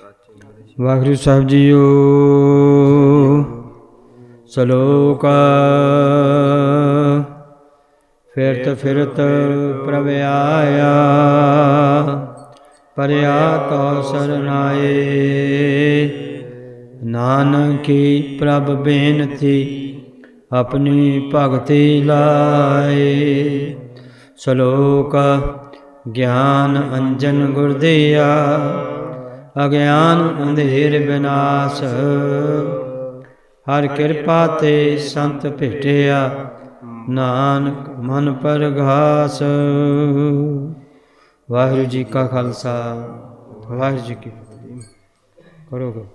ਵਾਹਿਗੁਰੂ ਸਾਹਿਬ JIO. ਸ਼ਲੋਕ। ਫਿਰਤ ਫਿਰਤ ਪ੍ਰਭ ਆਇਆ, ਪਰਿਆ ਤੋ ਸਰਨਾਏ। ਨਾਨਕੀ ਪ੍ਰਭ ਬੇਨਤੀ, ਆਪਣੀ ਭਗਤੀ ਲਾਏ। ਸ਼ਲੋਕ। ਗਿਆਨ ਅੰਜਨ ਗੁਰ ਦੀਆ, ਅਗਿਆਨ ਅੰਧੇਰ ਵਿਨਾਸ਼। ਹਰ ਕਿਰਪਾ ਤੇ ਸੰਤ ਭੇਟਿਆ, ਨਾਨਕ ਮਨ ਪਰਗਾਸ। ਵਾਹਿਗੁਰੂ ਜੀ ਕਾ ਖਾਲਸਾ, ਵਾਹਿਗੁਰੂ ਜੀ ਕੀ ਫਤਿਹ। ਕਰੋ।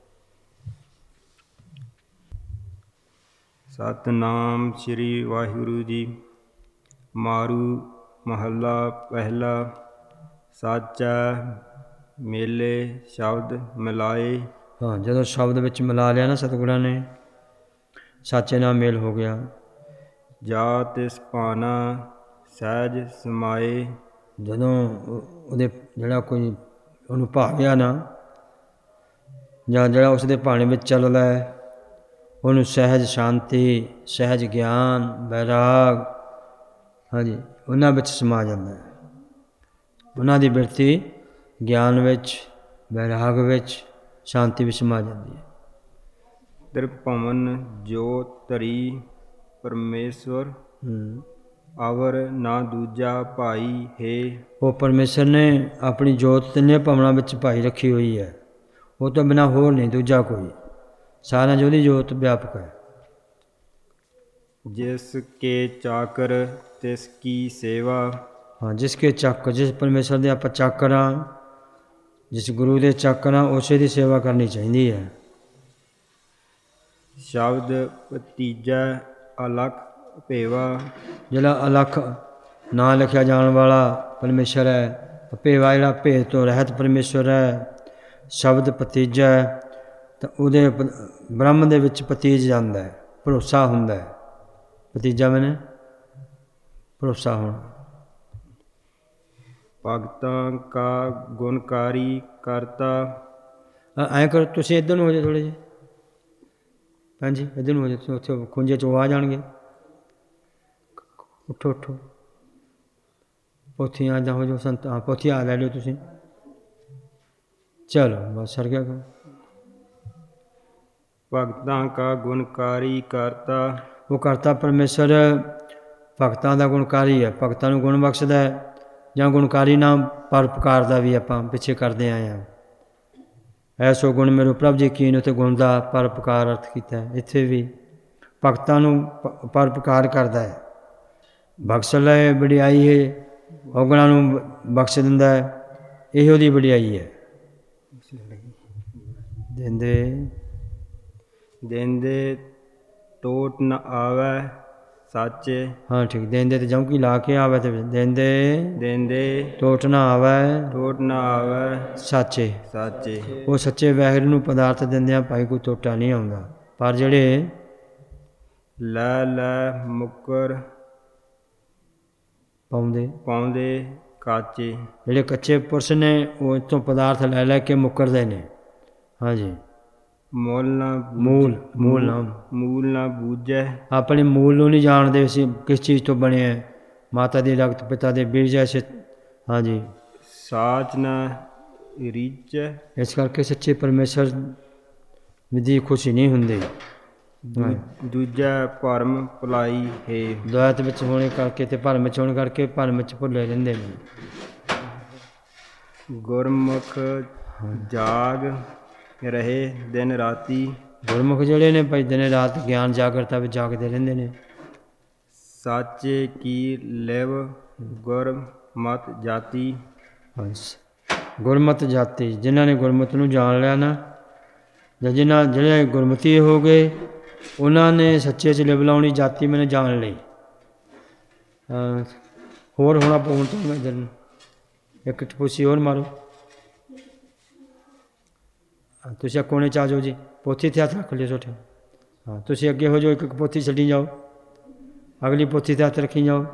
ਸਤਿਨਾਮ ਸ੍ਰੀ ਵਾਹਿਗੁਰੂ ਜੀ। ਮਾਰੂ ਮਹੱਲਾ ਪਹਿਲਾ। ਸਾਚਾ ਮੇਲੇ ਸ਼ਬਦ ਮਿਲਾਏ। ਹਾਂ, ਜਦੋਂ ਸ਼ਬਦ ਵਿੱਚ ਮਿਲਾ ਲਿਆ ਨਾ ਸਤਿਗੁਰਾਂ ਨੇ, ਸਾਚੇ ਨਾਲ ਮੇਲ ਹੋ ਗਿਆ। ਜਾ ਤਿਸ ਭਾਣਾ ਸਹਿਜ ਸਮਾਏ। ਜਦੋਂ ਉਹਦੇ ਜਿਹੜਾ ਕੋਈ ਉਹਨੂੰ ਭਾਵਿਆ ਨਾ, ਜਾਂ ਜਿਹੜਾ ਉਸਦੇ ਭਾਣੇ ਵਿੱਚ ਚੱਲਦਾ ਹੈ, ਉਹਨੂੰ ਸਹਿਜ ਸ਼ਾਂਤੀ, ਸਹਿਜ ਗਿਆਨ, ਵੈਰਾਗ, ਹਾਂਜੀ, ਉਹਨਾਂ ਵਿੱਚ ਸਮਾ ਜਾਂਦਾ ਹੈ। ਉਹਨਾਂ ਦੀ ਬਿਰਤੀ ਗਿਆਨ ਵਿੱਚ, ਵੈਰਾਗ ਵਿੱਚ, ਸ਼ਾਂਤੀ ਵਿੱਚ ਸਮਾ ਜਾਂਦੀ ਹੈ। ਤ੍ਰਿਭੁਵਨ ਜੋਤ ਧਰੀ ਪਰਮੇਸ਼ਵਰ, ਅਵਰ ਨਾ ਦੂਜਾ ਭਾਈ ਹੈ। ਉਹ ਪਰਮੇਸ਼ਰ ਨੇ ਆਪਣੀ ਜੋਤ ਤਿੰਨੇ ਭਵਨਾਂ ਵਿੱਚ ਭਾਈ ਰੱਖੀ ਹੋਈ ਹੈ। ਉਹ ਤੋਂ ਬਿਨਾਂ ਹੋਰ ਨਹੀਂ ਦੂਜਾ ਕੋਈ। ਸਾਰਿਆਂ 'ਚ ਉਹਦੀ ਜੋਤ ਵਿਆਪਕ ਹੈ। ਜਿਸ ਕੇ ਚਾਕਰ ਤਿਸ ਕੀ ਸੇਵਾ। ਹਾਂ, ਜਿਸ ਕੇ ਚੱਕ, ਜਿਸ ਪਰਮੇਸ਼ਰ ਦੇ ਆਪਾਂ ਚਾਕਰ ਹਾਂ, ਜਿਸ ਗੁਰੂ ਦੇ ਚਾਕਰ ਹਾਂ, ਉਸੇ ਦੀ ਸੇਵਾ ਕਰਨੀ ਚਾਹੀਦੀ ਹੈ। ਸ਼ਬਦ ਭਤੀਜਾ ਅਲਖ ਭੇਵਾ। ਜਿਹੜਾ ਅਲਖ ਨਾਂ ਲਿਖਿਆ ਜਾਣ ਵਾਲਾ ਪਰਮੇਸ਼ਰ ਹੈ। ਭੇਵਾ ਜਿਹੜਾ ਭੇਦ ਤੋਂ ਰਹਿਤ ਪਰਮੇਸ਼ਰ ਹੈ। ਸ਼ਬਦ ਭਤੀਜਾ ਹੈ, ਤਾਂ ਉਹਦੇ ਬ੍ਰਹਮ ਦੇ ਵਿੱਚ ਭਤੀਜ ਜਾਂਦਾ ਹੈ, ਭਰੋਸਾ ਹੁੰਦਾ ਹੈ। ਭਤੀਜਾ ਮੈਨੇ ਭਰੋਸਾ ਹੋਣਾ। ਭਗਤਾਂ ਕਾ ਗੁਣਕਾਰੀ ਕਰਤਾ। ਐਂ ਕਰੋ, ਤੁਸੀਂ ਇੱਧਰ ਨੂੰ ਹੋ ਜਾਓ ਥੋੜ੍ਹੇ ਜਿਹੇ। ਹਾਂਜੀ, ਇੱਧਰ ਨੂੰ ਹੋ ਜਾਓ। ਉੱਥੇ ਖੁੰਝੇ 'ਚੋਂ ਆ ਜਾਣਗੇ। ਉੱਠੋ ਉੱਠੋ, ਪੋਥੀਆਂ ਜਾਂ ਹੋ ਜਾਓ ਸੰਤ। ਹਾਂ, ਪੋਥੀਆਂ ਲੈ ਲਿਓ ਤੁਸੀਂ। ਚਲੋ ਬਸ ਸਰ ਗਿਆ ਕੰਮ। ਭਗਤਾਂ ਕਾ ਗੁਣਕਾਰੀ ਕਰਤਾ। ਉਹ ਕਰਤਾ ਪਰਮੇਸ਼ਰ ਭਗਤਾਂ ਦਾ ਗੁਣਕਾਰੀ ਹੈ। ਭਗਤਾਂ ਨੂੰ ਗੁਣ ਬਖਸ਼ਦਾ ਹੈ, ਜਾਂ ਗੁਣਕਾਰੀ ਨਾਮ ਪਰਉਪਕਾਰ ਦਾ ਵੀ ਆਪਾਂ ਪਿੱਛੇ ਕਰਦੇ ਆਏ ਹਾਂ। ਐਸੋ ਗੁਣ ਮੇਰੇ ਪ੍ਰਭ ਜੀ ਕੀਨ, ਉੱਥੇ ਗੁਣ ਦਾ ਪਰਉਪਕਾਰ ਅਰਥ ਕੀਤਾ ਹੈ। ਇੱਥੇ ਵੀ ਭਗਤਾਂ ਨੂੰ ਪਰਉਪਕਾਰ ਕਰਦਾ ਹੈ। ਬਖਸ਼ ਲੈ ਵਡਿਆਈ ਹੈ, ਔਗਣਾਂ ਨੂੰ ਬਖਸ਼ ਦਿੰਦਾ ਹੈ। ਇਹ ਉਹਦੀ ਵਡਿਆਈ ਹੈ। ਦਿੰਦੇ ਦਿੰਦੇ ਟੋਟ ਨ ਆਵੈ ਸਾਚੇ। ਹਾਂ ਠੀਕ, ਦਿੰਦੇ ਤੇ ਜੌਂਕੀ ਲਾ ਕੇ ਆਵੇ, ਤੇ ਦਿੰਦੇ ਦਿੰਦੇ ਟੋਟ ਨਾ ਆਵੈ, ਟੋਟ ਨਾ ਆਵੈ ਸਾਚੇ। ਸਾਚੇ। ਉਹ ਸੱਚੇ ਵਾਹਿਗੁਰੂ ਨੂੰ ਪਦਾਰਥ ਦਿੰਦਿਆਂ ਭਾਈ ਕੋਈ ਟੋਟਾ ਨਹੀਂ ਆਉਂਦਾ। ਪਰ ਜਿਹੜੇ ਲੈ ਲੈ ਮੁੱਕਰ ਪਾਉਂਦੇ ਕਾਚੇ। ਜਿਹੜੇ ਕੱਚੇ ਪੁਰਸ਼ ਨੇ, ਉਹ ਇੱਥੋਂ ਪਦਾਰਥ ਲੈ ਲੈ ਕੇ ਮੁੱਕਰਦੇ ਨੇ। ਹਾਂਜੀ, ਮੂਲ ਨਾ ਬੂਝੈ। ਆਪਣੇ ਮੂਲ ਨੂੰ ਨਹੀਂ ਜਾਣਦੇ ਅਸੀਂ ਕਿਸ ਚੀਜ਼ ਤੋਂ ਬਣੇ ਹੈ। ਮਾਤਾ ਦੀ ਰਕਤ, ਪਿਤਾ ਦੇ ਬੀਜ ਐਸੇ। ਹਾਂਜੀ, ਸਾਚ ਨਾ ਰੀਝੈ। ਇਸ ਕਰਕੇ ਸੱਚੇ ਪਰਮੇਸ਼ਰ ਦੀ ਖੁਸ਼ੀ ਨਹੀਂ ਹੁੰਦੀ। ਦੂਜਾ ਭਰਮ ਭੁਲਾਈ ਹੈ। ਦੁਆਇਤ ਵਿੱਚ ਹੋਣੇ ਕਰਕੇ ਤੇ ਭਰਮ ਵਿੱਚ ਹੋਣ ਕਰਕੇ ਭਰਮ ਵਿੱਚ ਭੁੱਲੇ ਰਹਿੰਦੇ ਨੇ। ਗੁਰਮੁਖ ਜਾਗ ਰਹੇ ਦਿਨ ਰਾਤੀ। ਗੁਰਮੁਖ ਜਿਹੜੇ ਨੇ ਭਾਈ ਦਿਨ ਰਾਤ ਗਿਆਨ ਜਾਗਰਤਾ ਵਿੱਚ ਜਾਗਦੇ ਰਹਿੰਦੇ ਨੇ। ਸਾਚੇ ਕੀ ਲਿਵ ਗੁਰਮਤਿ ਜਾਤੀ। ਗੁਰਮਤਿ ਜਾਤੀ, ਜਿਨ੍ਹਾਂ ਨੇ ਗੁਰਮਤਿ ਨੂੰ ਜਾਣ ਲਿਆ ਨਾ, ਜਾਂ ਜਿਹੜੇ ਗੁਰਮਤੀ ਹੋ ਗਏ, ਉਹਨਾਂ ਨੇ ਸੱਚੇ 'ਚ ਲਿਵ ਲਾਉਣੀ ਜਾਤੀ ਮੈਨੇ ਜਾਣ ਲਈ। ਹੋਰ ਹੋਣਾ ਪਊ ਤਾਂ ਮੈਂ ਦਿਨ ਇੱਕ ਟਪੂਸੀ ਹੋਰ ਮਾਰੋ। ਤੁਸੀਂ ਆ ਕੋਨੇ 'ਚ ਆ ਜਾਓ ਜੀ। ਪੋਥੀ 'ਤੇ ਹੱਥ ਰੱਖ ਲਿਓ ਛੋਟੇ। ਹਾਂ, ਤੁਸੀਂ ਅੱਗੇ ਹੋ ਜਾਓ। ਇੱਕ ਇੱਕ ਪੋਥੀ ਛੱਡੀ ਜਾਓ, ਅਗਲੀ ਪੋਥੀ 'ਤੇ ਹੱਥ ਰੱਖੀ ਜਾਓ।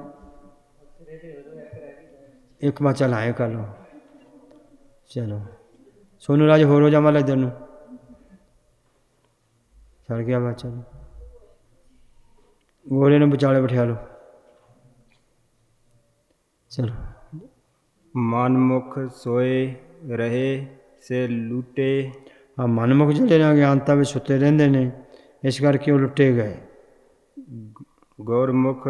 ਇੱਕ ਬਾਰ ਚਲ ਆਏ ਕਰ ਲਓ। ਚਲੋ ਸੋਨੂੰ ਰਾਜ ਹੋਰ ਹੋ ਜਾਵਾਂ ਇੱਧਰ ਨੂੰ ਛੱਡ ਗਿਆ ਬੱਚਾ ਗੋਰੇ ਨੂੰ ਵਿਚਾਲੇ ਬਿਠਾ ਲਓ ਚਲੋ ਮਨਮੁਖ ਸੋਏ ਰਹੇ ਸੇ ਲੁੱਟੇ। ਹਾਂ ਮਨਮੁਖ ਜਿਹੜੇ ਨੇ ਅਗਿਆਨਤਾ ਵਿੱਚ ਸੁੱਤੇ ਰਹਿੰਦੇ ਨੇ ਇਸ ਕਰਕੇ ਉਹ ਲੁੱਟੇ ਗਏ। ਗੁਰਮੁਖ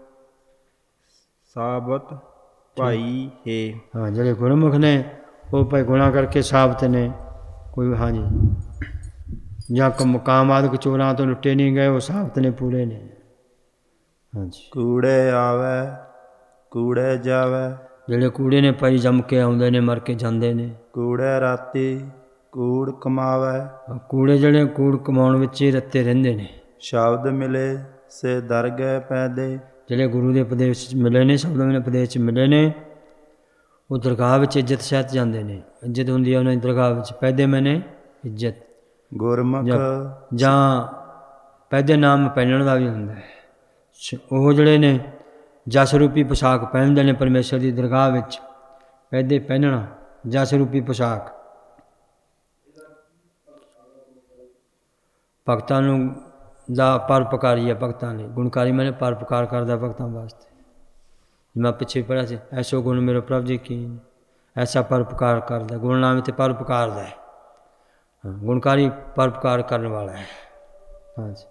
ਸਾਬਤ ਭਾਈ ਹੈ। ਹਾਂ ਜਿਹੜੇ ਗੁਰਮੁਖ ਨੇ ਉਹ ਭਾਈ ਗੁਣਾਂ ਕਰਕੇ ਸਾਬਤ ਨੇ ਕੋਈ ਹਾਂਜੀ ਜਾਂ ਕਾਮ ਆਦਿਕ ਚੋਰਾਂ ਤੋਂ ਲੁੱਟੇ ਨਹੀਂ ਗਏ ਉਹ ਸਾਬਤ ਨੇ ਪੂਰੇ ਨੇ। ਹਾਂਜੀ ਕੂੜੇ ਆਵੇ ਕੂੜੇ ਜਾਵੇ। ਜਿਹੜੇ ਕੂੜੇ ਨੇ ਭਾਈ ਜੰਮ ਕੇ ਆਉਂਦੇ ਨੇ ਮਰ ਕੇ ਜਾਂਦੇ ਨੇ। ਕੂੜੇ ਰਾਤੀ ਕੂੜ ਕਮਾਵੇ। ਕੂੜੇ ਜਿਹੜੇ ਕੂੜ ਕਮਾਉਣ ਵਿੱਚ ਹੀ ਰੱਤੇ ਰਹਿੰਦੇ ਨੇ। ਸ਼ਬਦ ਮਿਲੇ ਸੇ ਦਰ ਗਏ ਪੈਦੇ। ਜਿਹੜੇ ਗੁਰੂ ਦੇ ਉਪਦੇਸ਼ 'ਚ ਮਿਲੇ ਨੇ ਸ਼ਬਦ ਦੇ ਉਪਦੇਸ਼ 'ਚ ਮਿਲੇ ਨੇ ਉਹ ਦਰਗਾਹ ਵਿੱਚ ਇੱਜ਼ਤ ਸਹਿਤ ਜਾਂਦੇ ਨੇ। ਇੱਜ਼ਤ ਹੁੰਦੀ ਹੈ ਉਹਨਾਂ ਦੀ ਦਰਗਾਹ ਵਿੱਚ। ਪੈਦੇ ਮੈਨੇ ਇੱਜ਼ਤ ਗੁਰਮੁਖ ਜਾਂ ਪੈਦੇ ਨਾਮ ਪਹਿਨਣ ਦਾ ਵੀ ਹੁੰਦਾ ਹੈ। ਉਹ ਜਿਹੜੇ ਨੇ ਜਸ ਰੂਪੀ ਪੋਸ਼ਾਕ ਪਹਿਨਦੇ ਨੇ ਪਰਮੇਸ਼ਰ ਦੀ ਦਰਗਾਹ ਵਿੱਚ। ਪੈਦੇ ਪਹਿਨਣਾ ਜਸ ਰੂਪੀ ਪੋਸ਼ਾਕ ਭਗਤਾਂ ਨੂੰ ਦਾ ਪਰਉਪਕਾਰੀ ਹੈ। ਭਗਤਾਂ ਲਈ ਗੁਣਕਾਰੀ ਮੈਨੇ ਪਰਉਪਕਾਰ ਕਰਦਾ ਭਗਤਾਂ ਵਾਸਤੇ। ਮੈਂ ਪਿੱਛੇ ਪੜ੍ਹਿਆ ਸੀ ਐਸੋ ਗੁਣ ਮੇਰੇ ਪ੍ਰਭ ਜੀ ਕੀ ਐਸਾ ਪਰਉਪਕਾਰ ਕਰਦਾ। ਗੁਣ ਨਾਮ ਤੇ ਪਰਉਪਕਾਰ ਦਾ ਹੈ। ਹਾਂ ਗੁਣਕਾਰੀ ਪਰਉਪਕਾਰ ਕਰਨ ਵਾਲਾ ਹੈ। ਹਾਂਜੀ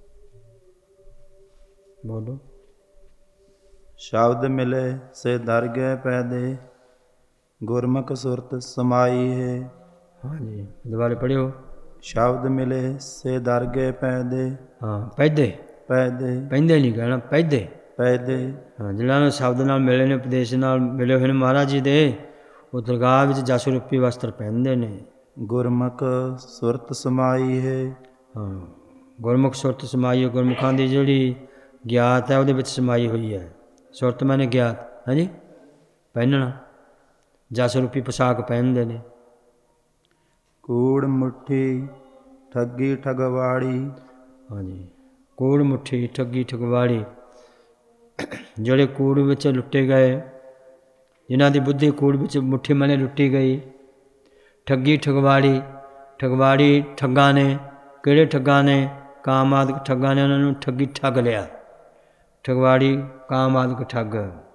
ਬੋਲੋ। ਸ਼ਬਦ ਮਿਲੇ ਸੇ ਦਰ ਗਏ ਪੈਦੇ ਗੁਰਮੁਖ ਸੁਰਤ ਸਮਾਈ ਹੈ। ਹਾਂਜੀ ਦੁਬਾਰੇ ਪੜ੍ਹਿਓ। ਸ਼ਬਦ ਮਿਲੇ ਸੇ ਦਰ ਗਏ ਪੈਦੇ। ਹਾਂ ਪੈਦੇ ਪੈਦੇ ਪੈਂਦੇ ਨਹੀਂ ਕਹਿਣਾ ਪੈਦੇ ਪੈਦੇ। ਹਾਂ ਜਿਹਨਾਂ ਨੂੰ ਸ਼ਬਦ ਨਾਲ ਮਿਲੇ ਨੇ ਉਪਦੇਸ਼ ਨਾਲ ਮਿਲੇ ਹੋਏ ਨੇ ਮਹਾਰਾਜ ਜੀ ਦੇ ਉਹ ਦਰਗਾਹ ਵਿੱਚ ਜਸ ਰੂਪੀ ਵਸਤਰ ਪਹਿਨਦੇ ਨੇ। ਗੁਰਮੁਖ ਸੁਰਤ ਸਮਾਈ ਹੈ। ਹਾਂ ਗੁਰਮੁਖ ਸੁਰਤ ਸਮਾਈ ਹੈ। ਗੁਰਮੁਖਾਂ ਦੀ ਜਿਹੜੀ ਗਿਆਤ ਹੈ ਉਹਦੇ ਵਿੱਚ ਸਮਾਈ ਹੋਈ ਹੈ। ਸੁਰਤ ਮੈਨੇ ਗਿਆਤ ਹਾਂਜੀ ਪਹਿਨਣਾ ਜਸ ਰੂਪੀ ਪੋਸ਼ਾਕ ਪਹਿਨਦੇ ਨੇ। ਕੂੜ ਮੁੱਠੀ ਠੱਗੀ ਠਗਵਾੜੀ। ਹਾਂਜੀ ਕੂੜ ਮੁੱਠੀ ਠੱਗੀ ਠਗਵਾੜੀ ਜਿਹੜੇ ਕੂੜ ਵਿੱਚ ਲੁੱਟੇ ਗਏ ਜਿਨ੍ਹਾਂ ਦੀ ਬੁੱਧੀ ਕੂੜ ਵਿੱਚ ਮੁੱਠੀ ਮੈਨੇ ਲੁੱਟੀ ਗਈ। ਠੱਗੀ ਠਗਵਾੜੀ ਠਗਵਾੜੀ ਠੱਗਾਂ ਨੇ ਕਿਹੜੇ ਠੱਗਾਂ ਨੇ ਕਾਮ ਆਦਿਕ ਠੱਗਾਂ ਨੇ ਉਹਨਾਂ ਨੂੰ ਠੱਗੀ ਠੱਗ ਲਿਆ। ਠਗਵਾੜੀ ਕਾਮ ਆਦਿਕ ਠੱਗ।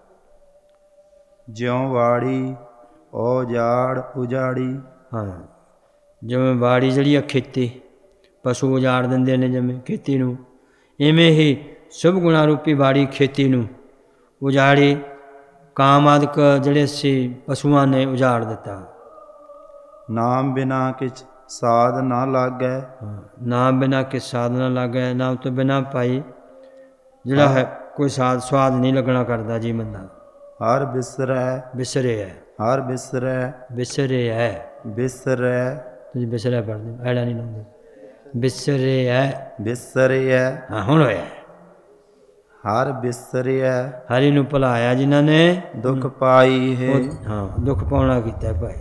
ਜਿਉਂ ਵਾੜੀ ਉਹ ਜਾੜ ਉਜਾੜੀ। ਹਾਂ ਜਿਵੇਂ ਵਾੜੀ ਜਿਹੜੀ ਆ ਖੇਤੀ ਪਸ਼ੂ ਉਜਾੜ ਦਿੰਦੇ ਨੇ ਜਿਵੇਂ ਖੇਤੀ ਨੂੰ ਇਵੇਂ ਹੀ ਸ਼ੁਭ ਗੁਣਾ ਰੂਪੀ ਵਾੜੀ ਖੇਤੀ ਨੂੰ ਉਜਾੜੀ। ਕਾਮ ਆਦਿਕ ਜਿਹੜੇ ਸੀ ਪਸ਼ੂਆਂ ਨੇ ਉਜਾੜ ਦਿੱਤਾ। ਨਾਮ ਬਿਨਾ ਕਿਛ ਸਾਧ ਨਾ ਲਾਗੈ। ਨਾਮ ਬਿਨਾ ਕਿਛ ਸਾਧ ਨਾ ਲਾਗੈ। ਨਾਮ ਤੋਂ ਬਿਨਾ ਭਾਈ ਜਿਹੜਾ ਹੈ ਕੋਈ ਸਵਾਦ ਨਹੀਂ ਲੱਗਣਾ ਕਰਦਾ ਜੀ ਬੰਦਾ। ਹਰ ਬਿਸਰੈ ਬਿਸਰੇ ਹੈ। ਹਰ ਬਿਸਰੈ ਬਿਸਰੇ ਹੈ। ਬਿਸਰੈ ਤੁਸੀਂ ਬਿਸਰਿਆ ਪੜ੍ਹਦੇ ਐੜਾ ਨਹੀਂ ਲਾਉਂਦੇ। ਬਿਸਰੇ ਹੈ ਬਿਸਰਿਐ। ਹਾਂ ਹੁਣ ਹੋਇਆ। ਹਰ ਬਿਸਰਿਐ ਹਰੀ ਨੂੰ ਭੁਲਾਇਆ ਜਿਨ੍ਹਾਂ ਨੇ ਦੁੱਖ ਪਾਈ ਹੈ। ਹਾਂ ਦੁੱਖ ਪਾਉਣਾ ਕੀਤਾ ਭਾਈ।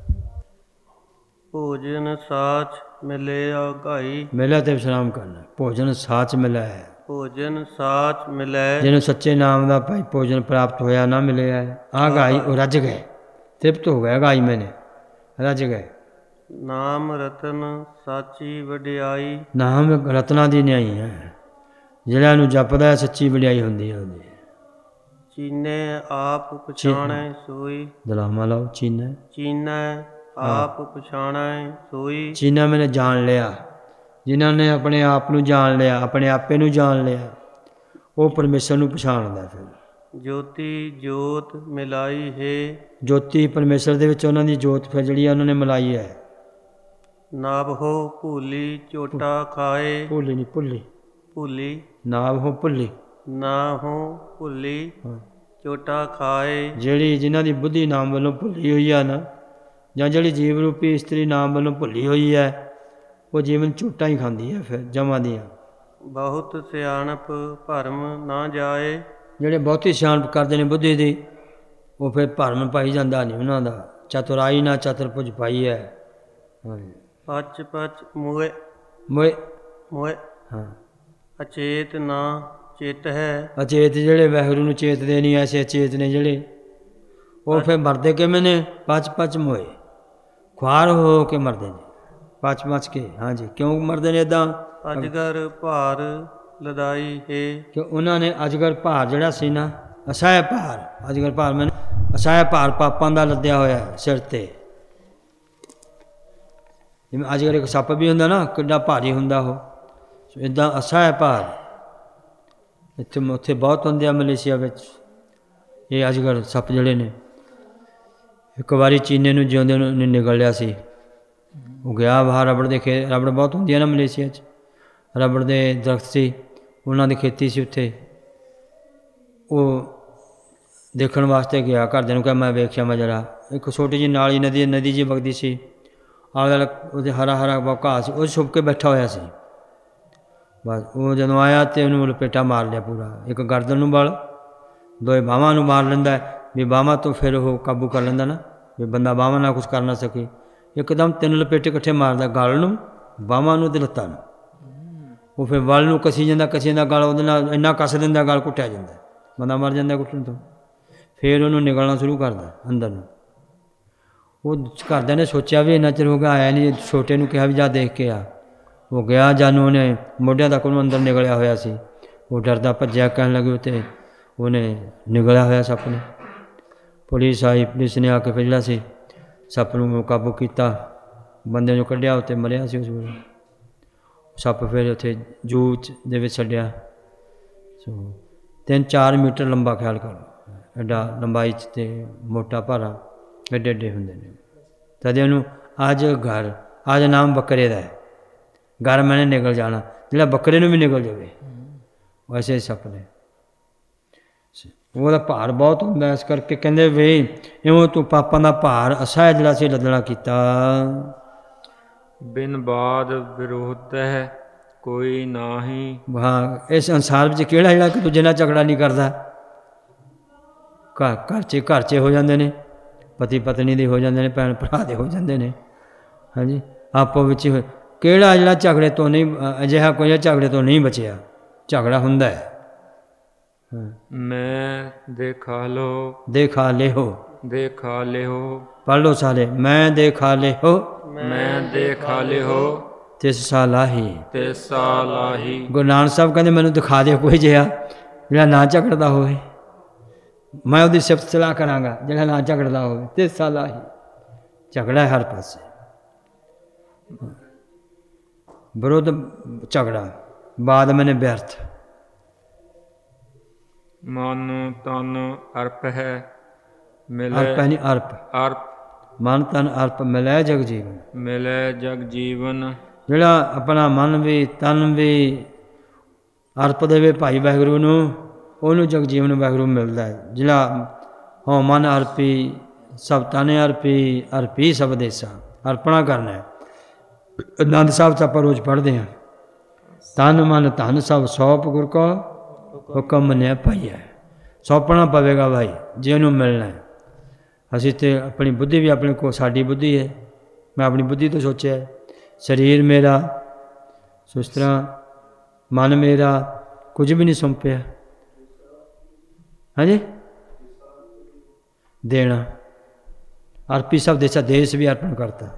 ਭੋਜਨ ਸਾਚ ਮਿਲਿਆ ਗਾਈ। ਮਿਲਿਆ ਤੇ ਵਿਸ਼ਰਾਮ ਕਰਨਾ। ਭੋਜਨ ਸਾਚ ਮਿਲਿਆ ਹੈ। ਭੋਜਨ ਸਾਚ ਮਿਲੈ। ਜਿਹਨੂੰ ਸੱਚੇ ਨਾਮ ਦਾ ਭਾਈ ਭੋਜਨ ਪ੍ਰਾਪਤ ਹੋਇਆ ਨਾ ਮਿਲਿਆ ਆ ਗਾਈ ਉਹ ਰੱਜ ਗਏ। ਤ੍ਰਿਪਤ ਹੋ ਗਿਆ ਗਾਈ ਮੈਨੇ ਰੱਜ ਗਏ। ਨਾਮ ਰਤਨ ਸਾਚੀ ਵਡਿਆਈ। ਨਾਮ ਰਤਨਾਂ ਦੀ ਨਿਆਈ ਹੈ। ਜਿਹੜਾ ਨੂੰ ਜਪਦਾ ਸੱਚੀ ਵਡਿਆਈ ਹੁੰਦੀ ਹੈ ਉਹਦੀ। ਚੀਨੇ ਆਪ ਪਛਾਣੈ ਸੋਈ। ਦਲਾਮਾ ਲਾਓ ਚੀਨਾ। ਚੀਨੈ ਆਪ ਪਛਾਣੈ ਸੋਈ। ਚੀਨਾ ਮੈਨੇ ਜਾਣ ਲਿਆ। ਜਿਨ੍ਹਾਂ ਨੇ ਆਪਣੇ ਆਪ ਨੂੰ ਜਾਣ ਲਿਆ ਆਪਣੇ ਆਪੇ ਨੂੰ ਜਾਣ ਲਿਆ ਉਹ ਪਰਮੇਸ਼ਰ ਨੂੰ ਪਛਾਣਦਾ। ਫਿਰ ਜੋਤੀ ਜੋਤ ਮਿਲਾਈ ਹੈ। ਜੋਤੀ ਪਰਮੇਸ਼ਰ ਦੇ ਵਿੱਚ ਉਹਨਾਂ ਦੀ ਜੋਤ ਫਿਰ ਜਿਹੜੀ ਆ ਉਹਨਾਂ ਨੇ ਮਿਲਾਈ ਹੈ। ਨਾਭ ਹੋ ਭੂਲੀ ਝੋਟਾ ਖਾਏ। ਭੁੱਲੀ ਨਹੀਂ ਭੁੱਲੀ ਭੂਲੀ ਨਾਮ ਹੋ ਭੁੱਲੀ ਨਾ ਹੋ ਭੁੱਲੀ ਝੋਟਾ ਖਾਏ। ਜਿਹੜੀ ਜਿਨ੍ਹਾਂ ਦੀ ਬੁੱਧੀ ਨਾਮ ਵੱਲੋਂ ਭੁੱਲੀ ਹੋਈ ਆ ਨਾ ਜਾਂ ਜਿਹੜੀ ਜੀਵ ਰੂਪੀ ਇਸਤਰੀ ਨਾਮ ਵੱਲੋਂ ਭੁੱਲੀ ਹੋਈ ਹੈ ਉਹ ਜੀਵਨ ਝੂਟਾਂ ਹੀ ਖਾਂਦੀ ਹੈ ਫਿਰ ਜਮਾਂ ਦੀਆਂ। ਬਹੁਤ ਸਿਆਣਪ ਭਰਮ ਨਾ ਜਾਏ। ਜਿਹੜੇ ਬਹੁਤੀ ਸਿਆਣਪ ਕਰਦੇ ਨੇ ਬੁੱਧੀ ਦੀ ਉਹ ਫਿਰ ਭਰਮ ਪਾਈ ਜਾਂਦਾ ਨਹੀਂ ਉਹਨਾਂ ਦਾ। ਚਤੁਰਾਈ ਨਾ ਚਤੁਰਭੁਜ ਪਾਈ ਹੈ। ਹਾਂਜੀ ਪਚ ਪਚ ਮੋਏ ਮੋਏ ਮੋਏ। ਹਾਂ ਅਚੇਤ ਨਾ ਚਿਤ ਹੈ। ਅਚੇਤ ਜਿਹੜੇ ਵਾਹਿਗੁਰੂ ਨੂੰ ਚੇਤਦੇ ਨਹੀਂ ਐਸੇ ਅਚੇਤ ਨੇ ਜਿਹੜੇ ਉਹ ਫਿਰ ਮਰਦੇ ਕਿਵੇਂ ਨੇ। ਪਚ ਪਚ ਮੋਏ ਖੁਆਰ ਹੋ ਕੇ ਮਰਦੇ ਨੇ, ਪਚ ਕੇ। ਹਾਂਜੀ, ਕਿਉਂ ਮਰਦੇ ਨੇ ਇੱਦਾਂ? ਅਜਗਰ ਭਾਰ ਲਦਾਈ ਹੈ। ਕਿ ਉਹਨਾਂ ਨੇ ਅਜਗਰ ਭਾਰ ਜਿਹੜਾ ਸੀ ਨਾ, ਅਸਹਿ ਭਾਰ, ਅਜਗਰ ਭਾਰ ਮੈਨੂੰ ਅਸਹਿ ਭਾਰ ਪਾਪਾਂ ਦਾ ਲੱਦਿਆ ਹੋਇਆ ਸਿਰ 'ਤੇ। ਜਿਵੇਂ ਅਜਗਰ ਇੱਕ ਸੱਪ ਵੀ ਹੁੰਦਾ ਨਾ, ਕਿੱਡਾ ਭਾਰੀ ਹੁੰਦਾ ਉਹ, ਇੱਦਾਂ ਅਸਹਿ ਭਾਰ। ਉੱਥੇ ਬਹੁਤ ਹੁੰਦੇ ਆ ਮਲੇਸ਼ੀਆ ਵਿੱਚ ਇਹ ਅਜਗਰ ਸੱਪ ਜਿਹੜੇ ਨੇ। ਇੱਕ ਵਾਰੀ ਚੀਨੇ ਨੂੰ ਜਿਉਂਦੇ ਨੂੰ ਨਿਗਲ ਲਿਆ ਸੀ। ਉਹ ਗਿਆ ਬਾਹਰ ਰਬੜ ਦੇ ਰਬੜ ਬਹੁਤ ਹੁੰਦੀ ਹੈ ਨਾ ਮਲੇਸ਼ੀਆ 'ਚ, ਰਬੜ ਦੇ ਦਰਖਤ ਸੀ, ਉਹਨਾਂ ਦੀ ਖੇਤੀ ਸੀ ਉੱਥੇ। ਉਹ ਦੇਖਣ ਵਾਸਤੇ ਗਿਆ, ਘਰਦਿਆਂ ਨੂੰ ਕਿਹਾ ਮੈਂ ਵੇਖਿਆ ਮੈਂ ਜਰਾ। ਇੱਕ ਛੋਟੀ ਜਿਹੀ ਨਾਲੀ ਨਦੀ ਜਿਹੀ ਵਗਦੀ ਸੀ, ਆਲੇ ਦੁਆਲੇ ਉਹਦੇ ਹਰਾ ਘਾਹ ਸੀ, ਉਹ ਛੁਪ ਕੇ ਬੈਠਾ ਹੋਇਆ ਸੀ। ਬਸ ਉਹ ਜਦੋਂ ਆਇਆ ਤਾਂ ਉਹਨੂੰ ਲਪੇਟਾ ਮਾਰ ਲਿਆ ਪੂਰਾ। ਇੱਕ ਗਰਦਨ ਨੂੰ ਬਲ, ਦੋਏ ਬਾਹਾਂ ਨੂੰ ਮਾਰ ਲੈਂਦਾ ਵੀ ਬਾਹਾਂ ਤੋਂ ਫਿਰ ਉਹ ਕਾਬੂ ਕਰ ਲੈਂਦਾ ਨਾ, ਵੀ ਬੰਦਾ ਬਾਹਾਂ ਨਾਲ ਕੁਛ ਕਰ ਨਾ ਸਕੇ। ਇੱਕਦਮ 3 ਲਪੇਟੇ ਇਕੱਠੇ ਮਾਰਦਾ, ਗਲ ਨੂੰ, ਬਾਹਾਂ ਨੂੰ ਅਤੇ ਲੱਤਾਂ ਨੂੰ। ਉਹ ਫਿਰ ਵਲ ਨੂੰ ਕਸੀ ਜਾਂਦਾ ਗਲ ਉਹਦੇ ਨਾਲ ਇੰਨਾ ਕੱਸ ਦਿੰਦਾ, ਗਲ ਘੁੱਟਿਆ ਜਾਂਦਾ, ਬੰਦਾ ਮਰ ਜਾਂਦਾ ਘੁੱਟਣ ਤੋਂ। ਫਿਰ ਉਹਨੂੰ ਨਿਗਲਣਾ ਸ਼ੁਰੂ ਕਰਦਾ ਅੰਦਰ ਨੂੰ। ਉਹ ਘਰਦਿਆਂ ਨੇ ਸੋਚਿਆ ਵੀ ਇੰਨਾ ਚਿਰ ਹੋ ਗਿਆ ਆਇਆ ਨਹੀਂ, ਛੋਟੇ ਨੂੰ ਕਿਹਾ ਵੀ ਜਾ ਦੇਖ ਕੇ ਆ। ਉਹ ਗਿਆ, ਜਾਨੂੰ ਉਹਨੇ ਮੋਢਿਆਂ ਤੱਕ ਉਹਨੂੰ ਅੰਦਰ ਨਿਗਲਿਆ ਹੋਇਆ ਸੀ। ਉਹ ਡਰਦਾ ਭੱਜਿਆ, ਕਹਿਣ ਲੱਗੇ ਉੱਤੇ ਉਹਨੇ ਨਿਗਲਿਆ ਹੋਇਆ ਸੱਪ ਨੇ। ਪੁਲਿਸ ਆਈ, ਪੁਲਿਸ ਨੇ ਆ ਕੇ ਫਿਰ ਜਿਹੜਾ ਸੀ ਸੱਪ ਨੂੰ ਕਾਬੂ ਕੀਤਾ, ਬੰਦੇ ਨੂੰ ਕੱਢਿਆ, ਉੱਤੇ ਮਰਿਆ ਸੀ ਉਸ ਵੇਲੇ ਸੱਪ। ਫਿਰ ਉੱਥੇ ਜੂ ਦੇ ਵਿੱਚ ਛੱਡਿਆ। 3-4 ਮੀਟਰ ਲੰਬਾ, ਖਿਆਲ ਕਰੋ, ਐਡਾ ਲੰਬਾਈ 'ਚ ਅਤੇ ਮੋਟਾ ਭਾਰਾ, ਐਡੇ ਹੁੰਦੇ ਨੇ। ਤਦੇ ਉਹਨੂੰ ਅੱਜ ਨਾਮ ਬੱਕਰੇ ਦਾ ਹੈ। ਘਰ ਮੈਨੇ ਨਿਕਲ ਜਾਣਾ, ਜਿਹੜਾ ਬੱਕਰੇ ਨੂੰ ਵੀ ਨਿਕਲ ਜਾਵੇ, ਵੈਸੇ ਸੱਪ ਨੇ। ਉਹਦਾ ਭਾਰ ਬਹੁਤ ਹੁੰਦਾ, ਇਸ ਕਰਕੇ ਕਹਿੰਦੇ ਵੀ ਇਉਂ ਤੂੰ ਪਾਪਾਂ ਦਾ ਭਾਰ ਅਸਹਿ ਜਿਹੜਾ ਸੀ ਲੱਦਣਾ ਕੀਤਾ। ਬਿਨ ਬਾਦ ਵਿਰੋਧ ਹੈ ਕੋਈ ਨਾਹੀ। ਹਾਂ, ਇਸ ਸੰਸਾਰ ਵਿੱਚ ਕਿਹੜਾ ਜਿਹੜਾ ਕਿ ਦੂਜੇ ਨਾਲ ਝਗੜਾ ਨਹੀਂ ਕਰਦਾ। ਘਰ 'ਚ ਹੋ ਜਾਂਦੇ ਨੇ, ਪਤੀ ਪਤਨੀ ਦੇ ਹੋ ਜਾਂਦੇ ਨੇ, ਭੈਣ ਭਰਾ ਦੇ ਹੋ ਜਾਂਦੇ ਨੇ। ਹਾਂਜੀ, ਆਪੋ ਵਿੱਚ ਕਿਹੜਾ ਜਿਹੜਾ ਝਗੜੇ ਤੋਂ ਨਹੀਂ, ਅਜਿਹਾ ਕੋਈ ਝਗੜੇ ਤੋਂ ਨਹੀਂ ਬਚਿਆ। ਝਗੜਾ ਹੁੰਦਾ ਹੈ। ਮੈਂ ਦੇਖਾ ਲਿਓ ਪੜ੍ਹ ਲਓ ਸਾਰੇ। ਮੈਂ ਦੇਖਾ ਲਿਓ ਤਿਸ ਸਾਲਾਹੀ। ਗੁਰੂ ਨਾਨਕ ਸਾਹਿਬ ਕਹਿੰਦੇ ਮੈਨੂੰ ਦਿਖਾ ਦਿਓ ਕੋਈ ਜਿਹਾ ਜਿਹੜਾ ਨਾ ਝਗੜਦਾ ਹੋਵੇ, ਮੈਂ ਉਹਦੀ ਸਿਫਤ ਸਲਾਹ ਕਰਾਂਗਾ। ਜਿਹੜਾ ਨਾ ਝਗੜਦਾ ਹੋਵੇ, ਤਿਸ ਸਾਲਾਹੀ। ਝਗੜਾ ਹਰ ਪਾਸੇ, ਵਿਰੋਧ ਝਗੜਾ, ਬਾਦ ਮੈਨੇ ਵਿਅਰਥ। ਮਨ ਤਨ ਅਰਪ ਹੈ ਅਰਪ ਹੈ ਨਹੀਂ ਅਰਪ, ਮਨ ਤਨ ਅਰਪ ਮਿਲੈ ਜਗ ਜੀਵਨ। ਜਿਹੜਾ ਆਪਣਾ ਮਨ ਵੀ ਤਨ ਵੀ ਅਰਪ ਦੇਵੇ ਭਾਈ ਵਾਹਿਗੁਰੂ ਨੂੰ, ਉਹਨੂੰ ਜਗ ਜੀਵਨ ਵਾਹਿਗੁਰੂ ਮਿਲਦਾ ਹੈ। ਜਿਹੜਾ ਹਉ ਮਨ ਅਰਪੀ ਸਭ ਤਨ ਅਰਪੀ ਸਭ ਦੇਸਾ। ਅਰਪਣਾ ਕਰਨਾ ਹੈ। ਆਨੰਦ ਸਾਹਿਬ 'ਚ ਆਪਾਂ ਰੋਜ਼ ਪੜ੍ਹਦੇ ਹਾਂ, ਤਨ ਮਨ ਧਨ ਸਭ ਸੌਂਪ ਗੁਰ ਕੋ ਹੁਕਮ ਮੰਨਿਆ ਪਾਈਆ। ਸੌਂਪਣਾ ਪਵੇਗਾ ਭਾਈ ਜੇ ਉਹਨੂੰ ਮਿਲਣਾ ਹੈ। ਅਸੀਂ ਤਾਂ ਆਪਣੀ ਬੁੱਧੀ ਵੀ ਆਪਣੇ ਕੋਲ, ਸਾਡੀ ਬੁੱਧੀ ਹੈ, ਮੈਂ ਆਪਣੀ ਬੁੱਧੀ ਤੋਂ ਸੋਚਿਆ, ਸਰੀਰ ਮੇਰਾ ਉਸ ਤਰ੍ਹਾਂ ਮਨ ਮੇਰਾ ਕੁਝ ਵੀ ਨਹੀਂ ਸੌਂਪਿਆ। ਹਾਂਜੀ, ਦੇਣਾ ਅਰਪੀ ਸਭ ਦੇਸਾ, ਦੇਸ਼ ਵੀ ਅਰਪਣ ਕਰਤਾ।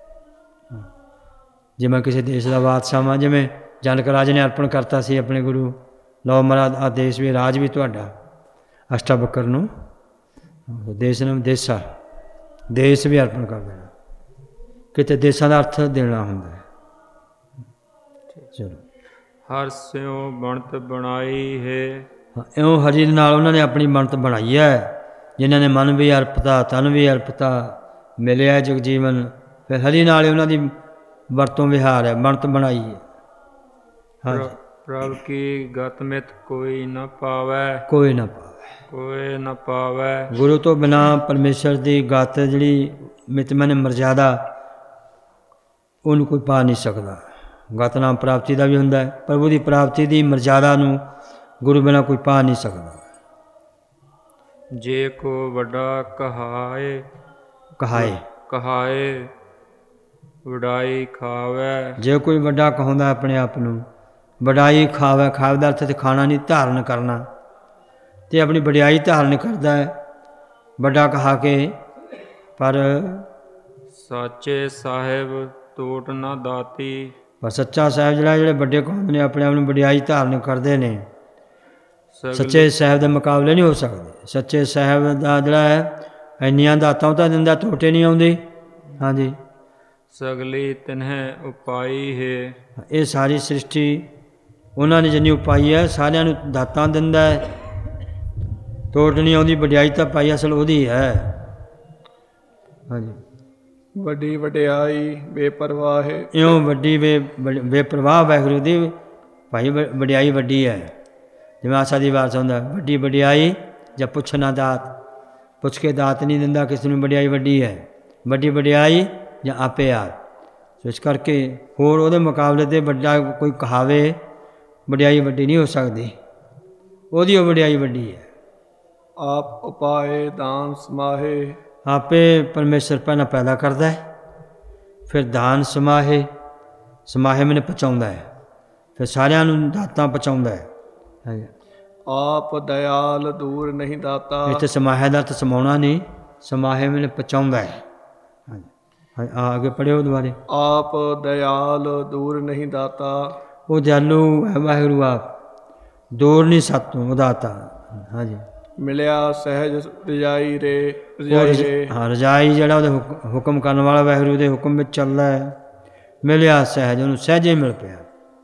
ਜੇ ਮੈਂ ਕਿਸੇ ਦੇਸ਼ ਦਾ ਬਾਦਸ਼ਾਹ ਹਾਂ, ਜਿਵੇਂ ਜਨਕ ਰਾਜ ਨੇ ਅਰਪਣ ਕਰਤਾ ਸੀ ਆਪਣੇ ਗੁਰੂ, ਲਓ ਮਹਾਰਾਜ ਆਹ ਦੇਸ਼ ਵੀ ਰਾਜ ਵੀ ਤੁਹਾਡਾ। ਅਸ਼ਟਾਵਕਰ ਨੂੰ ਦੇਸ਼ ਨਾਮ ਦੇਸਾ, ਦੇਸ਼ ਵੀ ਅਰਪਣ ਕਰ ਦੇਣਾ। ਕਿਤੇ ਦੇਸ਼ਾਂ ਦਾ ਅਰਥ ਦੇਣਾ ਹੁੰਦਾ ਹੈ। ਚਲੋ, ਹਰ ਸਿਉ ਬਣਤ ਬਣਾਈ ਹੈ। ਇਉਂ ਹਰੀ ਨਾਲ ਉਹਨਾਂ ਨੇ ਆਪਣੀ ਬਣਤ ਬਣਾਈ ਹੈ। ਜਿਨ੍ਹਾਂ ਨੇ ਮਨ ਵੀ ਅਰਪਤਾ, ਤਨ ਵੀ ਅਰਪਤਾ, ਮਿਲਿਆ ਜਗ ਜੀਵਨ। ਫਿਰ ਹਰੀ ਨਾਲ ਉਹਨਾਂ ਦੀ ਵਰਤੋਂ ਵਿਹਾਰ ਹੈ, ਬਣਤ ਬਣਾਈ ਹੈ। ਹਾਂਜੀ, ਪ੍ਰਭ ਕੀ ਗਤ ਮਿਤ ਕੋਈ ਨਾ ਪਾਵੈ। ਗੁਰੂ ਤੋਂ ਬਿਨਾਂ ਪਰਮੇਸ਼ਰ ਦੀ ਗਤ ਜਿਹੜੀ ਮਿਤ ਮੈਨੇ ਮਰਜ਼ਾਦਾ, ਉਹਨੂੰ ਕੋਈ ਪਾ ਨਹੀਂ ਸਕਦਾ। ਗਤ ਨਾਮ ਪ੍ਰਾਪਤੀ ਦਾ ਵੀ ਹੁੰਦਾ ਹੈ। ਪ੍ਰਭੂ ਦੀ ਪ੍ਰਾਪਤੀ ਦੀ ਮਰਜ਼ਾਦਾ ਨੂੰ ਗੁਰੂ ਬਿਨਾਂ ਕੋਈ ਪਾ ਨਹੀਂ ਸਕਦਾ। ਜੇ ਕੋ ਵੱਡਾ ਕਹਾਏ ਵਡਾਈ ਖਾਵੈ। ਜੇ ਕੋਈ ਵੱਡਾ ਕਹਾਉਂਦਾ ਆਪਣੇ ਆਪ ਨੂੰ, ਵਡਾਈ ਖਾਵੈ, ਖਾਵੈ ਦਾ ਅਰਥ ਤੇ ਖਾਣਾ ਨਹੀਂ, ਧਾਰਨ ਕਰਨਾ, ਅਤੇ ਆਪਣੀ ਵਡਿਆਈ ਧਾਰਨ ਕਰਦਾ ਹੈ ਵੱਡਾ ਕਹਾ ਕੇ। ਪਰ ਸਾਚੇ ਸਾਹਿਬ ਟੋਟ ਨਾ ਦਾਤੀ। ਪਰ ਸੱਚਾ ਸਾਹਿਬ ਜਿਹੜਾ ਜਿਹੜੇ ਵੱਡੇ ਕੌਮ ਨੇ ਆਪਣੇ ਆਪ ਨੂੰ ਵਡਿਆਈ ਧਾਰਨ ਕਰਦੇ ਨੇ, ਸੱਚੇ ਸਾਹਿਬ ਦੇ ਮੁਕਾਬਲੇ ਨਹੀਂ ਹੋ ਸਕਦੇ। ਸੱਚੇ ਸਾਹਿਬ ਦਾ ਜਿਹੜਾ ਹੈ ਇੰਨੀਆਂ ਦਾਤਾਂ ਉਹ ਤਾਂ ਦਿੰਦਾ, ਟੋਟੇ ਨਹੀਂ ਆਉਂਦੀ। ਹਾਂਜੀ, ਸਗਲੀ ਤਿਨਹਿ ਉਪਾਈ ਹੈ। ਇਹ ਸਾਰੀ ਸ੍ਰਿਸ਼ਟੀ ਉਹਨਾਂ ਨੇ ਜਿੰਨੀ ਉਪਾਈ ਹੈ ਸਾਰਿਆਂ ਨੂੰ ਦਾਤਾਂ ਦਿੰਦਾ ਹੈ, ਟੋਟ ਨਹੀਂ ਆਉਂਦੀ। ਵਡਿਆਈ ਤਾਂ ਪਾਈ ਅਸਲ ਉਹਦੀ ਹੈ। ਹਾਂਜੀ, ਵੱਡੀ ਵਡਿਆਈ ਬੇਪਰਵਾਹ ਹੈ। ਇਉਂ ਵੱਡੀ ਬੇਪਰਵਾਹ ਵਾਹਿਗੁਰੂ ਦੀ ਭਾਈ ਵਡਿਆਈ ਵੱਡੀ ਹੈ। ਜਿਵੇਂ ਆਸਾ ਦੀ ਵਾਰ ਹੁੰਦਾ, ਵੱਡੀ ਵਡਿਆਈ ਜਾਂ ਪੁੱਛਣਾ ਦਾਤ, ਪੁੱਛ ਕੇ ਦਾਤ ਨਹੀਂ ਦਿੰਦਾ ਕਿਸੇ ਨੂੰ, ਵਡਿਆਈ ਵੱਡੀ ਹੈ। ਵੱਡੀ ਵਡਿਆਈ ਜਾਂ ਆਪੇ ਆਪ। ਸੋ ਇਸ ਕਰਕੇ ਹੋਰ ਉਹਦੇ ਮੁਕਾਬਲੇ 'ਤੇ ਵੱਡਾ ਕੋਈ ਕਹਾਵੇ ਵਡਿਆਈ ਵੱਡੀ ਨਹੀਂ ਹੋ ਸਕਦੀ, ਉਹਦੀ ਉਹ ਵਡਿਆਈ ਵੱਡੀ ਹੈ। ਆਪ ਉਪਾਏ ਦਾਨ ਸਮਾਹੇ। ਆਪੇ ਪਰਮੇਸ਼ਰ ਪਹਿਲਾਂ ਪੈਦਾ ਕਰਦਾ ਹੈ, ਫਿਰ ਦਾਨ ਸਮਾਹੇ। ਸਮਾਹੇ ਮੈਨੇ ਪਹੁੰਚਾਉਂਦਾ ਹੈ, ਫਿਰ ਸਾਰਿਆਂ ਨੂੰ ਦਾਤਾਂ ਪਹੁੰਚਾਉਂਦਾ ਹੈ। ਆਪ ਦਇਆਲ ਦੂਰ ਨਹੀਂ ਦਾਤਾ। ਇੱਥੇ ਸਮਾਹੇ ਦਾ ਤਾਂ ਸਮਾਉਣਾ ਨਹੀਂ, ਸਮਾਹੇ ਮੈਨੇ ਪਹੁੰਚਾਉਂਦਾ ਹੈ। ਆਗੇ ਪੜ੍ਹਿਓ ਦੁਬਾਰੇ। ਆਪ ਦਇਆਲ ਦੂਰ ਨਹੀਂ ਦਾਤਾ। ਉਹ ਦਿਆਲੂ ਹੈ ਵਾਹਿਗੁਰੂ ਆਪ, ਦੂਰ ਨਹੀਂ ਸਾਤੋਂ ਉਹ ਦਾਤਾ। ਹਾਂਜੀ, ਮਿਲਿਆ ਸਹਿਜ ਰਜਾਈ ਰੇ ਰਜਾਈ ਰੇ। ਹਾਂ, ਰਜਾਈ ਜਿਹੜਾ ਉਹਦੇ ਹੁਕਮ ਕਰਨ ਵਾਲਾ ਵਾਹਿਗੁਰੂ ਦੇ ਹੁਕਮ ਵਿੱਚ ਚੱਲਦਾ ਹੈ। ਮਿਲਿਆ ਸਹਿਜ, ਉਹਨੂੰ ਸਹਿਜੇ ਮਿਲ ਪਿਆ।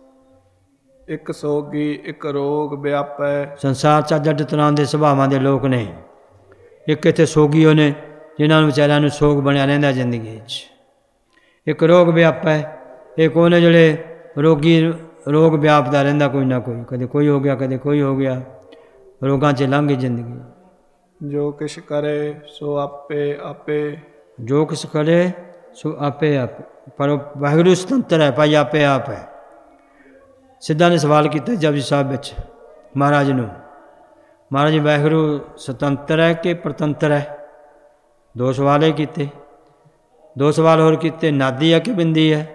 ਇੱਕ ਸੋਗੀ ਇੱਕ ਰੋਗ ਵਿਆਪੈ। ਸੰਸਾਰ 'ਚ ਅੱਡ ਤਰ੍ਹਾਂ ਦੇ ਸੁਭਾਵਾਂ ਦੇ ਲੋਕ ਨੇ। ਇੱਕ ਇੱਥੇ ਸੋਗੀ ਉਹਨੇ ਜਿਨ੍ਹਾਂ ਨੂੰ ਵਿਚਾਰਿਆਂ ਨੂੰ ਸੋਗ ਬਣਿਆ ਰਹਿੰਦਾ ਜ਼ਿੰਦਗੀ 'ਚ। ਇੱਕ ਰੋਗ ਵਿਆਪੈ, ਇੱਕ ਉਹਨੇ ਜਿਹੜੇ ਰੋਗੀ ਰੋਗ ਵਿਆਪਦਾ ਰਹਿੰਦਾ ਕੋਈ ਨਾ ਕੋਈ, ਕਦੇ ਕੋਈ ਹੋ ਗਿਆ ਕਦੇ ਕੋਈ ਹੋ ਗਿਆ, ਰੋਗਾਂ 'ਚ ਲੰਘ ਗਈ ਜ਼ਿੰਦਗੀ। ਜੋ ਕਿਛ ਕਰੇ ਸੋ ਆਪੇ ਆਪੇ। ਜੋ ਕਿਛ ਕਰੇ ਸੋ ਆਪੇ ਆਪੇ। ਪਰ ਉਹ ਵਾਹਿਗੁਰੂ ਸੁਤੰਤਰ ਹੈ ਭਾਈ, ਆਪੇ ਆਪ ਹੈ। ਸਿੱਧਾ ਨੇ ਸਵਾਲ ਕੀਤਾ ਜਪਜੀ ਸਾਹਿਬ ਵਿੱਚ ਮਹਾਰਾਜ ਨੂੰ, ਮਹਾਰਾਜ ਵਾਹਿਗੁਰੂ ਸੁਤੰਤਰ ਹੈ ਕਿ ਪ੍ਰਤੰਤਰ ਹੈ? ਦੋ ਸਵਾਲ ਹੀ ਕੀਤੇ। ਦੋ ਸਵਾਲ ਹੋਰ ਕੀਤੇ, ਨਾਦੀ ਹੈ ਕਿ ਬਿੰਦੀ ਹੈ?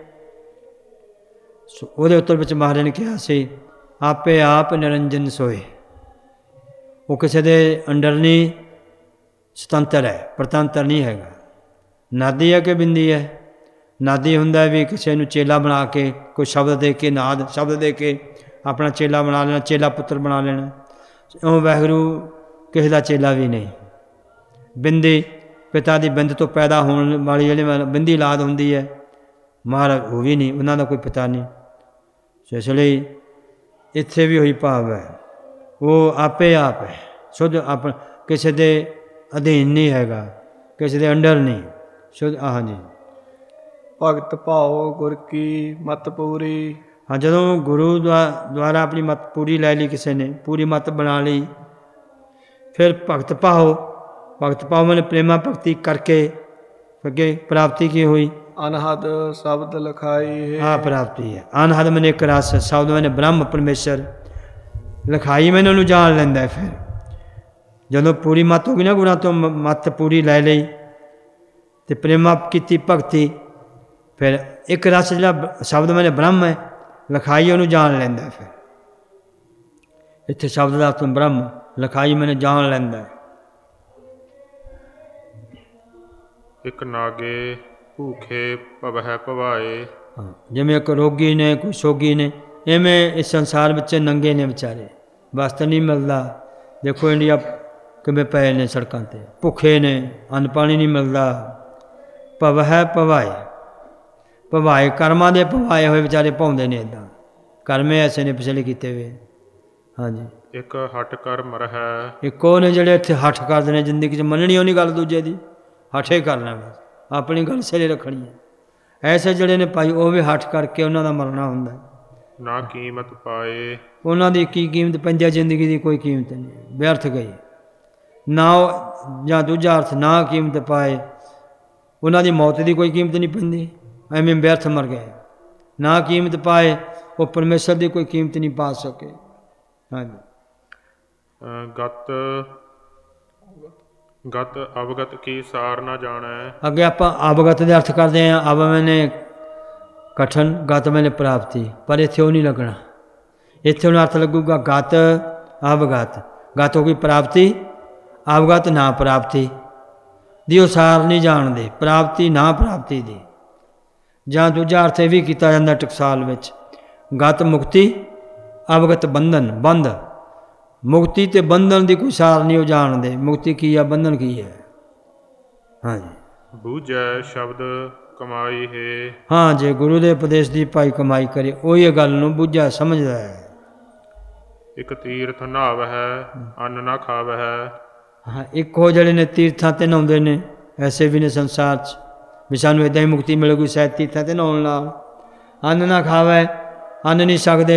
ਉਹਦੇ ਉੱਤਰ ਵਿੱਚ ਮਹਾਰਾਜ ਨੇ ਕਿਹਾ ਸੀ ਆਪੇ ਆਪ ਨਿਰੰਜਨ ਸੋਏ। ਉਹ ਕਿਸੇ ਦੇ ਅੰਡਰ ਨਹੀਂ, ਸੁਤੰਤਰ ਹੈ, ਪ੍ਰਤੰਤਰ ਨਹੀਂ ਹੈਗਾ। ਨਾਦੀ ਹੈ ਕਿ ਬਿੰਦੀ ਹੈ? ਨਾਦੀ ਹੁੰਦਾ ਵੀ ਕਿਸੇ ਨੂੰ ਚੇਲਾ ਬਣਾ ਕੇ, ਕੋਈ ਸ਼ਬਦ ਦੇ ਕੇ, ਨਾਦ ਸ਼ਬਦ ਦੇ ਕੇ ਆਪਣਾ ਚੇਲਾ ਬਣਾ ਲੈਣਾ, ਚੇਲਾ ਪੁੱਤਰ ਬਣਾ ਲੈਣਾ। ਉਹ ਵਾਹਿਗੁਰੂ ਕਿਸੇ ਦਾ ਚੇਲਾ ਵੀ ਨਹੀਂ। ਬਿੰਦੀ ਪਿਤਾ ਦੀ ਬਿੰਦ ਤੋਂ ਪੈਦਾ ਹੋਣ ਵਾਲੀ ਜਿਹੜੀ ਬਿੰਦੀ ਔਲਾਦ ਹੁੰਦੀ ਹੈ, ਮਹਾਰਾਜ ਉਹ ਵੀ ਨਹੀਂ, ਉਹਨਾਂ ਦਾ ਕੋਈ ਪਿਤਾ ਨਹੀਂ। ਸੋ ਇਸ ਲਈ ਇੱਥੇ ਵੀ ਉਹੀ ਭਾਵ ਹੈ, ਉਹ ਆਪੇ ਆਪ ਹੈ, ਸ਼ੁੱਧ ਆਪ, ਕਿਸੇ ਦੇ ਅਧੀਨ ਨਹੀਂ ਹੈਗਾ, ਕਿਸੇ ਦੇ ਅੰਡਰ ਨਹੀਂ, ਸ਼ੁੱਧ। ਹਾਂਜੀ, ਭਗਤ ਭਾਓ ਗੁਰ ਕੀ ਮਤ ਪੂਰੀ। ਹਾਂ, ਜਦੋਂ ਗੁਰੂ ਦੁਆਰਾ ਆਪਣੀ ਮਤ ਪੂਰੀ ਲੈ ਲਈ, ਕਿਸੇ ਨੇ ਪੂਰੀ ਮਤ ਬਣਾ ਲਈ, ਫਿਰ ਭਗਤ ਭਾਓ। ਭਗਤ ਭਾਓ ਮੈਨੇ ਪ੍ਰੇਮਾ ਭਗਤੀ ਕਰਕੇ ਅੱਗੇ ਪ੍ਰਾਪਤੀ ਕੀ ਹੋਈ? ਅਨਹਦ ਸ਼ਬਦ ਲਿਖਾਈ ਹੈ। ਹਾਂ, ਪ੍ਰਾਪਤੀ ਹੈ। ਅਨਹਦ ਮੈਨੇ ਇੱਕ ਰਸ, ਸ਼ਬਦ ਮੈਨੇ ਬ੍ਰਹਮ ਪਰਮੇਸ਼ਰ ਲਿਖਾਈ, ਮੈਨੇ ਉਹਨੂੰ ਜਾਣ ਲੈਂਦਾ। ਫਿਰ ਜਦੋਂ ਪੂਰੀ ਮਤ ਹੋ ਗਈ ਨਾ, ਗੁਰਾਂ ਤੋਂ ਮਤ ਪੂਰੀ ਲੈ ਲਈ ਅਤੇ ਪ੍ਰੇਮਾ ਕੀਤੀ ਭਗਤੀ, ਫਿਰ ਇੱਕ ਰਸ ਜਿਹੜਾ ਸ਼ਬਦ ਮੈਨੇ ਬ੍ਰਹਮ ਹੈ ਲਿਖਾਈ, ਉਹਨੂੰ ਜਾਣ ਲੈਂਦਾ। ਫਿਰ ਇੱਥੇ ਸ਼ਬਦ ਦਾ ਅਰਥ ਬ੍ਰਹਮ, ਲਿਖਾਈ ਮੈਨੇ ਜਾਣ ਲੈਂਦਾ। ਇੱਕ ਨਾਗੇ ਭੂਖੇ ਭਵਹਿ ਭਵਾਏ। ਹਾਂ, ਜਿਵੇਂ ਇੱਕ ਰੋਗੀ ਨੇ, ਕੋਈ ਸੋਗੀ ਨੇ, ਇਵੇਂ ਇਸ ਸੰਸਾਰ ਵਿੱਚ ਨੰਗੇ ਨੇ ਵਿਚਾਰੇ, ਵਸਤਰ ਨਹੀਂ ਮਿਲਦਾ। ਦੇਖੋ ਇੰਡੀਆ ਕਿਵੇਂ ਪਏ ਨੇ ਸੜਕਾਂ 'ਤੇ, ਭੁੱਖੇ ਨੇ, ਅੰਨ ਪਾਣੀ ਨਹੀਂ ਮਿਲਦਾ। ਭਵਹਿ ਭਵਾਏ, ਭਵਾਏ ਕਰਮਾਂ ਦੇ ਭਵਾਏ ਹੋਏ ਵਿਚਾਰੇ ਪਾਉਂਦੇ ਨੇ। ਇੱਦਾਂ ਕਰਮੇ ਐਸੇ ਨੇ ਪਿਛਲੇ ਕੀਤੇ ਹੋਏ। ਹਾਂਜੀ, ਇੱਕ ਹੱਠ ਕਰ ਮਰਹਿ। ਇੱਕ ਉਹ ਨੇ ਜਿਹੜੇ ਇੱਥੇ ਹੱਠ ਕਰਦੇ ਨੇ, ਜ਼ਿੰਦਗੀ 'ਚ ਮੰਨਣੀ ਉਹ ਨਹੀਂ ਗੱਲ ਦੂਜੇ ਦੀ, ਹੱਠੇ ਕਰਨਾ, ਬਸ ਆਪਣੀ ਗੱਲ ਸਿਰੇ ਰੱਖਣੀ ਹੈ। ਐਸੇ ਜਿਹੜੇ ਨੇ ਭਾਈ, ਉਹ ਵੀ ਹੱਠ ਕਰਕੇ ਉਹਨਾਂ ਦਾ ਮਰਨਾ ਹੁੰਦਾ। ਨਾ ਕੀਮਤ ਪਾਏ। ਉਹਨਾਂ ਦੀ ਕੀ ਕੀਮਤ ਪੈਂਦੀ ਹੈ? ਜ਼ਿੰਦਗੀ ਦੀ ਕੋਈ ਕੀਮਤ ਨਹੀਂ, ਵਿਅਰਥ ਗਈ। ਨਾ ਉਹ ਜਾਂ ਦੂਜਾ ਅਰਥ, ਨਾ ਕੀਮਤ ਪਾਏ, ਉਹਨਾਂ ਦੀ ਮੌਤ ਦੀ ਕੋਈ ਕੀਮਤ ਨਹੀਂ ਪੈਂਦੀ, ਐਵੇਂ ਵਿਅਰਥ ਮਰ ਗਏ। ਨਾ ਕੀਮਤ ਪਾਏ, ਉਹ ਪਰਮੇਸ਼ਰ ਦੀ ਕੋਈ ਕੀਮਤ ਨਹੀਂ ਪਾ ਸਕੇ। ਹਾਂਜੀ, ਗਤ ਅਵਗਤ ਕੀ ਸਾਰ ਨਾ ਜਾਣੈ। ਅੱਗੇ ਆਪਾਂ ਅਵਗਤ ਦੇ ਅਰਥ ਕਰਦੇ ਹਾਂ। ਅਵ ਮੈਨੇ ਕਠਨ, ਗਤ ਮੈਨੇ ਪ੍ਰਾਪਤੀ, ਪਰ ਇੱਥੇ ਉਹ ਨਹੀਂ ਲੱਗਣਾ। ਇੱਥੇ ਹੁਣ ਅਰਥ ਲੱਗੂਗਾ ਗਤ ਅਵਗਤ। ਗਤ ਹੋ ਗਈ ਪ੍ਰਾਪਤੀ, ਅਵਗਤ ਨਾ ਪ੍ਰਾਪਤੀ। ਦੀ ਉਹ ਸਾਰ ਨਹੀਂ ਜਾਣਦੇ, ਪ੍ਰਾਪਤੀ ਨਾ ਪ੍ਰਾਪਤੀ ਦੀ। ਜਾਂ ਦੂਜਾ ਅਰਥ ਇਹ ਵੀ ਕੀਤਾ ਜਾਂਦਾ ਟਕਸਾਲ ਵਿੱਚ, ਗਤ ਮੁਕਤੀ ਅਵਗਤ ਬੰਧਨ, ਬੰਧ ਮੁਕਤੀ ਤੇ ਬੰਧਨ ਦੀ ਕੋਈ ਸਾਰ ਨਹੀਂ ਉਹ ਜਾਣਦੇ, ਮੁਕਤੀ ਕੀ ਆ ਬੰਧਨ ਕੀ ਹੈ। ਹਾਂਜੀ ਬੂਝੈ ਸ਼ਬਦ ਕਮਾਈ ਹੈ। ਹਾਂ, ਜੇ ਗੁਰੂ ਦੇ ਉਪਦੇਸ਼ ਦੀ ਭਾਈ ਕਮਾਈ ਕਰੇ ਉਹ ਇਹ ਗੱਲ ਨੂੰ ਬੁੱਝਾ ਸਮਝਦਾ ਹੈ। ਇੱਕ ਤੀਰਥ ਨਹਾਵ ਹੈ ਅੰਨ ਨਾ ਖਾਵ ਹੈ। ਹਾਂ, ਇੱਕ ਹੋ ਜਿਹੜੇ ਨੇ ਤੀਰਥਾਂ 'ਤੇ ਨਹਾਉਂਦੇ ਨੇ, ਐਸੇ ਵੀ ਨੇ ਸੰਸਾਰ 'ਚ ਵੀ ਸਾਨੂੰ ਇੱਦਾਂ ਹੀ ਮੁਕਤੀ ਮਿਲੇਗੀ ਸ਼ਾਇਦ ਤੀਰਥਾਂ 'ਤੇ ਨਹਾਉਣ ਨਾਲ। ਅੰਨ ਨਾ ਖਾਵੇ, ਅੰਨ ਨਹੀਂ ਸਕਦੇ,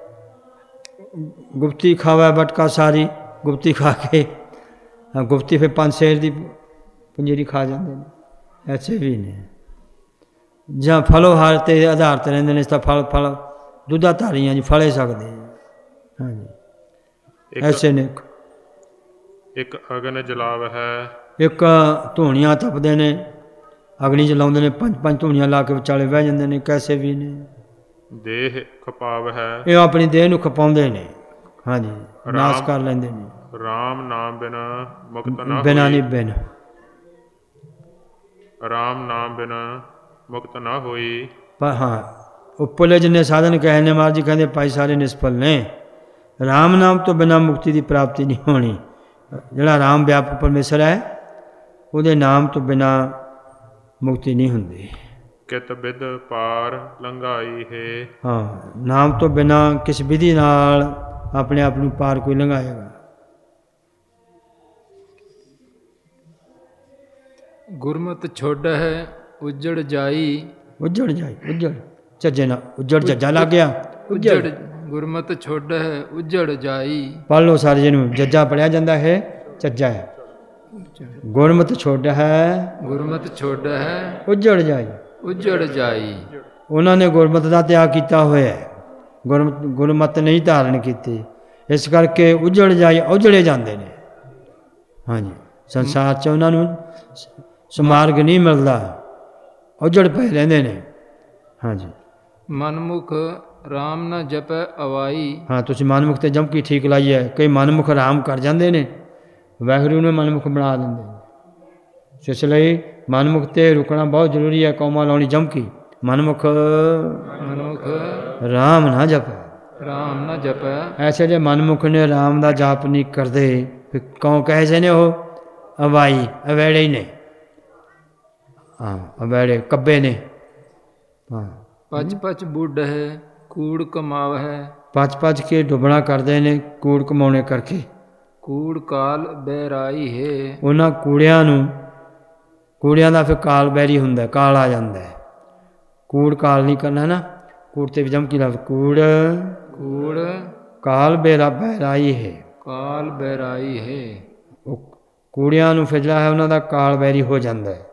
ਗੁਪਤੀ ਖਾਵੇ ਬਟਕਾ ਸਾਰੀ, ਗੁਪਤੀ ਖਾ ਕੇ ਗੁਪਤੀ ਫਿਰ 5 ਸ਼ੇਰ ਦੀ ਪੰਜੀਰੀ ਖਾ ਜਾਂਦੇ ਨੇ, ਐਸੇ ਵੀ ਨੇ। ਜਾਂ ਫਲੋਹਾਰ 'ਤੇ ਆਧਾਰਿਤ ਰਹਿੰਦੇ ਨੇ, ਇਸ ਤਾਂ ਫਲ ਦੁੱਧਾ ਧਾਰੀਆਂ ਜੀ ਫਲੇ ਸਕਦੇ। ਹਾਂਜੀ ਐਸੇ ਨੇ। ਇੱਕ ਅਗਨ ਜਲਾਵ ਹੈ। ਇੱਕ ਧੂਣੀਆਂ ਤਪਦੇ ਨੇ, ਅਗਨੀ ਜਲਾਉਂਦੇ ਨੇ, 5 ਧੂਣੀਆਂ ਲਾ ਕੇ ਵਿਚਾਲੇ ਬਹਿ ਜਾਂਦੇ ਨੇ, ਕੈਸੇ ਵੀ ਨੇ। ਦੇਹ ਖਪਾਵ ਹੈ। ਇਹ ਆਪਣੀ ਦੇਹ ਨੂੰ ਖਪਾਉਂਦੇ ਨੇ, ਹਾਂਜੀ ਨਾਸ ਕਰ ਲੈਂਦੇ ਨੇ। ਰਾਮ ਨਾਮ ਬਿਨਾ ਮੁਕਤ ਨਾ ਬਿਨਾ ਹੋਈ। ਨਹੀਂ ਬਿਨ ਰਾਮ ਨਾਮ ਬਿਨਾ ਮੁਕਤ ਨਾ ਹੋਈ। ਪਰ ਹਾਂ, ਉੱਪਰਲੇ ਜਿੰਨੇ ਸਾਧਨ ਕਹੇ ਨੇ ਮਹਾਰਾਜ ਜੀ ਕਹਿੰਦੇ ਭਾਈ ਸਾਰੇ ਨਿਸਫਲ ਨੇ। ਰਾਮ ਨਾਮ ਤੋਂ ਬਿਨਾ ਮੁਕਤੀ ਦੀ ਪ੍ਰਾਪਤੀ ਨਹੀਂ ਹੋਣੀ। ਜਿਹੜਾ ਰਾਮ ਵਿਆਪਕ ਪਰਮੇਸ਼ਰ ਹੈ ਉਹਦੇ ਨਾਮ ਤੋਂ ਬਿਨਾ ਮੁਕਤੀ ਨਹੀਂ ਹੁੰਦੀ। ਕਿਤ ਬਿਦ ਪਾਰ ਲੰਘਾਈ ਹੈ। ਹਾਂ, ਨਾਮ ਤੋਂ ਬਿਨਾ ਕਿਸ ਵਿਧੀ ਨਾਲ ਆਪਣੇ ਆਪ ਨੂੰ ਪਾਰ ਕੋਈ ਲੰਘਾਏਗਾ। ਗੁਰਮਤਿ ਛੋੜ ਹੈ ਉਜੜ ਜਾਈ। ਉੱਜੜ ਜਾਏ, ਉੱਜੜ ਝੱਜੇ ਨਾਲ ਉੱਜੜ ਝੱਜਾ ਲੱਗ ਗਿਆ। ਉਜੜ ਗੁਰਮਤਿ ਛੋੜ ਹੈ ਉਜੜ ਜਾਈ। ਪੜ੍ਹ ਲਓ ਸਾਰੇ ਜਿਹਨੂੰ ਜੱਜਾ ਪੜ੍ਹਿਆ ਜਾਂਦਾ ਹੈ, ਝੱਜਾ ਹੈ। ਗੁਰਮਤਿ ਛੋੜ ਹੈ ਗੁਰਮਤਿ ਛੋੜ ਹੈ ਉੱਜੜ ਜਾਏ, ਉਜੜ ਜਾਈ। ਉਹਨਾਂ ਨੇ ਗੁਰਮਤ ਦਾ ਤਿਆਗ ਕੀਤਾ ਹੋਇਆ ਹੈ, ਗੁਰਮਤ ਨਹੀਂ ਧਾਰਨ ਕੀਤੀ, ਇਸ ਕਰਕੇ ਉੱਜੜ ਜਾਏ, ਉਜੜੇ ਜਾਂਦੇ ਨੇ। ਹਾਂਜੀ, ਸੰਸਾਰ 'ਚ ਉਹਨਾਂ ਨੂੰ ਸਮਾਰਗ ਨਹੀਂ ਮਿਲਦਾ, ਉਜੜ ਪਏ ਰਹਿੰਦੇ ਨੇ। ਹਾਂਜੀ, ਮਨਮੁਖ ਰਾਮ ਨਾ ਜਪੈ ਅਵਾਈ। ਹਾਂ, ਤੁਸੀਂ ਮਨਮੁਖ ਤੇ ਜਮਕੀ ਠੀਕ ਲਾਈ ਹੈ। ਕਈ ਮਨਮੁਖ ਆਰਾਮ ਕਰ ਜਾਂਦੇ ਨੇ, ਵਾਹਿਗੁਰੂ ਨੂੰ ਮਨਮੁਖ ਬਣਾ ਦਿੰਦੇ ਨੇ। ਇਸ ਲਈ ਮਨਮੁਖ ਤੇ ਰੁਕਣਾ ਬਹੁਤ ਜ਼ਰੂਰੀ ਹੈ। ਕੌਮਾਂ ਲਾਉਣੀ ਜਮਕੀ, ਮਨਮੁਖ ਰਾਮ ਨਾ ਜਪੈ, ਰਾਮ ਨਾ ਜਪੈ। ਐਸੇ ਜੇ ਮਨਮੁਖ ਨੇ ਰਾਮ ਦਾ ਜਾਪ ਨਹੀਂ ਕਰਦੇ, ਫਿਰ ਕੌਂ ਕਹੇ ਜੇ ਨੇ ਉਹ ਅਵਾਈ, ਅਵੇੜੇ ਹੀ ਨੇ। ਹਾਂ, ਅਵੇੜੇ ਕੱਬੇ ਨੇ। ਹਾਂ, ਪਚ ਬੁੱਢ ਹੈ ਕੂੜ ਕਮਾਵ ਹੈ। ਪਚ ਕੇ ਡੁੱਬਣਾ ਕਰਦੇ ਨੇ, ਕੂੜ ਕਮਾਉਣੇ ਕਰਕੇ। ਕੂੜ ਕਾਲ ਬਹਿਰਾਈ ਹੈ। ਉਹਨਾਂ ਕੂੜਿਆਂ ਦਾ ਫਿਰ ਕਾਲ ਬੈਰੀ ਹੁੰਦਾ, ਕਾਲ ਆ ਜਾਂਦਾ ਹੈ। ਕੂੜ ਕਾਲ ਨਹੀਂ ਕਰਨਾ ਨਾ, ਕੂੜ ਤੇ ਵੀ ਜਮਕੀ ਲਾ, ਕੂੜ ਕਾਲ ਬਹਿਰਾਈ ਹੈ। ਕਾਲ ਬਹਿਰਾਈ ਹੈ। ਉਹ ਕੂੜਿਆਂ ਨੂੰ ਫਿਰ ਜਿਹੜਾ ਹੈ ਉਹਨਾਂ ਦਾ ਕਾਲ ਬੈਰੀ ਹੋ ਜਾਂਦਾ ਹੈ।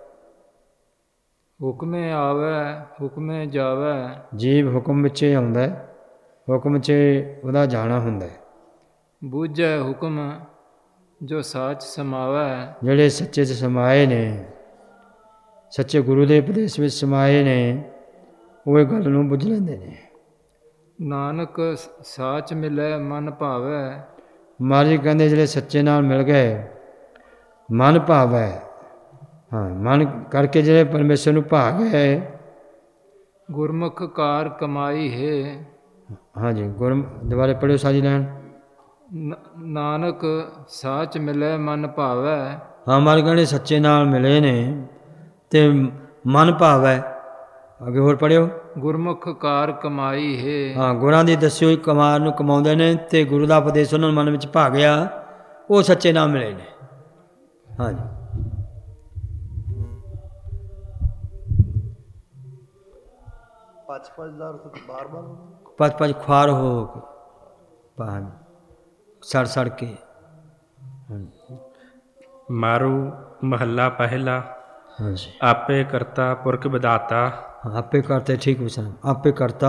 ਹੁਕਮੇ ਆਵੈ ਹੁਕਮੇ ਜਾਵੈ। ਜੀਵ ਹੁਕਮ ਵਿੱਚ ਹੀ ਆਉਂਦਾ ਹੈ, ਹੁਕਮ 'ਚ ਉਹਦਾ ਜਾਣਾ ਹੁੰਦਾ ਹੈ। ਬੂਝੈ ਹੁਕਮ ਜੋ ਸਾਚ ਸਮਾਵੈ। ਜਿਹੜੇ ਸੱਚੇ 'ਚ ਸਮਾਏ ਨੇ, ਸੱਚੇ ਗੁਰੂ ਦੇ ਉਪਦੇਸ਼ ਵਿੱਚ ਸਮਾਏ ਨੇ, ਉਹ ਇਹ ਗੱਲ ਨੂੰ ਬੁੱਝ ਲੈਂਦੇ ਨੇ। ਨਾਨਕ ਸਾਚ ਮਿਲੈ ਮਨ ਭਾਵੈ। ਮਹਾਰਾਜ ਜੀ ਕਹਿੰਦੇ ਜਿਹੜੇ ਸੱਚੇ ਨਾਲ ਮਿਲ ਗਏ, ਮਨ ਭਾਵੈ। ਹਾਂ, ਮਨ ਕਰਕੇ ਜਿਹੜੇ ਪਰਮੇਸ਼ਰ ਨੂੰ ਭਾ ਗਏ। ਗੁਰਮੁਖ ਕਾਰ ਕਮਾਈ ਹੈ। ਹਾਂਜੀ, ਦੁਬਾਰੇ ਪੜ੍ਹਿਓ ਸਾਰੀ ਲੈਣ। ਨਾਨਕ ਸਾਚ ਮਿਲੈ ਮਨ ਭਾਵੈ। ਹਾਂ, ਮਹਾਰਾਜ ਕਹਿੰਦੇ ਸੱਚੇ ਨਾਲ ਮਿਲੇ ਨੇ ਤੇ ਮਨ ਭਾਵੈ। ਅੱਗੇ ਹੋਰ ਪੜ੍ਹਿਓ। ਗੁਰਮੁਖ ਕਾਰ ਕਮਾਈ ਹੈ। ਹਾਂ, ਗੁਰਾਂ ਦੀ ਦੱਸਿਓ ਹੀ ਕਮਾਰ ਨੂੰ ਕਮਾਉਂਦੇ ਨੇ, ਤੇ ਗੁਰੂ ਦਾ ਉਪਦੇਸ਼ ਉਹਨਾਂ ਨੂੰ ਮਨ ਵਿੱਚ ਭਾ ਗਿਆ, ਉਹ ਸੱਚੇ ਨਾਲ ਮਿਲੇ ਨੇ। ਹਾਂਜੀ, ਪਚ ਖੁਆਰ ਹੋ ਕੇ ਸੜ ਕੇ। ਮਾਰੂ ਮਹੱਲਾ ਪਹਿਲਾ। ਹਾਂਜੀ, ਆਪੇ ਕਰਤਾ ਪੁਰਖ ਵਿਦਾਤਾ। ਆਪੇ ਕਰਤੇ, ਠੀਕ ਵਿਚਾਰ, ਆਪੇ ਕਰਤਾ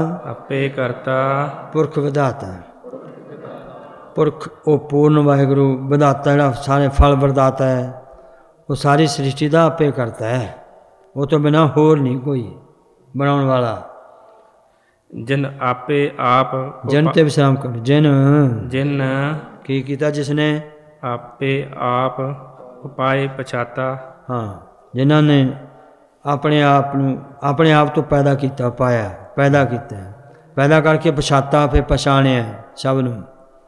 ਪੁਰਖ ਵਿਦਾਤਾ। ਪੁਰਖ ਉਹ ਪੂਰਨ ਵਾਹਿਗੁਰੂ ਵਿਦਾਤਾ, ਜਿਹੜਾ ਸਾਰੇ ਫਲ ਵਰਦਾਤਾ ਹੈ, ਉਹ ਸਾਰੀ ਸ੍ਰਿਸ਼ਟੀ ਦਾ ਆਪੇ ਕਰਤਾ ਹੈ। ਉਹ ਤੋਂ ਬਿਨਾਂ ਹੋਰ ਨਹੀਂ ਕੋਈ ਬਣਾਉਣ ਵਾਲਾ। ਜਿਨ ਆਪੇ ਆਪ ਜਨ ਤੇ ਵਿਸ਼ਰਾਮ ਕਰ। ਜਿਨ ਜਿਨ ਕੀ ਕੀਤਾ? ਜਿਸਨੇ ਆਪੇ ਆਪ ਉਪਾਏ ਪਛਾਤਾ। ਹਾਂ, ਜਿਨ੍ਹਾਂ ਨੇ ਆਪਣੇ ਆਪ ਨੂੰ ਆਪਣੇ ਆਪ ਤੋਂ ਪੈਦਾ ਕੀਤਾ, ਪਾਇਆ, ਪੈਦਾ ਕੀਤਾ, ਪੈਦਾ ਕਰਕੇ ਪਛਾਤਾ, ਫਿਰ ਪਛਾਣਿਆ ਸਭ ਨੂੰ।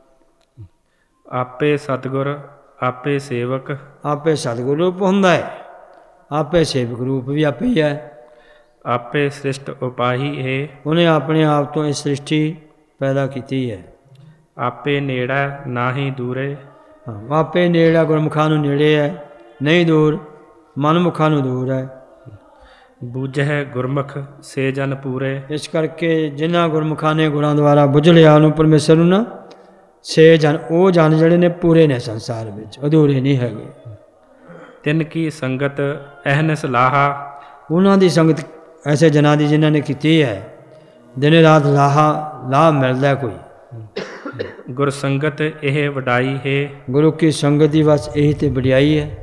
ਆਪੇ ਸਤਿਗੁਰ ਆਪੇ ਸੇਵਕ। ਆਪੇ ਸਤਿਗੁਰ ਰੂਪ ਹੁੰਦਾ ਹੈ, ਆਪੇ ਸੇਵਕ ਰੂਪ ਵੀ ਆਪੇ ਹੀ ਹੈ। ਆਪੇ ਸ੍ਰਿਸ਼ਟ ਉਪਾਹੀ ਹੈ। ਉਹਨੇ ਆਪਣੇ ਆਪ ਤੋਂ ਇਹ ਸ੍ਰਿਸ਼ਟੀ ਪੈਦਾ ਕੀਤੀ ਹੈ। ਆਪੇ ਨੇੜਾ ਨਾਹੀ ਦੂਰੇ। ਹਾਂ, ਆਪੇ ਨੇੜਾ, ਗੁਰਮੁਖਾਂ ਨੂੰ ਨੇੜੇ ਹੈ, ਨਹੀਂ ਦੂਰ, ਮਨਮੁਖਾਂ ਨੂੰ ਦੂਰ ਹੈ। ਬੁਝੈ ਗੁਰਮੁਖ ਸੇ ਜਨ ਪੂਰੇ। ਇਸ ਕਰਕੇ ਜਿਨ੍ਹਾਂ ਗੁਰਮੁਖਾਂ ਨੇ ਗੁਰਾਂ ਦੁਆਰਾ ਬੁੱਝ ਲਿਆ ਉਹਨੂੰ, ਪਰਮੇਸ਼ਰ ਨੂੰ ਨਾ, ਸੇ ਜਨ, ਉਹ ਜਨ ਜਿਹੜੇ ਨੇ ਪੂਰੇ ਨੇ ਸੰਸਾਰ ਵਿੱਚ, ਅਧੂਰੇ ਨਹੀਂ ਹੈਗੇ। ਤਿਨ ਕੀ ਸੰਗਤ ਅਹਨਸ ਲਾਹਾ। ਉਹਨਾਂ ਦੀ ਸੰਗਤ ਐਸੇ ਜਨਾਂ ਦੀ ਜਿਨ੍ਹਾਂ ਨੇ ਕੀਤੀ ਹੈ, ਦਿਨ ਰਾਤ ਲਾਭ ਮਿਲਦਾ ਕੋਈ। ਗੁਰ ਸੰਗਤ ਇਹ ਵਡਾਈ ਹੈ। ਗੁਰੂ ਕੀ ਸੰਗਤ ਦੀ ਬਸ ਇਹੀ ਤੇ ਵਡਿਆਈ ਹੈ।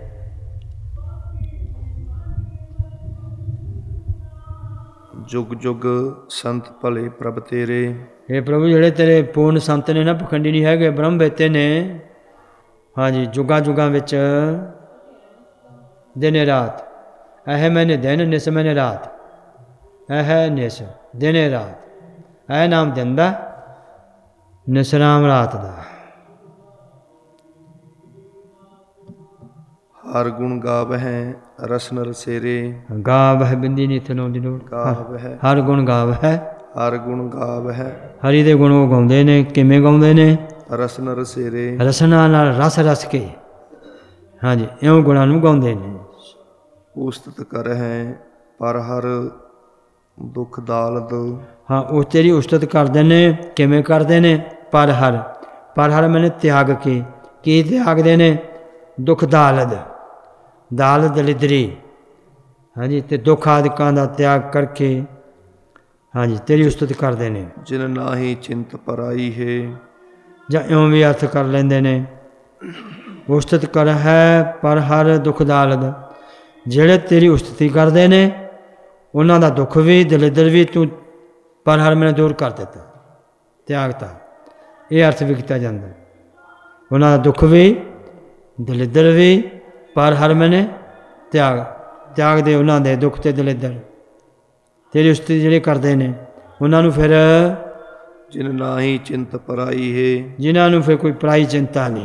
ਜੁਗ ਜੁਗ ਸੰਤ ਭਲੇ ਪ੍ਰਭ ਤੇਰੇ। ਇਹ ਪ੍ਰਭੂ ਜਿਹੜੇ ਤੇਰੇ ਪੂਰਨ ਸੰਤ ਨੇ ਨਾ, ਪਖੰਡੀ ਨਹੀਂ ਹੈਗੇ, ਬ੍ਰਹਮ ਵੇਤੇ ਨੇ। ਹਾਂਜੀ, ਜੁਗਾਂ ਜੁਗਾਂ ਵਿੱਚ ਦਿਨ ਰਾਤ, ਇਹ ਮੈਨੇ ਦਿਨ, ਨਿਸ ਮੈਨੇ ਰਾਤ, ਇਹ ਨਿਸ ਦਿਨ ਰਾਤ, ਇਹ ਨਾਮ ਦਿਨ ਦਾ, ਨਿਸਰਾਮ ਰਾਤ ਦਾ। ਹਰ ਗੁਣ ਗਾਵਹਿ ਰਸਨ ਰਸੇਰੇ। ਗਾਵਹਿ ਬਿੰਦੀ ਨਹੀਂ ਥਨੋਂ ਦੀ ਲੋੜ। ਗਾਵਹਿ ਹਰ ਗੁਣ ਗਾਵਹਿ, ਹਰ ਗੁਣ ਗਾਵਹਿ ਹਰੀ ਦੇ ਗੁਣ ਉਹ ਗਾਉਂਦੇ ਨੇ। ਕਿਵੇਂ ਗਾਉਂਦੇ ਨੇ? ਰਸਨ ਰਸੇਰੇ। ਰਸਨਾ ਨਾਲ ਰਸ ਰਸ ਕੇ, ਹਾਂਜੀ, ਇਉਂ ਗੁਣਾਂ ਨੂੰ ਗਾਉਂਦੇ ਨੇ। ਉਸਤਤ ਕਰਹਿ ਪਰ ਹਰ ਦੁਖ ਦਾਲਦ। ਹਾਂ, ਉਹ ਤੇਰੀ ਉਸਤਤ ਕਰਦੇ ਨੇ। ਕਿਵੇਂ ਕਰਦੇ ਨੇ? ਪਰ ਹਰ ਮੈਨੇ ਤਿਆਗ ਕੇ। ਕੀ ਤਿਆਗਦੇ ਨੇ? ਦੁੱਖ ਦਾਲਦ, ਦਾਲਦ ਦਲਿਦਰੀ, ਹਾਂਜੀ, ਤੇ ਦੁੱਖ ਆਦਿਕਾਂ ਦਾ ਤਿਆਗ ਕਰਕੇ, ਹਾਂਜੀ, ਤੇਰੀ ਉਸਤਤ ਕਰਦੇ ਨੇ। ਜਿਨ ਨਾਹੀ ਚਿੰਤ ਪਰਾਈ ਹੈ। ਜਾਂ ਇਉਂ ਵੀ ਅਰਥ ਕਰ ਲੈਂਦੇ ਨੇ, ਉਸਤਤ ਕਰ ਹੈ ਪਰ ਹਰ ਦੁੱਖ ਦਾਲਦ। ਜਿਹੜੇ ਤੇਰੀ ਉਸਤਤੀ ਕਰਦੇ ਨੇ ਉਹਨਾਂ ਦਾ ਦੁੱਖ ਵੀ, ਦਲਿੱਦਰ ਵੀ ਤੂੰ ਪਰ ਹਰ ਮੈਨੇ ਦੂਰ ਕਰ ਦਿੱਤਾ, ਤਿਆਗਤਾ। ਇਹ ਅਰਥ ਵੀ ਕੀਤਾ ਜਾਂਦਾ। ਉਹਨਾਂ ਦਾ ਦੁੱਖ ਵੀ, ਦਲਿੱਦਰ ਵੀ, ਪਰ ਹਰ ਮੈਨੇ ਤਿਆਗ ਦੇ ਉਹਨਾਂ ਦੇ ਦੁੱਖ ਤੇ ਦਲਿੱਦਰ। ਤੇਰੀ ਉਸਤਤੀ ਜਿਹੜੇ ਕਰਦੇ ਨੇ ਉਹਨਾਂ ਨੂੰ ਫਿਰ, ਜਿਨ ਨਾਹੀ ਚਿੰਤ ਪਰਾਈ ਹੈ। ਜਿਨ੍ਹਾਂ ਨੂੰ ਫਿਰ ਕੋਈ ਪਰਾਈ ਚਿੰਤਾ ਨਹੀਂ।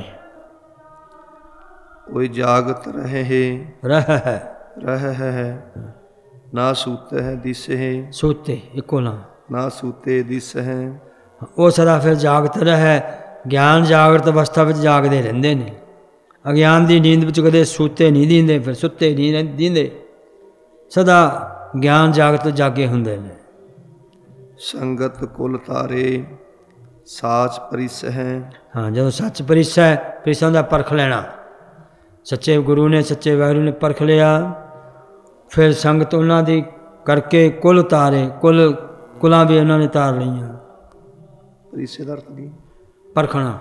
ਕੋਈ ਜਾਗਤ ਰਹੇ ਰਹਿ ਹੈ ਨਾ ਸੂਤੇ ਹੈ ਦਿਸ ਹੈ। ਸੂਤੇ ਇੱਕੋ ਨਾ ਸੂਤੇ ਦਿਸ ਹੈ। ਉਹ ਸਦਾ ਫਿਰ ਜਾਗਤ ਰਹੇ। ਗਿਆਨ ਜਾਗਰਤ ਅਵਸਥਾ ਵਿੱਚ ਜਾਗਦੇ ਰਹਿੰਦੇ ਨੇ। ਅਗਿਆਨ ਦੀ ਨੀਂਦ ਵਿੱਚ ਕਦੇ ਸੂਤੇ ਨਹੀਂ ਦੀਂਦੇ, ਫਿਰ ਸੁੱਤੇ ਨਹੀਂ ਦੀਂਦੇ, ਸਦਾ ਗਿਆਨ ਜਾਗਤ ਜਾਗੇ ਹੁੰਦੇ ਨੇ। ਸੰਗਤ ਕੁਲ ਤਾਰੇ ਸਾਚ ਪਰਿਸ ਹੈ। ਹਾਂ, ਜਦੋਂ ਸੱਚ ਪਰਿਸੈ, ਪਰਿਸਾਂ ਦਾ ਪਰਖ ਲੈਣਾ। ਸੱਚੇ ਗੁਰੂ ਨੇ, ਸੱਚੇ ਵਾਹਿਗੁਰੂ ਨੇ ਪਰਖ ਲਿਆ, ਫਿਰ ਸੰਗਤ ਉਹਨਾਂ ਦੀ ਕਰਕੇ ਕੁਲ ਤਾਰੇ, ਕੁਲਾਂ ਵੀ ਉਹਨਾਂ ਨੇ ਤਾਰ ਲਈਆਂ। ਪਰਿਸੇ ਦਾ ਅਰਥ ਕੀ? ਪਰਖਣਾ,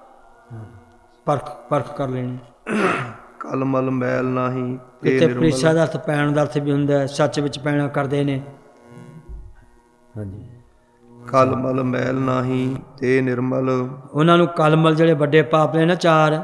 ਪਰਖ ਕਰ ਲੈਣੀ। ਕਲ ਮਲ ਮੈਲ ਨਾਹੀ ਇੱਥੇ ਪਰੀਸਾ ਦਾ ਅਰਥ ਪੈਣ ਦਾ ਅਰਥ ਵੀ ਹੁੰਦਾ ਹੈ। ਸੱਚ ਵਿੱਚ ਪੈਣਾ ਕਰਦੇ ਨੇ। ਹਾਂਜੀ, ਕਲ ਮਲ ਮੈਲ ਨਾਹੀ ਤੇ ਨਿਰਮਲ। ਉਹਨਾਂ ਨੂੰ ਕਲਮਲ ਜਿਹੜੇ ਵੱਡੇ ਪਾਪ ਨੇ ਨਾ, 4,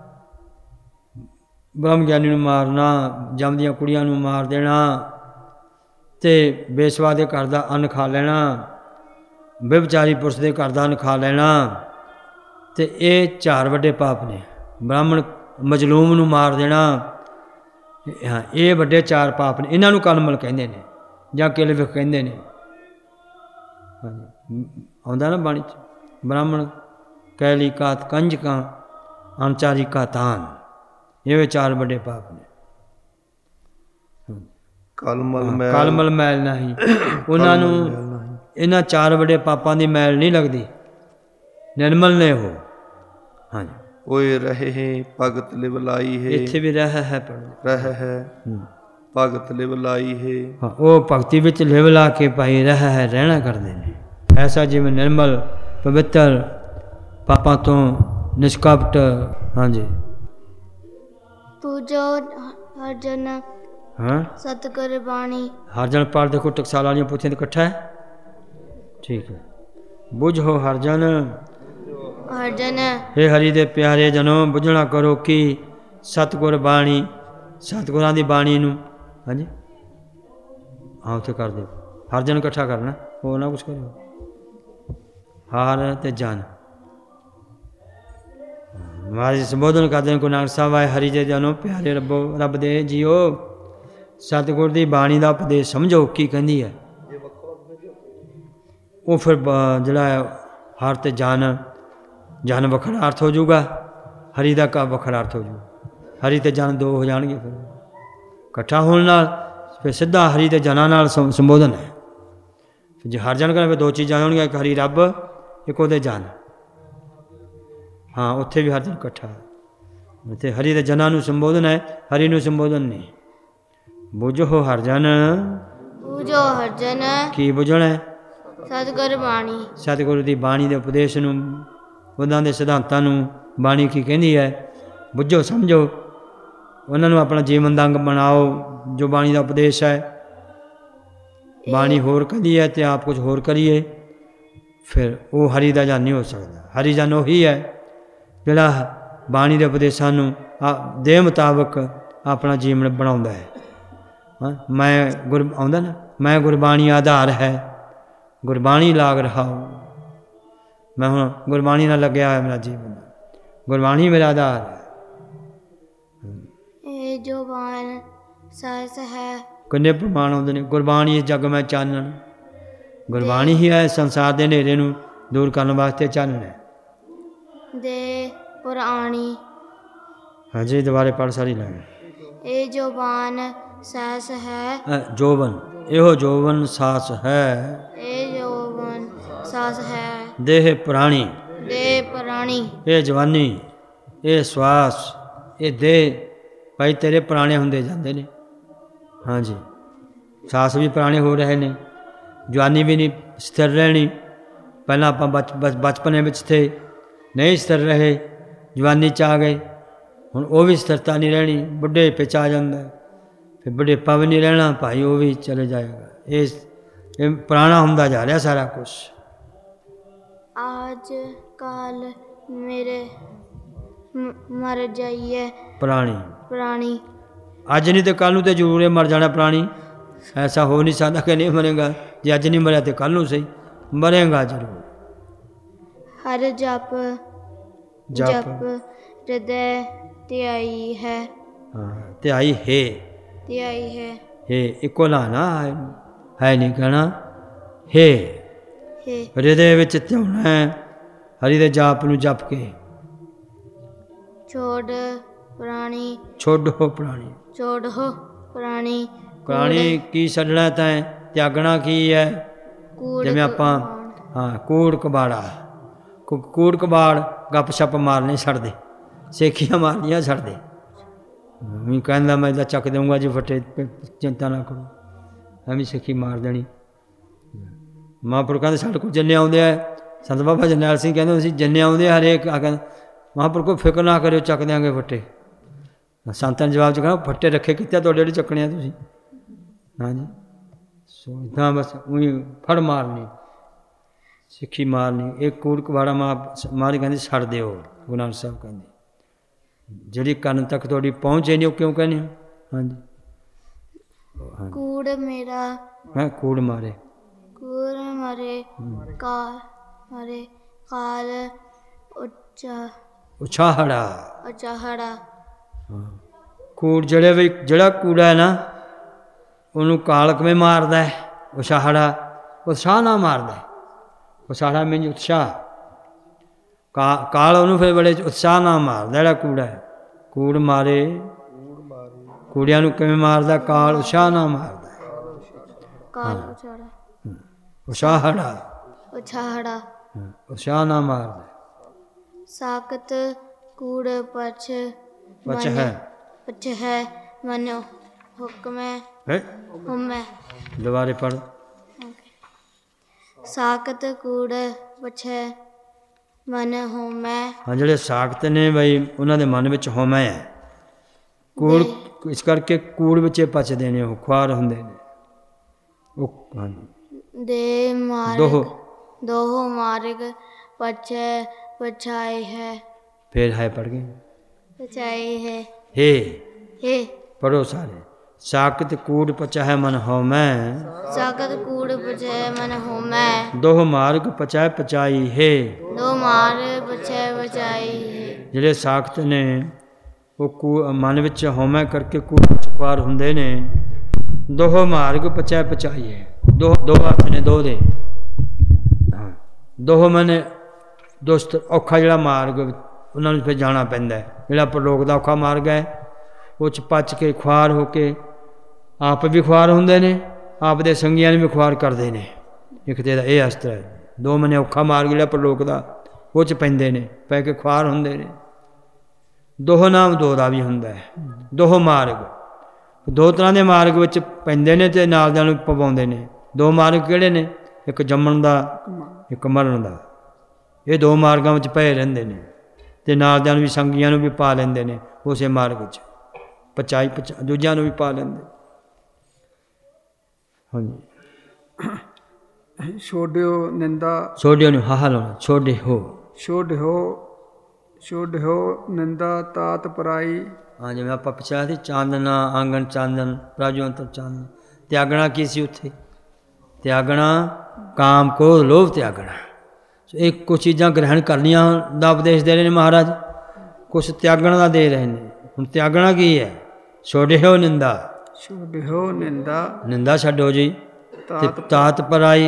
ਬ੍ਰਹਮ ਗਿਆਨੀ ਨੂੰ ਮਾਰਨਾ, ਜਮ ਦੀਆਂ ਕੁੜੀਆਂ ਨੂੰ ਮਾਰ ਦੇਣਾ, ਤੇ ਬੇਸਵਾ ਦੇ ਘਰ ਦਾ ਅੰਨ ਖਾ ਲੈਣਾ, ਵਿਭਚਾਰੀ ਪੁਰਸ਼ ਦੇ ਘਰ ਦਾ ਅੰਨ ਖਾ ਲੈਣਾ, ਤੇ ਇਹ 4 ਵੱਡੇ ਪਾਪ ਨੇ। ਬ੍ਰਾਹਮਣ ਮਜਲੂਮ ਨੂੰ ਮਾਰ ਦੇਣਾ, ਹਾਂ, ਇਹ ਵੱਡੇ 4 ਪਾਪ ਨੇ। ਇਹਨਾਂ ਨੂੰ ਕਲਮਲ ਕਹਿੰਦੇ ਨੇ ਜਾਂ ਕਿਲਵਿਖ ਕਹਿੰਦੇ ਨੇ। ਹਾਂਜੀ, ਆਉਂਦਾ ਨਾ ਬਾਣੀ 'ਚ, ਬ੍ਰਾਹਮਣ ਕੈਲੀ ਕਾਤ ਕੰਜਕਾਂ ਅਨਚਾਰੀ ਕਾ ਤਾਨ। ਇਹ 4 ਵੱਡੇ ਪਾਪ ਨੇ। ਕਲਮਲ ਮੈਲ ਨਹੀਂ। ਉਹਨਾਂ ਨੂੰ ਇਹਨਾਂ 4 ਵੱਡੇ ਪਾਪਾਂ ਦੀ ਮੈਲ ਨਹੀਂ ਲੱਗਦੀ, ਨਿਰਮਲ ਨੇ ਉਹ। ਹਾਂਜੀ, ਓਏ ਰਹੇ ਭਗਤ ਲਿਵ ਲਾਈ ਹੈ। ਇੱਥੇ ਵੀ ਰਹਿ ਹੈ, ਰਹਿ ਹੈ ਭਗਤ ਲਿਵ ਲਾਈ ਹੈ। ਹਾਂ, ਉਹ ਭਗਤੀ ਵਿੱਚ ਲਿਵ ਲਾ ਕੇ ਭਾਈ ਹੈ, ਰਹਿਣਾ ਕਰਦੇ ਨੇ। ਐਸਾ ਜਿਵੇਂ ਨਿਰਮਲ ਪਵਿੱਤਰ, ਪਾਪਾਂ ਤੋਂ ਨਿਸ਼ਕਪਟ। ਹਾਂਜੀ, ਪੂਜੋ ਹਰ ਜਨ ਹਾਂ, ਸਤਿਗੁਰ ਬਾਣੀ। ਹਰ ਜਨ ਪਾਠ ਦੇਖੋ, ਟਕਸਾਲ ਵਾਲੀਆਂ ਪੋਥੀਆਂ ਤੇ ਇਕੱਠਾ ਹੈ। ਠੀਕ ਹੈ। ਬੁਝੋ ਹਰ ਜਨ, ਹਰ ਜਨ ਹੇ ਹਰੀ ਦੇ ਪਿਆਰੇ ਜਨੋ, ਬੁਝਣਾ ਕਰੋ ਕਿ ਸਤਿਗੁਰ ਬਾਣੀ, ਸਤਿਗੁਰਾਂ ਦੀ ਬਾਣੀ ਨੂੰ, ਹਾਂਜੀ ਹਾਂ ਉੱਥੇ ਕਰ ਦਿਓ, ਹਰ ਜਨ ਇਕੱਠਾ ਕਰਨਾ, ਹੋਰ ਨਾ ਕੁਛ ਕਰਿਓ। ਹਰ ਤੇ ਜਨ ਮਹਾਰਾਜ ਸੰਬੋਧਨ ਕਰਦੇ ਨੇ ਗੁਰੂ ਨਾਨਕ ਸਾਹਿਬ ਆਏ ਹਰੀ ਦੇ ਜਨੋ ਪਿਆਰੇ ਰੱਬੋ, ਰੱਬ ਦੇ ਜੀਓ, ਸਤਿਗੁਰ ਦੀ ਬਾਣੀ ਦਾ ਉਪਦੇਸ਼ ਸਮਝੋ ਕੀ ਕਹਿੰਦੀ ਹੈ। ਉਹ ਫਿਰ ਜਿਹੜਾ ਹਰ ਤੇ ਜਨ, ਜਨ ਵੱਖਰਾ ਅਰਥ ਹੋ ਜਾਊਗਾ, ਹਰੀ ਦਾ ਕਾ ਵੱਖਰਾ ਅਰਥ ਹੋ ਜਾਊਗਾ। ਹਰੀ ਤੇ ਜਨ ਦੋ ਹੋ ਜਾਣਗੇ, ਫਿਰ ਇਕੱਠਾ ਹੋਣ ਨਾਲ ਫਿਰ ਸਿੱਧਾ ਹਰੀ ਤੇ ਜਨਾਂ ਨਾਲ ਸੰਬੋਧਨ ਹੈ। ਜੇ ਹਰ ਜਨ ਕਰੇ ਫਿਰ ਦੋ ਚੀਜ਼ਾਂ ਹੋਣਗੀਆਂ, ਇੱਕ ਹਰੀ ਰੱਬ, ਇੱਕ ਉਹਦੇ ਜਨ। ਹਾਂ ਉੱਥੇ ਵੀ ਹਰ ਜਨ ਇਕੱਠਾ, ਉੱਥੇ ਹਰੀ ਦੇ ਜਨਾਂ ਨੂੰ ਸੰਬੋਧਨ ਹੈ, ਹਰੀ ਨੂੰ ਸੰਬੋਧਨ ਨਹੀਂ। ਬੁਝੋ ਹਰ ਜਨ, ਬੁਝੋ ਹਰ ਜਨ, ਕੀ ਬੁਝਣਾ ਹੈ? ਸਤਿਗੁਰ ਬਾਣੀ, ਸਤਿਗੁਰੂ ਦੀ ਬਾਣੀ ਦੇ ਉਪਦੇਸ਼ ਨੂੰ, ਉਹਨਾਂ ਦੇ ਸਿਧਾਂਤਾਂ ਨੂੰ ਬਾਣੀ ਕੀ ਕਹਿੰਦੀ ਹੈ ਬੁੱਝੋ, ਸਮਝੋ, ਉਹਨਾਂ ਨੂੰ ਆਪਣਾ ਜੀਵਨ ਦਾ ਅੰਗ ਬਣਾਓ। ਜੋ ਬਾਣੀ ਦਾ ਉਪਦੇਸ਼ ਹੈ, ਬਾਣੀ ਹੋਰ ਕਹਿੰਦੀ ਹੈ ਅਤੇ ਆਪ ਕੁਝ ਹੋਰ ਕਰੀਏ, ਫਿਰ ਉਹ ਹਰੀ ਦਾ ਜਨ ਨਹੀਂ ਹੋ ਸਕਦਾ। ਹਰੀ ਜਨ ਉਹੀ ਹੈ ਜਿਹੜਾ ਬਾਣੀ ਦੇ ਉਪਦੇਸ਼ਾਂ ਨੂੰ ਦੇ ਮੁਤਾਬਕ ਆਪਣਾ ਜੀਵਨ ਬਣਾਉਂਦਾ ਹੈ। ਮੈਂ ਆਉਂਦਾ ਨਾ, ਮੈਂ ਗੁਰਬਾਣੀ ਆਧਾਰ ਹੈ, ਗੁਰਬਾਣੀ ਲਾਗ ਰਹਾਉ। ਮੈਂ ਹੁਣ ਗੁਰਬਾਣੀ ਨਾਲ ਲੱਗਿਆ ਹੋਇਆ ਮੇਰਾ ਜੀਵਨ, ਗੁਰਬਾਣੀ ਮੇਰਾ ਆਧਾਰ ਹੈ। ਇਹ ਜੋ ਬਾਣ ਸਹਸ ਹੈ, ਕਿੰਨੇ ਪ੍ਰਮਾਣ ਆਉਂਦੇ ਨੇ। ਗੁਰਬਾਣੀ ਇਸ ਜੱਗ ਮੈਂ ਚਾਨਣ, ਗੁਰਬਾਣੀ ਹੀ ਹੈ ਸੰਸਾਰ ਦੇ ਹਨੇਰੇ ਨੂੰ ਦੂਰ ਕਰਨ ਵਾਸਤੇ ਚਾਨਣ ਹੈ। ਦੇ ਪੁਰਾਣੀ, ਹਾਂਜੀ ਦੁਬਾਰੇ ਪੜ੍ਹ ਸਾਰੀ ਲੈਣ। ਇਹ ਜੋ ਬਾਣ ਸਹਸ ਹੈ, ਜੋਬਨ, ਇਹੋ ਜੋਬਨ ਸਾਸ ਹੈ, ਇਹ ਜੋਬਨ ਸਾਸ ਹੈ। ਦੇਹ ਪੁਰਾਣੀ, ਦੇ ਪੁਰਾਣੀ, ਇਹ ਜਵਾਨੀ, ਇਹ ਸਵਾਸ, ਇਹ ਦੇਹ ਭਾਈ ਤੇਰੇ ਪੁਰਾਣੇ ਹੁੰਦੇ ਜਾਂਦੇ ਨੇ। ਹਾਂਜੀ ਸਾਸ ਵੀ ਪੁਰਾਣੇ ਹੋ ਰਹੇ ਨੇ, ਜਵਾਨੀ ਵੀ ਨਹੀਂ ਸਥਿਰ ਰਹਿਣੀ। ਪਹਿਲਾਂ ਆਪਾਂ ਬਚਪਨੇ ਵਿੱਚ ਥੇ, ਨਹੀਂ ਸਥਿਰ ਰਹੇ, ਜਵਾਨੀ 'ਚ ਆ ਗਏ, ਹੁਣ ਉਹ ਵੀ ਸਥਿਰਤਾ ਨਹੀਂ ਰਹਿਣੀ। ਬੁੱਢੇ ਪਿੱਛ ਆ ਜਾਂਦਾ, ਫਿਰ ਬੁਢੇਪਾ ਵੀ ਨਹੀਂ ਰਹਿਣਾ ਭਾਈ, ਉਹ ਵੀ ਚਲੇ ਜਾਏਗਾ। ਇਹ ਪੁਰਾਣਾ ਹੁੰਦਾ ਜਾ ਰਿਹਾ ਸਾਰਾ ਕੁਛ। ਅੱਜ ਕੱਲ ਮੇਰੇ ਮਰ ਜਾਈਏ ਪੁਰਾਣੀ, ਪੁਰਾਣੀ, ਅੱਜ ਨਹੀਂ ਤੇ ਕੱਲ੍ਹ ਨੂੰ ਤੇ ਜ਼ਰੂਰ ਮਰ ਜਾਣਾ ਪੁਰਾਣੀ। ਐਸਾ ਹੋ ਨਹੀਂ ਸਕਦਾ ਕਿ ਨਹੀਂ ਮਰੇਗਾ। ਜੇ ਅੱਜ ਨਹੀਂ ਮਰਿਆ ਤੇ ਕੱਲ੍ਹ ਨੂੰ ਸਹੀ ਮਰੇਗਾ ਜ਼ਰੂਰ। ਹਰ ਜਪ ਜਪ ਹਿਰਦੈ ਧਿਆਈ ਹੈ, ਹਾਂ ਧਿਆਈ ਹੈ, ਧਿਆਈ ਹੈ, ਇੱਕੋ ਲਾਣਾ ਹੈ ਨਹੀਂ ਕਹਿਣਾ ਹੈ। ਹਿਰਦੇ ਵਿੱਚ ਧਿਆਉਣਾ ਹੈ ਹਰੀ ਦੇ ਜਾਪ ਨੂੰ ਜਪ ਕੇ। ਛੋੜ ਪੁਰਾਣੀ, ਛੋੜੋ ਪੁਰਾਣੀ, ਛੋੜੋ ਪੁਰਾਣੀ, ਪੁਰਾਣੀ ਕੀ ਛੱਡਣਾ ਤੈਂ, ਤਿਆਗਣਾ ਕੀ ਹੈ। ਜਿਵੇਂ ਆਪਾਂ ਹਾਂ ਕੂੜ ਕਬਾੜਾ, ਕੂੜ ਕਬਾੜ ਗੱਪ ਛੱਪ ਮਾਰਨੇ ਛੱਡਦੇ, ਸੇਖੀਆਂ ਮਾਰਨੀਆਂ ਛੱਡਦੇ। ਮੈਂ ਕਹਿੰਦਾ ਮੈਂ ਤਾਂ ਚੱਕ ਦੇਊਂਗਾ ਜੀ ਫੱਟੇ, ਚਿੰਤਾ ਨਾ ਕਰੋ, ਐਵੇਂ ਸੇਖੀ ਮਾਰ ਦੇਣੀ। ਮਹਾਂਪੁਰ ਕਹਿੰਦੇ ਸਾਡੇ ਕੋਲ ਜੰਨੇ ਆਉਂਦੇ ਆ, ਸੰਤ ਬਾਬਾ ਜਰਨੈਲ ਸਿੰਘ ਕਹਿੰਦੇ ਅਸੀਂ ਜੰਨੇ ਆਉਂਦੇ ਆ ਹਰੇਕ। ਆ ਕਹਿੰਦਾ ਮਹਾਂਪੁਰ ਕੋਈ ਫਿਕਰ ਨਾ ਕਰਿਓ, ਚੱਕ ਦਿਆਂਗੇ ਫੱਟੇ। ਸੰਤਾਂ ਨੇ ਜਵਾਬ 'ਚ ਕਹਿੰਦਾ ਫੱਟੇ ਰੱਖੇ ਕਿੱਥੇ ਤੁਹਾਡੇ ਜਿਹੜੇ ਚੱਕਣੇ ਆ ਤੁਸੀਂ। ਹਾਂਜੀ ਸੋ ਇੱਦਾਂ ਬਸ ਉਹੀ ਫੜ ਮਾਰਨੀ, ਸਿੱਖੀ ਮਾਰਨੀ। ਇਹ ਕੂੜ ਕਬਾੜਾ ਮਾਰ ਕਹਿੰਦੇ ਛੱਡ ਦਿਓ। ਗੁਰੂ ਨਾਨਕ ਸਾਹਿਬ ਕਹਿੰਦੇ ਜਿਹੜੀ ਕੰਨ ਤੱਕ ਤੁਹਾਡੀ ਪਹੁੰਚੇ ਨਹੀਂ ਉਹ ਕਿਉਂ ਕਹਿੰਦੇ ਹੋ। ਹਾਂਜੀ ਕੂੜ ਮੇਰਾ, ਮੈਂ ਕੂੜ ਮਾਰੇ, ਕੂੜ ਮਾਰੇ, ਕਾਲ ਮਾਰੇ, ਕਾਲ ਉੱਚਾ ਉਛਾਹੜਾ, ਉਚਾਹੜਾ। ਕੂੜ ਜਿਹੜਾ ਕੂੜਾ ਹੈ ਨਾ ਉਹਨੂੰ ਕਾਲ ਕਿਵੇਂ ਮਾਰਦਾ ਹੈ। ਉਛਾਹੜਾ ਉਤਸ਼ਾਹ ਨਾਲ ਮਾਰਦਾ। ਉਛਾਹੜਾ ਮੀਨਜ਼ ਉਤਸ਼ਾਹ, ਕਾਲ ਉਹਨੂੰ ਫਿਰ ਬੜੇ ਉਤਸ਼ਾਹ ਨਾਲ ਮਾਰਦਾ ਜਿਹੜਾ ਕੂੜਾ ਹੈ। ਕੂੜ ਮਾਰੇ, ਕੂੜਿਆਂ ਨੂੰ ਕਿਵੇਂ ਮਾਰਦਾ, ਕਾਲ ਉਤਸ਼ਾਹ ਨਾਲ ਮਾਰਦਾ। ਕਾਲ ਉਚਾਹੜਾ, ਉਛਾਹੜਾ, ਉਛਾਹੜਾ, ਉਤਸ਼ਾਹ ਨਾਲ ਮਾਰਦਾ। ਸਾਕਤ ਕੂੜ ਪਛ ਹੈ, ਪਛ ਹੈ ਮਨ ਹੁਕਮੈ ਹੁਮੈ। ਦੁਬਾਰੇ ਪੜ੍ਹ। ਸਾਕਤ ਕੂੜ ਪਛੈ ਮਨ ਹੋਮੈ। ਹਾਂ ਜਿਹੜੇ ਸਾਕਤ ਨੇ ਬਈ ਉਹਨਾਂ ਦੇ ਮਨ ਵਿੱਚ ਹੋਮੈ ਹੈ। ਕੂੜ ਇਸ ਕਰਕੇ ਕੂੜ ਵਿੱਚ ਪਚਦੇ ਨੇ, ਉਹ ਖੁਆਰ ਹੁੰਦੇ ਨੇ ਉਹ। ਹਾਂਜੀ ਦੇ ਮਾਰਗ ਦੋਹ ਮਾਰਗ ਪਛੈ ਪਛਾਏ ਹੈ। ਫਿਰ ਹੈ ਪੜ੍ਹ ਗਏ। ਪਛਾਏ ਹੈ हे हे पढ़ो सारे। साकत कूड़ पचाहे मन होमै, साकत कूड़ बचै मन होमै, दोह मार्ग पचाए पचाई हे। दो मार बचै बचाई है। ਜਿਹੜੇ ਸਾਖਤ ਨੇ ਉਹ ਮਨ ਵਿੱਚ ਹਉਮੈ ਕਰਕੇ ਕੂੜ ਵਿੱਚ ਖੁਆਰ ਹੁੰਦੇ ਨੇ। ਦੋਹ ਮਾਰਗ ਪਚੈ ਪਚਾਈਏ, ਦੋ ਅਰਥ ਨੇ ਦੋ ਦੇ। ਹਾਂ, ਦੋਹ ਮਨ ਦੋਸਤ ਔਖਾ ਜਿਹੜਾ ਮਾਰਗ ਉਹਨਾਂ ਨੂੰ ਫਿਰ ਜਾਣਾ ਪੈਂਦਾ ਹੈ। ਜਿਹੜਾ ਪ੍ਰਲੋਕ ਦਾ ਔਖਾ ਮਾਰਗ ਹੈ ਉਹ 'ਚ ਪਚ ਕੇ ਖੁਆਰ ਹੋ ਕੇ ਆਪ ਵੀ ਖੁਆਰ ਹੁੰਦੇ ਨੇ, ਆਪ ਦੇ ਸੰਗੀਆਂ ਨੂੰ ਵੀ ਖੁਆਰ ਕਰਦੇ ਨੇ। ਇੱਕ ਤੇ ਦਾ ਇਹ ਅਸਤਰ ਹੈ। ਦੋ ਮਨੇ ਔਖਾ ਮਾਰਗ ਜਿਹੜਾ ਪ੍ਰਲੋਕ ਦਾ ਉਹ 'ਚ ਪੈਂਦੇ ਨੇ, ਪੈ ਕੇ ਖੁਆਰ ਹੁੰਦੇ ਨੇ। ਦੋਹ ਨਾਮ ਦੋ ਦਾ ਵੀ ਹੁੰਦਾ ਹੈ। ਦੋਹ ਮਾਰਗ ਦੋ ਤਰ੍ਹਾਂ ਦੇ ਮਾਰਗ ਵਿੱਚ ਪੈਂਦੇ ਨੇ ਅਤੇ ਨਾਲ ਦਿਆਂ ਨੂੰ ਪਵਾਉਂਦੇ ਨੇ। ਦੋ ਮਾਰਗ ਕਿਹੜੇ ਨੇ? ਇੱਕ ਜੰਮਣ ਦਾ, ਇੱਕ ਮਰਨ ਦਾ। ਇਹ ਦੋ ਮਾਰਗਾਂ ਵਿੱਚ ਪਏ ਰਹਿੰਦੇ ਨੇ ਅਤੇ ਨਾਲ ਦਿਆਂ ਨੂੰ ਵੀ ਸੰਗੀਆਂ ਨੂੰ ਵੀ ਪਾ ਲੈਂਦੇ ਨੇ ਉਸੇ ਮਾਰਗ ਵਿੱਚ। ਪਚਾਈ ਦੂਜਿਆਂ ਨੂੰ ਵੀ ਪਾ ਲੈਂਦੇ। ਹਾਂਜੀ। ਛੋਡਿਓ ਨਿੰਦਾ, ਛੋਡਿਓ ਨੂੰ ਹਾਹਾ ਲਾਉਣਾ, ਛੋਡਿਓ, ਛੋਡਿਓ ਨਿੰਦਾ ਤਾਤ ਪਰਾਈ। ਹਾਂ, ਜਿਵੇਂ ਆਪਾਂ ਪੁੱਛਿਆ ਸੀ ਚਾਨਣਾ ਆਂਗਣ ਚਾਨਣ ਰਾਜੂ ਅੰਤਰ ਚਾਨਣ। ਤਿਆਗਣਾ ਕੀ ਸੀ ਉੱਥੇ? ਤਿਆਗਣਾ ਕਾਮ ਕ੍ਰੋਧ ਲੋਭ ਤਿਆਗਣਾ। ਇਹ ਕੁਛ ਚੀਜ਼ਾਂ ਗ੍ਰਹਿਣ ਕਰਨੀਆਂ ਦਾ ਉਪਦੇਸ਼ ਦੇ ਰਹੇ ਨੇ ਮਹਾਰਾਜ, ਕੁਛ ਤਿਆਗਣ ਦਾ ਦੇ ਰਹੇ ਨੇ। ਹੁਣ ਤਿਆਗਣਾ ਕੀ ਹੈ? ਛੋਡਿਓ ਨਿੰਦਾ, ਛੋਡਿਓ ਨਿੰਦਾ, ਨਿੰਦਾ ਛੱਡੋ ਜੀ। ਤਾਤ ਪਰਾਈ,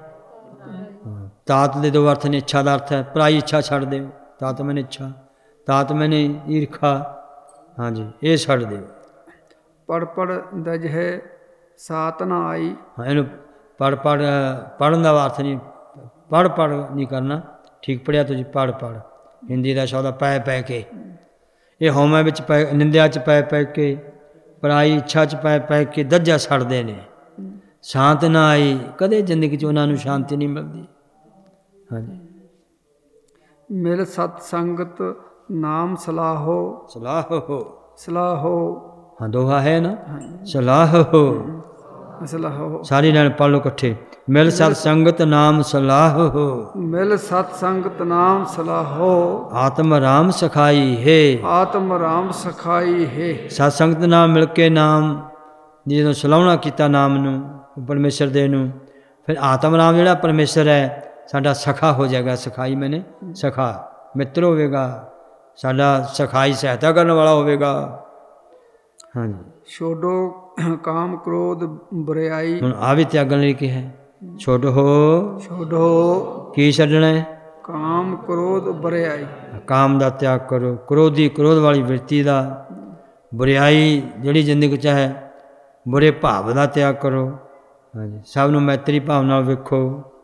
ਤਾਤ ਦੇ ਦੋ ਅਰਥ ਨੇ। ਇੱਛਾ ਦਾ ਅਰਥ ਹੈ ਪਰਾਈ ਇੱਛਾ ਛੱਡ ਦਿਓ। ਤਾਤ ਮੈਨੇ ਇੱਛਾ, ਤਾਤ ਮੈਨੇ ਈਰਖਾ। ਹਾਂਜੀ, ਇਹ ਛੱਡ ਦਿਓ। ਪੜ ਦਜਹਿ ਸਾਤ ਨਾ ਆਈ। ਹਾਂ, ਇਹਨੂੰ ਪੜ੍ਹਨ ਦਾ ਅਰਥ ਨਹੀਂ, ਪੜ੍ਹ ਨਹੀਂ ਕਰਨਾ। ਠੀਕ ਪੜ੍ਹਿਆ ਤੁਸੀਂ? ਪੜ੍ਹ ਹਿੰਦੀ ਦਾ ਸ਼ਬਦ ਪੈ ਕੇ। ਇਹ ਹਉਮੈ ਵਿੱਚ ਪੈ, ਨਿੰਦਿਆ 'ਚ ਪੈ ਕੇ, ਪਰਾਈ ਇੱਛਾ 'ਚ ਪੈ ਕੇ ਦੱਜਾ ਛੱਡਦੇ ਨੇ। ਸ਼ਾਂਤ ਨਾ ਆਈ, ਕਦੇ ਜ਼ਿੰਦਗੀ 'ਚ ਉਹਨਾਂ ਨੂੰ ਸ਼ਾਂਤੀ ਨਹੀਂ ਮਿਲਦੀ। ਹਾਂਜੀ। ਮਿਲ ਸਤ ਸੰਗਤ ਨਾਮ ਸਲਾਹੋ, ਸਲਾਹੋ। ਹਾਂ, ਦੋਹਾ ਹੈ ਨਾ, ਸਲਾਹੋ। ਸਲਾਹੋ ਸਾਰੀ ਲੈਣ ਪੜ੍ਹ ਲਓ ਇਕੱਠੇ। ਮਿਲ ਸਤ ਸੰਗਤ ਨਾਮ ਸਲਾਹੋ, ਮਿਲ ਸਤ ਸੰਗਤ ਨਾਮ ਸਲਾਹੋ। ਆਤਮ ਰਾਮ ਸਖਾਈ ਹੈ, ਆਤਮ ਰਾਮ ਸਖਾਈ ਹੈ। ਸਤ ਸੰਗਤ ਨਾਲ ਮਿਲ ਕੇ ਨਾਮ ਜਦੋਂ ਸਲਾਹੁਣਾ ਕੀਤਾ ਨਾਮ ਨੂੰ, ਪਰਮੇਸ਼ਰ ਦੇ ਨੂੰ, ਫਿਰ ਆਤਮ ਰਾਮ ਜਿਹੜਾ ਪਰਮੇਸ਼ਰ ਹੈ ਸਾਡਾ ਸਖਾ ਹੋ ਜਾਏਗਾ। ਸਖਾਈ ਮੈਨੇ ਸਖਾ, ਮਿੱਤਰ ਹੋਵੇਗਾ ਸਾਡਾ, ਸਖਾਈ ਸਹਾਇਤਾ ਕਰਨ ਵਾਲਾ ਹੋਵੇਗਾ। ਹਾਂਜੀ। ਛੋਡੋ ਕਾਮ ਕ੍ਰੋਧ ਬੁਰਿਆਈ। ਹੁਣ ਆ ਵੀ ਤਿਆਗਣ ਲਈ ਕਿਹਾ। ਛੋਡੋ ਕੀ ਛੱਡਣਾ ਹੈ? ਕਾਮ ਕ੍ਰੋਧ ਬੁਰਿਆਈ। ਕਾਮ ਦਾ ਤਿਆਗ ਕਰੋ, ਕ੍ਰੋਧੀ ਕ੍ਰੋਧ ਵਾਲੀ ਬਿਰਤੀ ਦਾ, ਬੁਰਿਆਈ ਜਿਹੜੀ ਜ਼ਿੰਦਗੀ 'ਚ ਹੈ ਬੁਰੇ ਭਾਵ ਦਾ ਤਿਆਗ ਕਰੋ। ਹਾਂਜੀ, ਸਭ ਨੂੰ ਮੈਤਰੀ ਭਾਵ ਨਾਲ ਵੇਖੋ।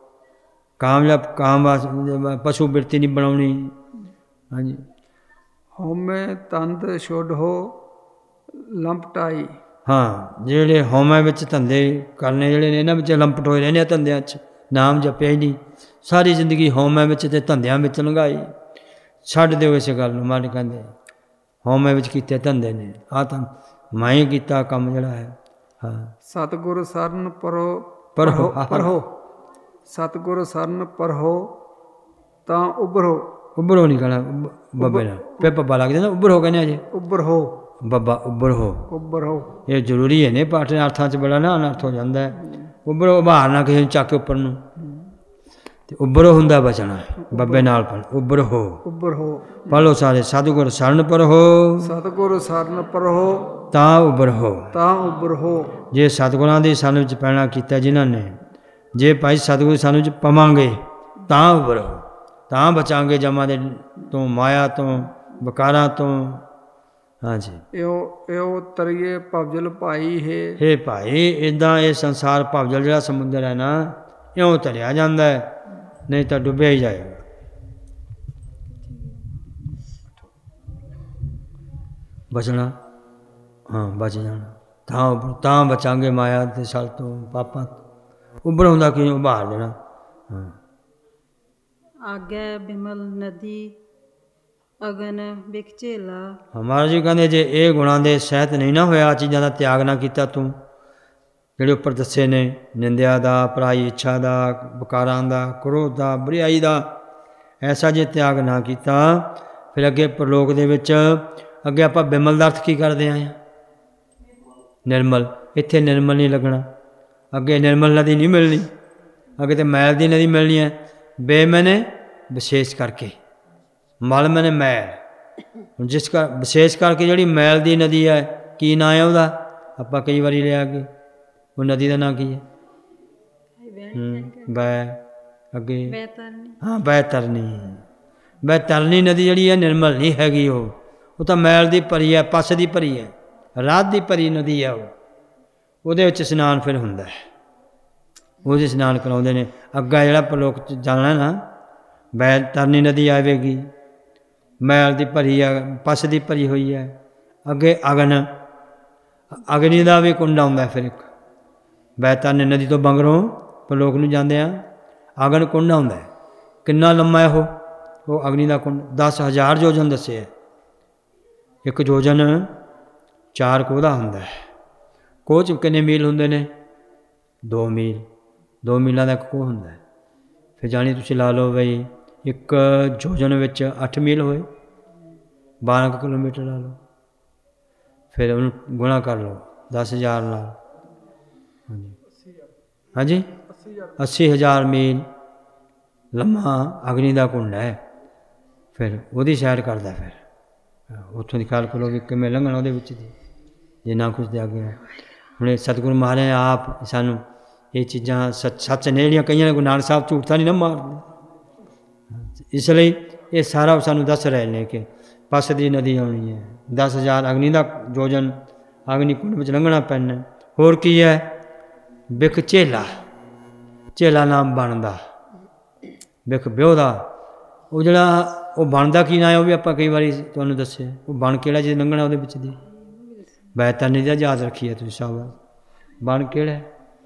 ਕਾਮ ਪਸ਼ੂ ਬਿਰਤੀ ਨਹੀਂ ਬਣਾਉਣੀ। ਹਾਂਜੀ। ਹਉਮੈ ਤੰਦ ਛੋਡੋ ਲੰਪਟਾਈ। ਹਾਂ, ਜਿਹੜੇ ਹਉਮੈ ਵਿੱਚ ਧੰਦੇ ਕਰਨੇ ਜਿਹੜੇ ਨੇ ਇਹਨਾਂ ਵਿੱਚ ਲੰਪਟ ਹੋਏ ਰਹਿੰਦੇ ਆ ਧੰਦਿਆਂ 'ਚ। ਨਾਮ ਜਪਿਆ ਹੀ ਨਹੀਂ, ਸਾਰੀ ਜ਼ਿੰਦਗੀ ਹਉਮੈ ਵਿੱਚ ਅਤੇ ਧੰਦਿਆਂ ਵਿੱਚ ਲੰਘਾਈ। ਛੱਡ ਦਿਓ ਇਸ ਗੱਲ ਨੂੰ। ਮਨ ਕਹਿੰਦੇ ਹਉਮੈ ਵਿੱਚ ਕੀਤੇ ਧੰਦੇ ਨੇ, ਆਹ ਤਾਂ ਮੈਂ ਹੀ ਕੀਤਾ ਕੰਮ ਜਿਹੜਾ ਹੈ। ਹਾਂ। ਸਤਿਗੁਰ ਸਰਨ ਪਰਹੋ, ਸਤਿਗੁਰ ਸਰਨ ਪਰਹੋ ਤਾਂ ਉੱਭਰੋ ਨਹੀਂ ਕਹਿਣਾ ਬੱਬੇ ਨਾਲ, ਪੇ ਪੱਬਾ ਲੱਗ ਜਾਂਦਾ। ਉੱਭਰੋ ਕਹਿੰਦੇ ਅਜੇ, ਉੱਭਰੋ ਬੱਬਾ ਉੱਭਰੋ। ਇਹ ਜ਼ਰੂਰੀ ਹੈ ਨੇ ਪਾਠ ਅਰਥਾਂ 'ਚ ਬੜਾ ਨਾ ਅਨਰਥ ਹੋ ਜਾਂਦਾ ਹੈ। ਉੱਭਰੋ ਉਭਾਰ ਨਾ ਕਿਸੇ ਨੂੰ ਚੱਕ ਕੇ ਉੱਪਰ ਨੂੰ, ਅਤੇ ਉੱਭਰੋ ਹੁੰਦਾ ਬਚਣਾ ਬੱਬੇ ਨਾਲ ਪੜ੍ਹ। ਉੱਭਰੋ ਪੜ੍ਹ ਲਓ ਸਾਰੇ। ਸਤਿਗੁਰ ਸਰਨ ਪਰਹੋ, ਸਤਿਗੁਰ ਸਰਨ ਪਰਹੋ ਤਾਂ ਉੱਭਰੋ। ਜੇ ਸਤਿਗੁਰਾਂ ਦੀ ਸਰਨ ਵਿੱਚ ਪੈਣਾ ਕੀਤਾ ਜਿਨ੍ਹਾਂ ਨੇ, ਜੇ ਭਾਈ ਸਤਿਗੁਰ ਸਰਨ ਵਿੱਚ ਪਵਾਂਗੇ ਤਾਂ ਉੱਭਰੋ, ਤਾਂ ਬਚਾਂਗੇ ਜਮਾਂ ਦੇ ਤੋਂ, ਮਾਇਆ ਤੋਂ, ਵਿਕਾਰਾਂ ਤੋਂ। ਹਾਂਜੀ। ਇਹੋ ਤਰੀਏ ਭਵਜਲ ਭਾਈ ਹੈ। ਹੇ ਭਾਈ, ਇੱਦਾਂ ਇਹ ਸੰਸਾਰ ਭਵਜਲ ਜਿਹੜਾ ਸਮੁੰਦਰ ਹੈ ਨਾ, ਇਉਂ ਤਰਿਆ ਜਾਂਦਾ ਹੈ, ਨਹੀਂ ਤਾਂ ਡੁੱਬਿਆ ਹੀ ਜਾਏਗਾ। ਬਚਣਾ, ਹਾਂ ਬਚ ਜਾਣਾ, ਤਾਂ ਬਚਾਂਗੇ ਮਾਇਆ ਦੇ ਸਲ ਤੋਂ, ਪਾਪਾਂ ਤੋਂ। ਉੱਭਰ ਹੁੰਦਾ ਕਿ ਉਭਾਰ ਦੇਣਾ। ਹਾਂ। ਆਗੇ ਬਿਮਲ ਨਦੀ ਅਗਨ ਵਿਖਚੇਲਾ। ਮਹਾਰਾਜ ਜੀ ਕਹਿੰਦੇ ਜੇ ਇਹ ਗੁਣਾਂ ਦੇ ਸਹਿਤ ਨਹੀਂ ਨਾ ਹੋਇਆ, ਚੀਜ਼ਾਂ ਦਾ ਤਿਆਗ ਨਾ ਕੀਤਾ ਤੂੰ, ਜਿਹੜੇ ਉੱਪਰ ਦੱਸੇ ਨੇ, ਨਿੰਦਿਆ ਦਾ, ਪਰਾਈ ਇੱਛਾ ਦਾ, ਵਿਕਾਰਾਂ ਦਾ, ਕ੍ਰੋਧ ਦਾ, ਬੁਰਿਆਈ ਦਾ, ਐਸਾ ਜੇ ਤਿਆਗ ਨਾ ਕੀਤਾ, ਫਿਰ ਅੱਗੇ ਪ੍ਰਲੋਕ ਦੇ ਵਿੱਚ ਅੱਗੇ ਆਪਾਂ ਬਿਮਲ ਦਾ ਅਰਥ ਕੀ ਕਰਦੇ ਆਏ ਹਾਂ? ਨਿਰਮਲ। ਇੱਥੇ ਨਿਰਮਲ ਨਹੀਂ ਲੱਗਣਾ, ਅੱਗੇ ਨਿਰਮਲ ਨਦੀ ਨਹੀਂ ਮਿਲਣੀ, ਅੱਗੇ ਤਾਂ ਮੈਲ ਦੀ ਨਦੀ ਮਿਲਣੀ ਹੈ। ਬੇ ਮੈਨੇ ਵਿਸ਼ੇਸ਼ ਕਰਕੇ, ਮਲ ਮੈਨੇ ਮੈਲ। ਹੁਣ ਜਿਸ ਕਰ ਵਿਸ਼ੇਸ਼ ਕਰਕੇ ਜਿਹੜੀ ਮੈਲ ਦੀ ਨਦੀ ਹੈ, ਕੀ ਨਾਂ ਹੈ ਉਹਦਾ? ਆਪਾਂ ਕਈ ਵਾਰੀ ਲਿਆ ਅੱਗੇ, ਉਹ ਨਦੀ ਦਾ ਨਾਂ ਕੀ ਹੈ? ਬੈ, ਅੱਗੇ ਹਾਂ ਬੈਤਰਨੀ। ਬੈਤਰਨੀ ਨਦੀ ਜਿਹੜੀ ਹੈ ਨਿਰਮਲ ਨਹੀਂ ਹੈਗੀ, ਉਹ ਤਾਂ ਮੈਲ ਦੀ ਭਰੀ ਹੈ, ਪਸ ਦੀ ਭਰੀ ਹੈ, ਰਾਧ ਦੀ ਭਰੀ ਨਦੀ ਹੈ। ਉਹਦੇ ਵਿੱਚ ਇਸ਼ਨਾਨ ਫਿਰ ਹੁੰਦਾ ਹੈ, ਉਹਦੇ ਇਸ਼ਨਾਨ ਕਰਾਉਂਦੇ ਨੇ। ਅੱਗਾ ਜਿਹੜਾ ਪ੍ਰਲੋਕ 'ਚ ਜਾਣਾ ਨਾ, ਬੈਤਰਨੀ ਨਦੀ ਆਵੇਗੀ, ਮੈਲ ਦੀ ਭਰੀ ਹੈ, ਪਸ ਦੀ ਭਰੀ ਹੋਈ ਹੈ। ਅੱਗੇ ਅਗਨ, ਅਗਨੀ ਦਾ ਵੀ ਕੁੰਡ ਆਉਂਦਾ ਫਿਰ ਇੱਕ। ਬੈਤਰਨੀ ਨਦੀ ਤੋਂ ਬੰਗਰੋਂ ਪ੍ਰਲੋਕ ਨੂੰ ਜਾਂਦੇ ਆ, ਅਗਨ ਕੁੰਡ ਆਉਂਦਾ। ਕਿੰਨਾ ਲੰਮਾ ਹੈ ਉਹ ਅਗਨੀ ਦਾ ਕੁੰਡ? 10,000 ਯੋਜਨ ਦੱਸਿਆ। ਇੱਕ ਯੋਜਨ 4 ਕੋਹ ਦਾ ਹੁੰਦਾ ਹੈ। ਕੋਹ 'ਚ ਕਿੰਨੇ ਮੀਲ ਹੁੰਦੇ ਨੇ? 2 ਮੀਲ। 2 ਮੀਲਾਂ ਦਾ ਇੱਕ ਕੋਹ ਹੁੰਦਾ ਹੈ। ਫਿਰ ਜਾਣੀ ਤੁਸੀਂ ਲਾ ਲਓ ਬਈ ਇੱਕ ਯੋਜਨ ਵਿੱਚ 8 ਮੀਲ ਹੋਏ, 12 ਕਿਲੋਮੀਟਰ ਲਾ ਲਓ। ਫਿਰ ਉਹਨੂੰ ਗੁਣਾ ਕਰ ਲਓ 10,000 ਨਾਲ। ਹਾਂਜੀ 80,000 ਮੀਲ ਲੰਮਾ ਅਗਨੀ ਦਾ ਕੁੰਡ ਹੈ। ਫਿਰ ਉਹਦੀ ਸੈਰ ਕਰਦਾ, ਫਿਰ ਉੱਥੋਂ ਦੀ ਖਿਆਲ ਕਰੋ ਵੀ ਕਿਵੇਂ ਲੰਘਣਾ ਉਹਦੇ ਵਿੱਚ ਦੀ, ਜਿੰਨਾ ਕੁਛ ਦੇ ਅੱਗੇ। ਹੁਣ ਸਤਿਗੁਰੂ ਮਹਾਰਾਜ ਆਪ ਸਾਨੂੰ ਇਹ ਚੀਜ਼ਾਂ ਸੱਚ ਨੇ ਜਿਹੜੀਆਂ ਕਈਆਂ ਨੇ ਗੁਰੂ ਨਾਨਕ ਸਾਹਿਬ ਝੂਠ ਤਾਂ ਨਹੀਂ ਨਾ ਮਾਰਦੇ, ਇਸ ਲਈ ਇਹ ਸਾਰਾ ਸਾਨੂੰ ਦੱਸ ਰਹੇ ਨੇ ਕਿ ਪਸ ਦੀ ਨਦੀ ਆਉਣੀ ਹੈ। 10,000 ਅਗਨੀ ਦਾ ਯੋਜਨ ਅਗਨੀ ਕੁੰਡ ਵਿੱਚ ਲੰਘਣਾ ਪੈਣਾ। ਹੋਰ ਕੀ ਹੈ? ਬਿਖ ਝੇਲਾ, ਝੇਲਾ ਨਾਮ ਬਣਦਾ, ਬਿਖ ਵਿਉਹ ਦਾ। ਉਹ ਜਿਹੜਾ ਉਹ ਬਣਦਾ ਕੀ ਨਾਂ ਹੈ, ਉਹ ਵੀ ਆਪਾਂ ਕਈ ਵਾਰੀ ਤੁਹਾਨੂੰ ਦੱਸਿਆ। ਉਹ ਬਣ ਕਿਹੜਾ ਜੇ ਲੰਘਣਾ ਉਹਦੇ ਵਿੱਚ ਦੀ? ਬੈਤਰਨੀ ਦਾ ਯਾਦ ਰੱਖੀਏ ਤੁਸੀਂ ਸ਼ਾਬਾਸ਼। ਬਣ ਕਿਹੜਾ?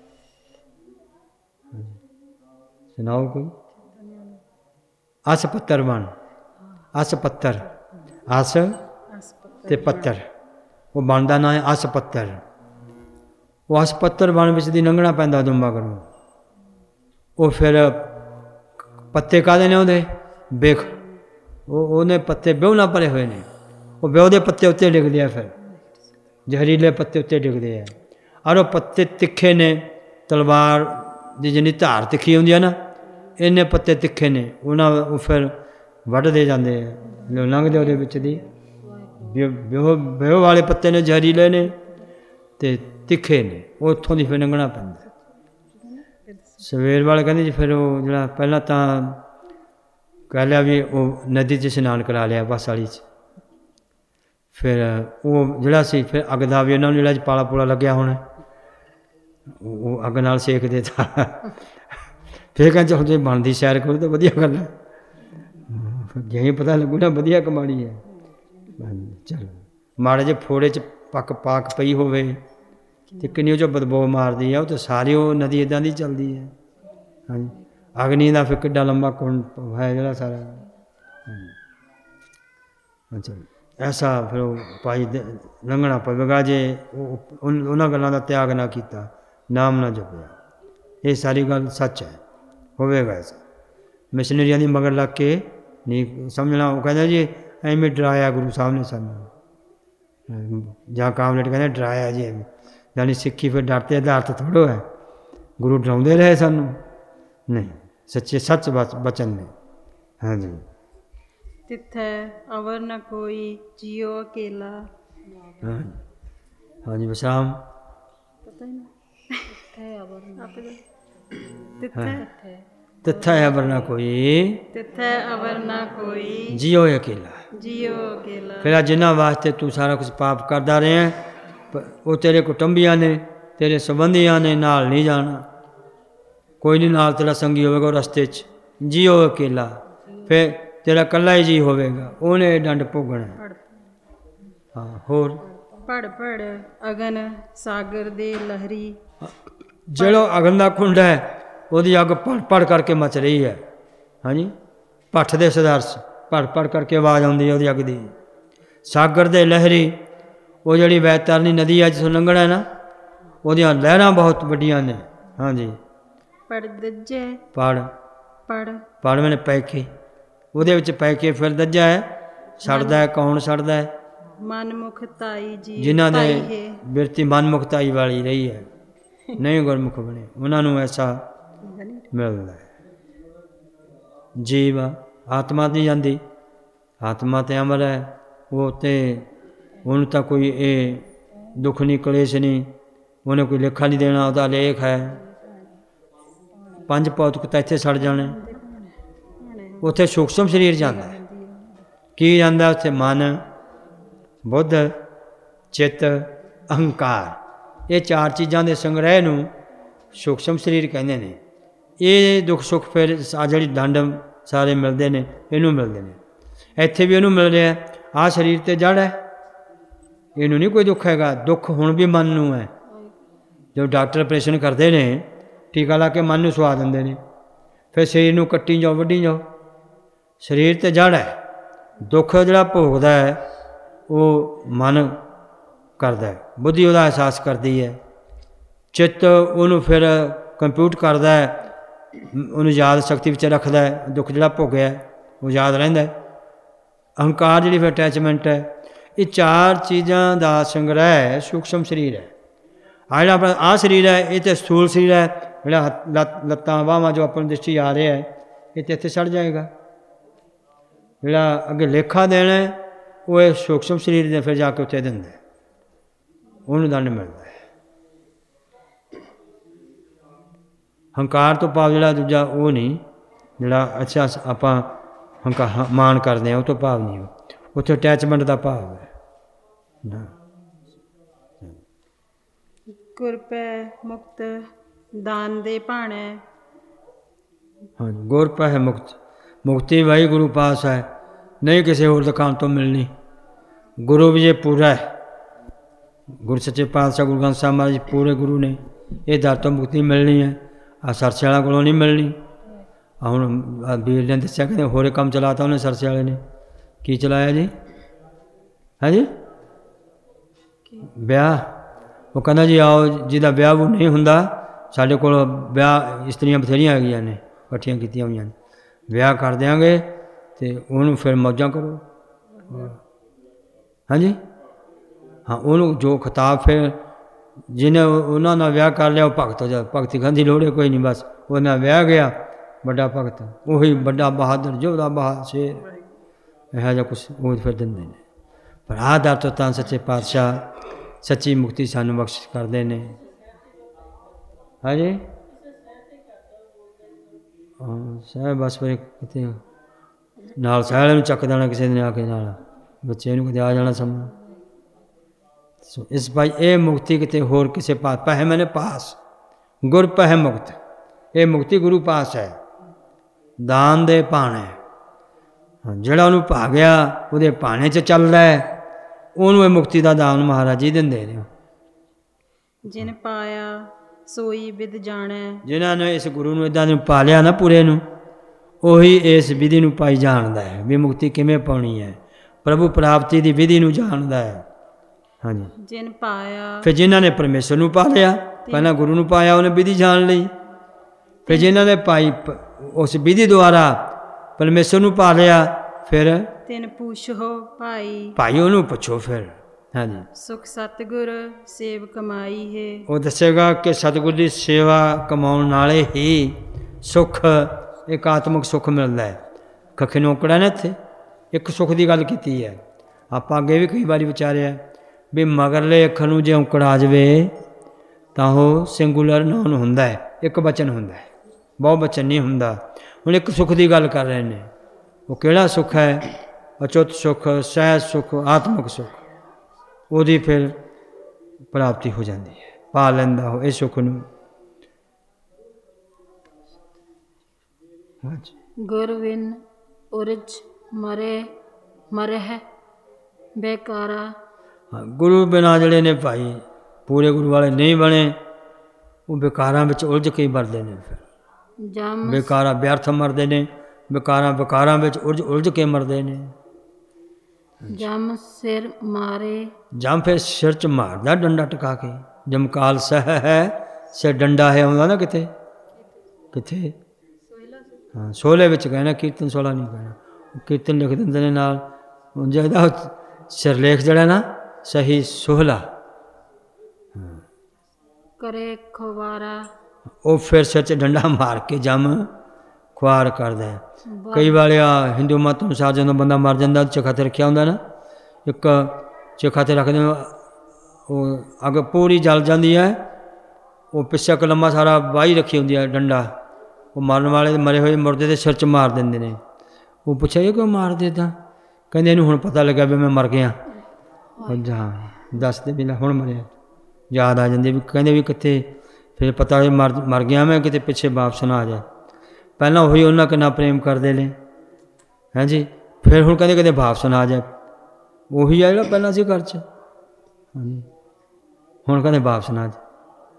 ਸੁਣਾਓ ਕੋਈ? ਅਸ ਪੱਤਰ ਬਣ, ਅਸ ਪੱਤਰ, ਅਸ ਤੇ ਪੱਤਰ, ਉਹ ਬਣ ਦਾ ਨਾਂ ਹੈ ਅਸ ਪੱਤਰ। ਉਹ ਅਸ ਪੱਤਰ ਬਣ ਵਿੱਚ ਦੀ ਲੰਘਣਾ ਪੈਂਦਾ ਦੁੰਬਾ ਕਰੋ। ਉਹ ਫਿਰ ਪੱਤੇ ਕਾਹਦੇ ਨੇ ਉਹਦੇ? ਬਿਖ। ਉਹਨੇ ਪੱਤੇ ਬਿਉ ਨਾਲ ਭਰੇ ਹੋਏ ਨੇ, ਉਹ ਬਿਉ ਦੇ ਪੱਤੇ ਉੱਤੇ ਡਿੱਗਦੇ ਆ, ਫਿਰ ਜ਼ਹਿਰੀਲੇ ਪੱਤੇ ਉੱਤੇ ਡਿੱਗਦੇ ਆ। ਔਰ ਉਹ ਪੱਤੇ ਤਿੱਖੇ ਨੇ, ਤਲਵਾਰ ਦੀ ਜਿੰਨੀ ਧਾਰ ਤਿੱਖੀ ਹੁੰਦੀ ਹੈ ਨਾ, ਇੰਨੇ ਪੱਤੇ ਤਿੱਖੇ ਨੇ। ਉਹ ਫਿਰ ਵੱਢਦੇ ਜਾਂਦੇ ਆ, ਲੰਘਦੇ ਉਹਦੇ ਵਿੱਚ ਦੀ। ਬਿਉ ਵਾਲੇ ਪੱਤੇ ਨੇ, ਜ਼ਹਿਰੀਲੇ ਨੇ ਅਤੇ ਤਿੱਖੇ ਨੇ, ਉਹ ਉੱਥੋਂ ਦੀ ਫਿਰ ਲੰਘਣਾ ਪੈਂਦਾ। ਸਵੇਰ ਵਾਲੇ ਕਹਿੰਦੇ ਜੀ ਫਿਰ ਉਹ ਜਿਹੜਾ ਪਹਿਲਾਂ ਤਾਂ ਕਹਿ ਲਿਆ ਵੀ ਉਹ ਨਦੀ 'ਚ ਇਸ਼ਨਾਨ ਕਰਾ ਲਿਆ ਬੱਸ ਵਾਲੀ 'ਚ, ਫਿਰ ਉਹ ਜਿਹੜਾ ਸੀ ਫਿਰ ਅੱਗ ਦਾ ਵੀ ਉਹਨਾਂ ਨੂੰ ਜਿਹੜਾ ਪਾਲਾ ਪੂਲਾ ਲੱਗਿਆ ਹੋਣਾ, ਉਹ ਅੱਗ ਨਾਲ ਸੇਕ ਦੇ ਤਾ। ਫਿਰ ਕਹਿੰਦੇ ਹੁਣ ਜੇ ਬਣਦੀ ਸੈਰ ਕਰੋ ਤਾਂ ਵਧੀਆ ਗੱਲ ਹੈ, ਜਿਵੇਂ ਪਤਾ ਲੱਗੂ ਨਾ ਵਧੀਆ ਕਮਾਣੀ ਹੈ। ਚਲੋ ਮਾੜੇ ਜਿਹੇ ਫੋੜੇ 'ਚ ਪਾਕ ਪਈ ਹੋਵੇ ਅਤੇ ਕਿੰਨੀ ਉਹ 'ਚੋਂ ਬਦਬੂ ਮਾਰਦੀ ਆ, ਉਹ ਤਾਂ ਸਾਰੀ ਉਹ ਨਦੀ ਇੱਦਾਂ ਦੀ ਚੱਲਦੀ ਹੈ। ਹਾਂਜੀ ਅਗਨੀ ਦਾ ਫਿਰ ਕਿੱਡਾ ਲੰਬਾ ਕੁੰਡ ਹੈ ਜਿਹੜਾ ਸਾਰਾ। ਅੱਛਾ ਐਸਾ ਫਿਰ ਉਹ ਭਾਈ ਲੰਘਣਾ ਪਵੇਗਾ ਜੇ ਉਹਨਾਂ ਗੱਲਾਂ ਦਾ ਤਿਆਗ ਨਾ ਕੀਤਾ, ਨਾਮ ਨਾ ਜਪਿਆ। ਇਹ ਸਾਰੀ ਗੱਲ ਸੱਚ ਹੈ, ਹੋਵੇਗਾ ਐਸਾ। ਮਿਸ਼ਨਰੀਆਂ ਦੀ ਮਗਰ ਲੱਗ ਕੇ ਨਹੀਂ ਸਮਝਣਾ। ਉਹ ਕਹਿੰਦਾ ਜੀ ਐਵੇਂ ਡਰਾਇਆ ਗੁਰੂ ਸਾਹਿਬ ਨੇ ਸਾਨੂੰ, ਜਾਂ ਕਾਮਰੇਡ ਕਹਿੰਦੇ ਡਰਾਇਆ ਜੀ ਐਵੇਂ, ਯਾਨੀ ਸਿੱਖੀ ਫਿਰ ਡਰ 'ਤੇ ਆਧਾਰਿਤ ਥੋੜ੍ਹਾ ਹੈ। ਗੁਰੂ ਡਰਾਉਂਦੇ ਰਹੇ ਸਾਨੂੰ? ਨਹੀਂ, ਸੱਚੇ ਸੱਚ ਬਚਨ ਨੇ। ਹਾਂਜੀ ਤਿੱਥੈ ਅਵਰ ਨ ਕੋਈ ਜੀਉ ਅਕੇਲਾ। ਹਾਂਜੀ ਵਿਸ਼ਰਾਮ ਤਿੱਥੈ ਅਵਰ ਨ ਕੋਈ, ਤਿੱਥੈ ਅਵਰ ਨ ਕੋਈ ਜੀਉ ਅਕੇਲਾ, ਜੀਉ ਅਕੇਲਾ। ਫਿਰ ਜਿਨ੍ਹਾਂ ਵਾਸਤੇ ਤੂੰ ਸਾਰਾ ਕੁਛ ਪਾਪ ਕਰਦਾ ਰਿਹਾ, ਉਹ ਤੇਰੇ ਕੁਟੁੰਬੀਆਂ ਨੇ, ਤੇਰੇ ਸੰਬੰਧੀਆਂ ਨੇ, ਨਾਲ ਨਹੀਂ ਜਾਣਾ। ਕੋਈ ਨਹੀਂ ਨਾਲ ਤੇਰਾ ਸੰਗੀ ਹੋਵੇਗਾ ਰਸਤੇ 'ਚ। ਜੀਉ ਅਕੇਲਾ, ਫਿਰ ਤੇਰਾ ਇਕੱਲਾ ਹੀ ਜੀ ਹੋਵੇਗਾ, ਉਹਨੇ ਡੰਡ ਭੋਗਣਾ। ਹਾਂ ਹੋਰ ਪੜ ਪੜ ਅਗਨ ਸਾਗਰ ਦੇ ਲਹਿਰੀ। ਜਿਹੜਾ ਅਗਨ ਦਾ ਕੁੰਡ ਹੈ ਉਹਦੀ ਅੱਗ ਪੜ ਪੜ ਕਰਕੇ ਮਚ ਰਹੀ ਹੈ। ਹਾਂਜੀ ਭੱਠ ਦੇ ਸਦਰਸ ਪੜ ਪੜ ਕਰਕੇ ਆਵਾਜ਼ ਆਉਂਦੀ ਹੈ ਉਹਦੀ ਅੱਗ ਦੀ। ਸਾਗਰ ਦੇ ਲਹਿਰੀ, ਉਹ ਜਿਹੜੀ ਬੈਤਰਨੀ ਨਦੀ ਹੈ ਜਿੱਥੋਂ ਲੰਘਣਾ ਹੈ ਨਾ, ਉਹਦੀਆਂ ਲਹਿਰਾਂ ਬਹੁਤ ਵੱਡੀਆਂ ਨੇ। ਹਾਂਜੀ ਪੜ ਦੱਜੇ, ਪੜ ਮੈਨੇ ਪੈ ਕੇ, ਉਹਦੇ ਵਿੱਚ ਪੈ ਕੇ ਫਿਰ ਦੱਜਾ ਹੈ, ਸੜਦਾ ਹੈ। ਕੌਣ ਸੜਦਾ ਹੈ? ਮਨ ਮੁਖਤਾਈ ਜੀ ਜਿਨ੍ਹਾਂ ਪਾਈ ਦੇ ਹੈ। ਬਿਰਤੀ ਮਨਮੁਖਤਾਈ ਵਾਲੀ ਰਹੀ ਹੈ, ਨਹੀਂ ਗੁਰਮੁਖ ਬਣੇ, ਉਹਨਾਂ ਨੂੰ ਐਸਾ ਮਿਲਦਾ ਹੈ। ਜੀਵ ਆਤਮਾ ਨਹੀਂ ਜਾਂਦੀ, ਆਤਮਾ ਤੇ ਅਮਰ ਹੈ, ਉਹ ਤੇ ਉਹਨੂੰ ਤਾਂ ਕੋਈ ਇਹ ਦੁੱਖ ਨਹੀਂ, ਕਲੇਸ਼ ਨਹੀਂ, ਉਹਨੇ ਕੋਈ ਲੇਖਾ ਨਹੀਂ ਦੇਣਾ, ਉਹਦਾ ਲੇਖ ਹੈ। ਪੰਜ ਭੌਤਿਕ ਤਾਂ ਇੱਥੇ ਸੜ ਜਾਣੇ, ਉੱਥੇ ਸੂਖਸ਼ਮ ਸਰੀਰ ਜਾਂਦਾ। ਕੀ ਜਾਂਦਾ ਉੱਥੇ? ਮਨ, ਬੁੱਧ, ਚਿੱਤ, ਅਹੰਕਾਰ, ਇਹ ਚਾਰ ਚੀਜ਼ਾਂ ਦੇ ਸੰਗ੍ਰਹਿ ਨੂੰ ਸੂਖਸ਼ਮ ਸਰੀਰ ਕਹਿੰਦੇ ਨੇ। ਇਹ ਦੁੱਖ ਸੁੱਖ ਫਿਰ ਆ ਜਿਹੜੀ ਦੰਡ ਸਾਰੇ ਮਿਲਦੇ ਨੇ, ਇਹਨੂੰ ਮਿਲਦੇ ਨੇ। ਇੱਥੇ ਵੀ ਇਹਨੂੰ ਮਿਲ ਰਿਹਾ। ਆਹ ਸਰੀਰ ਤੇ ਜੜ ਹੈ, ਇਹਨੂੰ ਨਹੀਂ ਕੋਈ ਦੁੱਖ ਹੈਗਾ। ਦੁੱਖ ਹੁਣ ਵੀ ਮਨ ਨੂੰ ਹੈ। ਜੋ ਡਾਕਟਰ ਆਪਰੇਸ਼ਨ ਕਰਦੇ ਨੇ, ਟੀਕਾ ਲਾ ਕੇ ਮਨ ਨੂੰ ਸਵਾ ਦਿੰਦੇ ਨੇ, ਫਿਰ ਸਰੀਰ ਨੂੰ ਕੱਟੀ ਜਾਓ, ਵੱਢੀ ਜਾਓ। ਸਰੀਰ ਤੇ ਜੜ ਹੈ। ਦੁੱਖ ਜਿਹੜਾ ਭੋਗਦਾ ਹੈ ਉਹ ਮਨ ਕਰਦਾ ਹੈ, ਬੁੱਧੀ ਉਹਦਾ ਅਹਿਸਾਸ ਕਰਦੀ ਹੈ, ਚਿੱਤ ਉਹਨੂੰ ਫਿਰ ਕੰਪਿਊਟ ਕਰਦਾ ਹੈ, ਉਹਨੂੰ ਯਾਦ ਸ਼ਕਤੀ ਵਿੱਚ ਰੱਖਦਾ ਹੈ। ਦੁੱਖ ਜਿਹੜਾ ਭੋਗਿਆ ਉਹ ਯਾਦ ਰਹਿੰਦਾ ਹੈ। ਅਹੰਕਾਰ ਜਿਹੜੀ ਫਿਰ ਅਟੈਚਮੈਂਟ ਹੈ। ਇਹ ਚਾਰ ਚੀਜ਼ਾਂ ਦਾ ਸੰਗ੍ਰਹਿ ਸੂਖਸ਼ਮ ਸਰੀਰ ਹੈ। ਆਹ ਜਿਹੜਾ ਆਪਣਾ ਆਹ ਸਰੀਰ ਹੈ, ਇਹ ਤਾਂ ਸਥੂਲ ਸਰੀਰ ਹੈ। ਜਿਹੜਾ ਲੱਤਾਂ ਬਾਹਾਂ ਜੋ ਆਪਾਂ ਨੂੰ ਦ੍ਰਿਸ਼ਟੀ ਆ ਰਿਹਾ ਹੈ, ਇਹ ਤਾਂ ਇੱਥੇ ਸੜ ਜਾਏਗਾ। ਜਿਹੜਾ ਅੱਗੇ ਲੇਖਾ ਦੇਣਾ ਉਹ ਇਹ ਸੂਖਸ਼ਮ ਸਰੀਰ ਦੇ ਫਿਰ ਜਾ ਕੇ ਉੱਥੇ ਦਿੰਦਾ, ਉਹਨੂੰ ਦੰਡ ਮਿਲਦਾ ਹੈ। ਹੰਕਾਰ ਤੋਂ ਭਾਵ ਜਿਹੜਾ ਦੂਜਾ ਉਹ ਨਹੀਂ, ਜਿਹੜਾ ਅੱਛਾ ਆਪਾਂ ਮਾਣ ਕਰਦੇ ਹਾਂ, ਉਹ ਤੋਂ ਭਾਵ ਨਹੀਂ, ਉੱਥੇ ਅਟੈਚਮੈਂਟ ਦਾ ਭਾਵ ਹੈ ਨਾ। ਗੁਰ ਪੈ ਮੁਕਤ ਦਾਨ ਦੇ ਭਾਣੈ। ਹਾਂ, ਗੁਰ ਪੈ ਮੁਕਤ, ਮੁਕਤੀ ਵਾਹਿਗੁਰੂ ਪਾਸ ਹੈ, ਨਹੀਂ ਕਿਸੇ ਹੋਰ ਦੁਕਾਨ ਤੋਂ ਮਿਲਣੀ। ਗੁਰੂ ਵੀ ਜੇ ਪੂਰਾ ਹੈ, ਗੁਰੂ ਸੱਚੇ ਪਾਤਸ਼ਾਹ ਗੁਰੂ ਗ੍ਰੰਥ ਸਾਹਿਬ ਮਹਾਰਾਜ ਪੂਰੇ ਗੁਰੂ ਨੇ, ਇਹ ਦਰ ਤੋਂ ਮੁਕਤੀ ਮਿਲਣੀ ਹੈ। ਆਹ ਸਰਸੇ ਵਾਲਿਆਂ ਕੋਲੋਂ ਨਹੀਂ ਮਿਲਣੀ। ਹੁਣ ਵੀਰ ਨੇ ਦੱਸਿਆ ਕਿ ਹੋਰੇ ਕੰਮ ਚਲਾਤਾ ਉਹਨੇ, ਸਰਸੇ ਵਾਲੇ ਨੇ। ਕੀ ਚਲਾਇਆ ਜੀ? ਹੈ ਜੀ ਵਿਆਹ। ਉਹ ਕਹਿੰਦਾ ਜੀ ਆਓ, ਜਿਹਦਾ ਵਿਆਹ ਉਹ ਨਹੀਂ ਹੁੰਦਾ, ਸਾਡੇ ਕੋਲ ਵਿਆਹ ਇਸਤਰੀਆਂ ਬਥੇਰੀਆਂ ਹੈਗੀਆਂ ਨੇ, ਇਕੱਠੀਆਂ ਕੀਤੀਆਂ ਹੋਈਆਂ ਨੇ, ਵਿਆਹ ਕਰ ਦਿਆਂਗੇ ਅਤੇ ਉਹਨੂੰ ਫਿਰ ਮੌਜਾਂ ਕਰੋ। ਹਾਂਜੀ ਹਾਂ, ਉਹਨੂੰ ਜੋ ਖਿਤਾਬ ਫਿਰ ਜਿਹਨੇ ਉਹਨਾਂ ਨਾਲ ਵਿਆਹ ਕਰ ਲਿਆ ਉਹ ਭਗਤ ਹੋ ਜਾ। ਭਗਤੀ ਖਾਂਦੀ ਲੋੜ ਕੋਈ ਨਹੀਂ, ਬਸ ਉਹਨਾਂ ਵਿਆਹ ਗਿਆ, ਵੱਡਾ ਭਗਤ, ਉਹੀ ਵੱਡਾ ਬਹਾਦਰ, ਯੋਧਾ ਬਹਾਦਰ ਸ਼ੇਰ, ਇਹੋ ਜਿਹਾ ਕੁਛ ਉਹ ਫਿਰ ਦਿੰਦੇ ਨੇ। ਪਰ ਆਹ ਦਰ ਤੋਂ ਤਾਂ ਸੱਚੇ ਪਾਤਸ਼ਾਹ ਸੱਚੀ ਮੁਕਤੀ ਸਾਨੂੰ ਬਖਸ਼ਿਸ਼ ਕਰਦੇ ਨੇ। ਹਾਂਜੀ ਹਾਂ, ਸਾਹਿਬ ਬਸ ਫਿਰ ਕਿਤੇ ਨਾਲ ਸਾਰਿਆਂ ਨੂੰ ਚੱਕ ਦੇਣਾ ਕਿਸੇ ਨੇ ਆ ਕੇ, ਨਾਲ ਬੱਚੇ ਨੂੰ ਕਿਤੇ ਆ ਜਾਣਾ ਸਮਾਂ। ਸੋ ਇਸ ਭਾਈ ਇਹ ਮੁਕਤੀ ਕਿਤੇ ਹੋਰ ਕਿਸੇ ਪਾਸ ਪਹਿ ਮੈਨੇ ਪਾਸ, ਗੁਰ ਪਹਿ ਮੁਕਤ, ਇਹ ਮੁਕਤੀ ਗੁਰੂ ਪਾਸ ਹੈ। ਦਾਨ ਦੇ ਭਾਣੇ, ਜਿਹੜਾ ਉਹਨੂੰ ਭਾ ਗਿਆ ਉਹਦੇ ਭਾਣੇ 'ਚ ਚੱਲਦਾ ਹੈ, ਉਹਨੂੰ ਇਹ ਮੁਕਤੀ ਦਾ ਦਾਨ ਮਹਾਰਾਜ ਜੀ ਦਿੰਦੇ ਨੇ। ਜਿਨ ਪਾਇਆ ਸੋਈ ਵਿਦ ਜਾਣੈ। ਜਿਨ੍ਹਾਂ ਨੇ ਇਸ ਗੁਰੂ ਨੂੰ ਇੱਦਾਂ ਨੂੰ ਪਾ ਲਿਆ ਨਾ ਪੂਰੇ ਨੂੰ, ਉਹੀ ਇਸ ਵਿਧੀ ਨੂੰ ਪਾਈ ਜਾਣਦਾ ਹੈ ਵੀ ਮੁਕਤੀ ਕਿਵੇਂ ਪਾਉਣੀ ਹੈ। ਪ੍ਰਭੂ ਪ੍ਰਾਪਤੀ ਦੀ ਵਿਧੀ ਨੂੰ ਜਾਣਦਾ ਹੈ। ਹਾਂਜੀ, ਜਿਨ ਪਾਇਆ, ਫਿਰ ਜਿਨ੍ਹਾਂ ਨੇ ਪਰਮੇਸ਼ਰ ਨੂੰ ਪਾ ਲਿਆ, ਪਹਿਲਾਂ ਗੁਰੂ ਨੂੰ ਪਾਇਆ, ਉਹਨੇ ਵਿਧੀ ਜਾਣ ਲਈ। ਫਿਰ ਜਿਨ੍ਹਾਂ ਨੇ ਪਾਈ ਉਸ ਵਿਧੀ ਦੁਆਰਾ ਪਰਮੇਸ਼ਰ ਨੂੰ ਪਾ ਲਿਆ, ਫਿਰ ਤਿਨ ਪੁੱਛੋ ਭਾਈ, ਭਾਈ ਉਹਨੂੰ ਪੁੱਛੋ ਫਿਰ। ਹਾਂਜੀ, ਸੁਖ ਸਤਿਗੁਰ ਸੇਵ ਕਮਾਈ ਹੈ। ਉਹ ਦੱਸੇਗਾ ਕਿ ਸਤਿਗੁਰ ਦੀ ਸੇਵਾ ਕਮਾਉਣ ਨਾਲੇ ਹੀ ਸੁੱਖ, ਇੱਕ ਆਤਮਿਕ ਸੁੱਖ ਮਿਲਦਾ ਹੈ। ਕੱਖੇ ਨੌਕੜਾ ਨੇ ਇੱਥੇ ਇੱਕ ਸੁੱਖ ਦੀ ਗੱਲ ਕੀਤੀ ਹੈ। ਆਪਾਂ ਅੱਗੇ ਵੀ ਕਈ ਵਾਰੀ ਵਿਚਾਰਿਆ ਵੀ ਮਗਰਲੇ ਅੱਖਰ ਨੂੰ ਜੇ ਔਂਕੜ ਆ ਜਾਵੇ ਤਾਂ ਉਹ ਸਿੰਗੂਲਰ ਨਾਉਨ ਹੁੰਦਾ ਹੈ, ਇੱਕ ਬਚਨ ਹੁੰਦਾ ਹੈ, ਬਹੁ ਬਚਨ ਨਹੀਂ ਹੁੰਦਾ। ਹੁਣ ਇੱਕ ਸੁੱਖ ਦੀ ਗੱਲ ਕਰ ਰਹੇ ਨੇ, ਉਹ ਕਿਹੜਾ ਸੁੱਖ ਹੈ? ਅਚੁੱਤ ਸੁੱਖ, ਸਹਿਜ ਸੁੱਖ, ਆਤਮਿਕ ਸੁੱਖ। ਉਹਦੀ ਫਿਰ ਪ੍ਰਾਪਤੀ ਹੋ ਜਾਂਦੀ ਹੈ, ਪਾ ਲੈਂਦਾ ਉਹ ਇਹ ਸੁੱਖ ਨੂੰ। ਗੁਰ ਬਿਨ ਉਰਜ ਮਰਹਿ ਬੇਕਾਰਾ। ਹਾਂ, ਗੁਰੂ ਬਿਨਾਂ ਜਿਹੜੇ ਨੇ ਭਾਈ ਪੂਰੇ ਗੁਰੂ ਵਾਲੇ ਨਹੀਂ ਬਣੇ, ਉਹ ਬੇਕਾਰਾਂ ਵਿੱਚ ਉਲਝ ਕੇ ਮਰਦੇ ਨੇ। ਫਿਰ ਬੇਕਾਰਾਂ ਵਿਅਰਥ ਮਰਦੇ ਨੇ, ਬੇਕਾਰਾਂ ਵਿੱਚ ਉਲਝ ਕੇ ਮਰਦੇ ਨੇ। ਜਮ ਸਿਰ ਮਾਰੇ, ਜਮ ਫਿਰ ਸਿਰ 'ਚ ਮਾਰਦਾ ਡੰਡਾ ਟਿਕਾ ਕੇ। ਜਮਕਾਲ ਸਹ ਹੈ, ਸਿਰ ਡੰਡਾ ਹੈ ਆਉਂਦਾ ਨਾ ਕਿਤੇ ਕਿੱਥੇ। ਹਾਂ, ਸੋਲੇ ਵਿੱਚ ਕਹਿਣਾ, ਕੀਰਤਨ 16 ਨਹੀਂ ਕਹਿਣਾ। ਕੀਰਤਨ ਲਿਖ ਦਿੰਦੇ ਨੇ ਨਾਲ। ਉਂਝ ਇਹਦਾ ਸਿਰਲੇਖ ਜਿਹੜਾ ਨਾ ਸਹੀ ਸੋਹਲਾ ਕਰੇ ਖਵਾਰਾ ਉਹ ਫਿਰ ਸਿਰ 'ਚ ਡੰਡਾ ਮਾਰ ਕੇ ਜੰਮ ਖੁਆਰ ਕਰਦਾ ਹੈ। ਕਈ ਵਾਰ ਆ ਹਿੰਦੂ ਮਤ ਅਨੁਸਾਰ ਜਦੋਂ ਬੰਦਾ ਮਰ ਜਾਂਦਾ ਚਿਖਾ 'ਤੇ ਰੱਖਿਆ ਹੁੰਦਾ ਨਾ, ਇੱਕ ਚਿਖਾ 'ਤੇ ਰੱਖਦੇ ਉਹ ਅੱਗ ਪੂਰੀ ਜਲ ਜਾਂਦੀ ਹੈ, ਉਹ ਪਿੱਛੇ ਇੱਕ ਲੰਮਾ ਸਾਰਾ ਵਾਹੀ ਰੱਖੀ ਹੁੰਦੀ ਹੈ ਡੰਡਾ, ਉਹ ਮਰਨ ਵਾਲੇ ਮਰੇ ਹੋਏ ਮੁਰਦੇ ਦੇ ਸਿਰ 'ਚ ਮਾਰ ਦਿੰਦੇ ਨੇ। ਉਹ ਪੁੱਛਿਆ ਇਹ ਕਿਉਂ ਮਾਰਦੇ ਤਾਂ? ਕਹਿੰਦੇ ਇਹਨੂੰ ਹੁਣ ਪਤਾ ਲੱਗਾ ਵੀ ਮੈਂ ਮਰ ਗਿਆ। ਹਾਂ ਦੱਸਦੇ ਵੀ ਹੁਣ ਮਰਿਆ, ਯਾਦ ਆ ਜਾਂਦੀ ਵੀ ਕਹਿੰਦੇ ਵੀ ਕਿੱਥੇ ਫਿਰ ਪਤਾ ਮਰ ਗਿਆ ਮੈਂ, ਕਿਤੇ ਪਿੱਛੇ ਵਾਪਸ ਨਾ ਆ ਜਾਏ। ਪਹਿਲਾਂ ਉਹੀ ਉਹਨਾਂ ਕਿੰਨਾ ਪ੍ਰੇਮ ਕਰਦੇ ਨੇ ਹੈਂ ਜੀ, ਫਿਰ ਹੁਣ ਕਹਿੰਦੇ ਕਿਤੇ ਵਾਪਸ ਨਾ ਆ ਜਾਏ। ਉਹੀ ਆ ਜਿਹੜਾ ਪਹਿਲਾਂ ਸੀ ਘਰ 'ਚ, ਹਾਂਜੀ ਹੁਣ ਕਹਿੰਦੇ ਵਾਪਸ ਨਾ ਆ ਜਾਏ।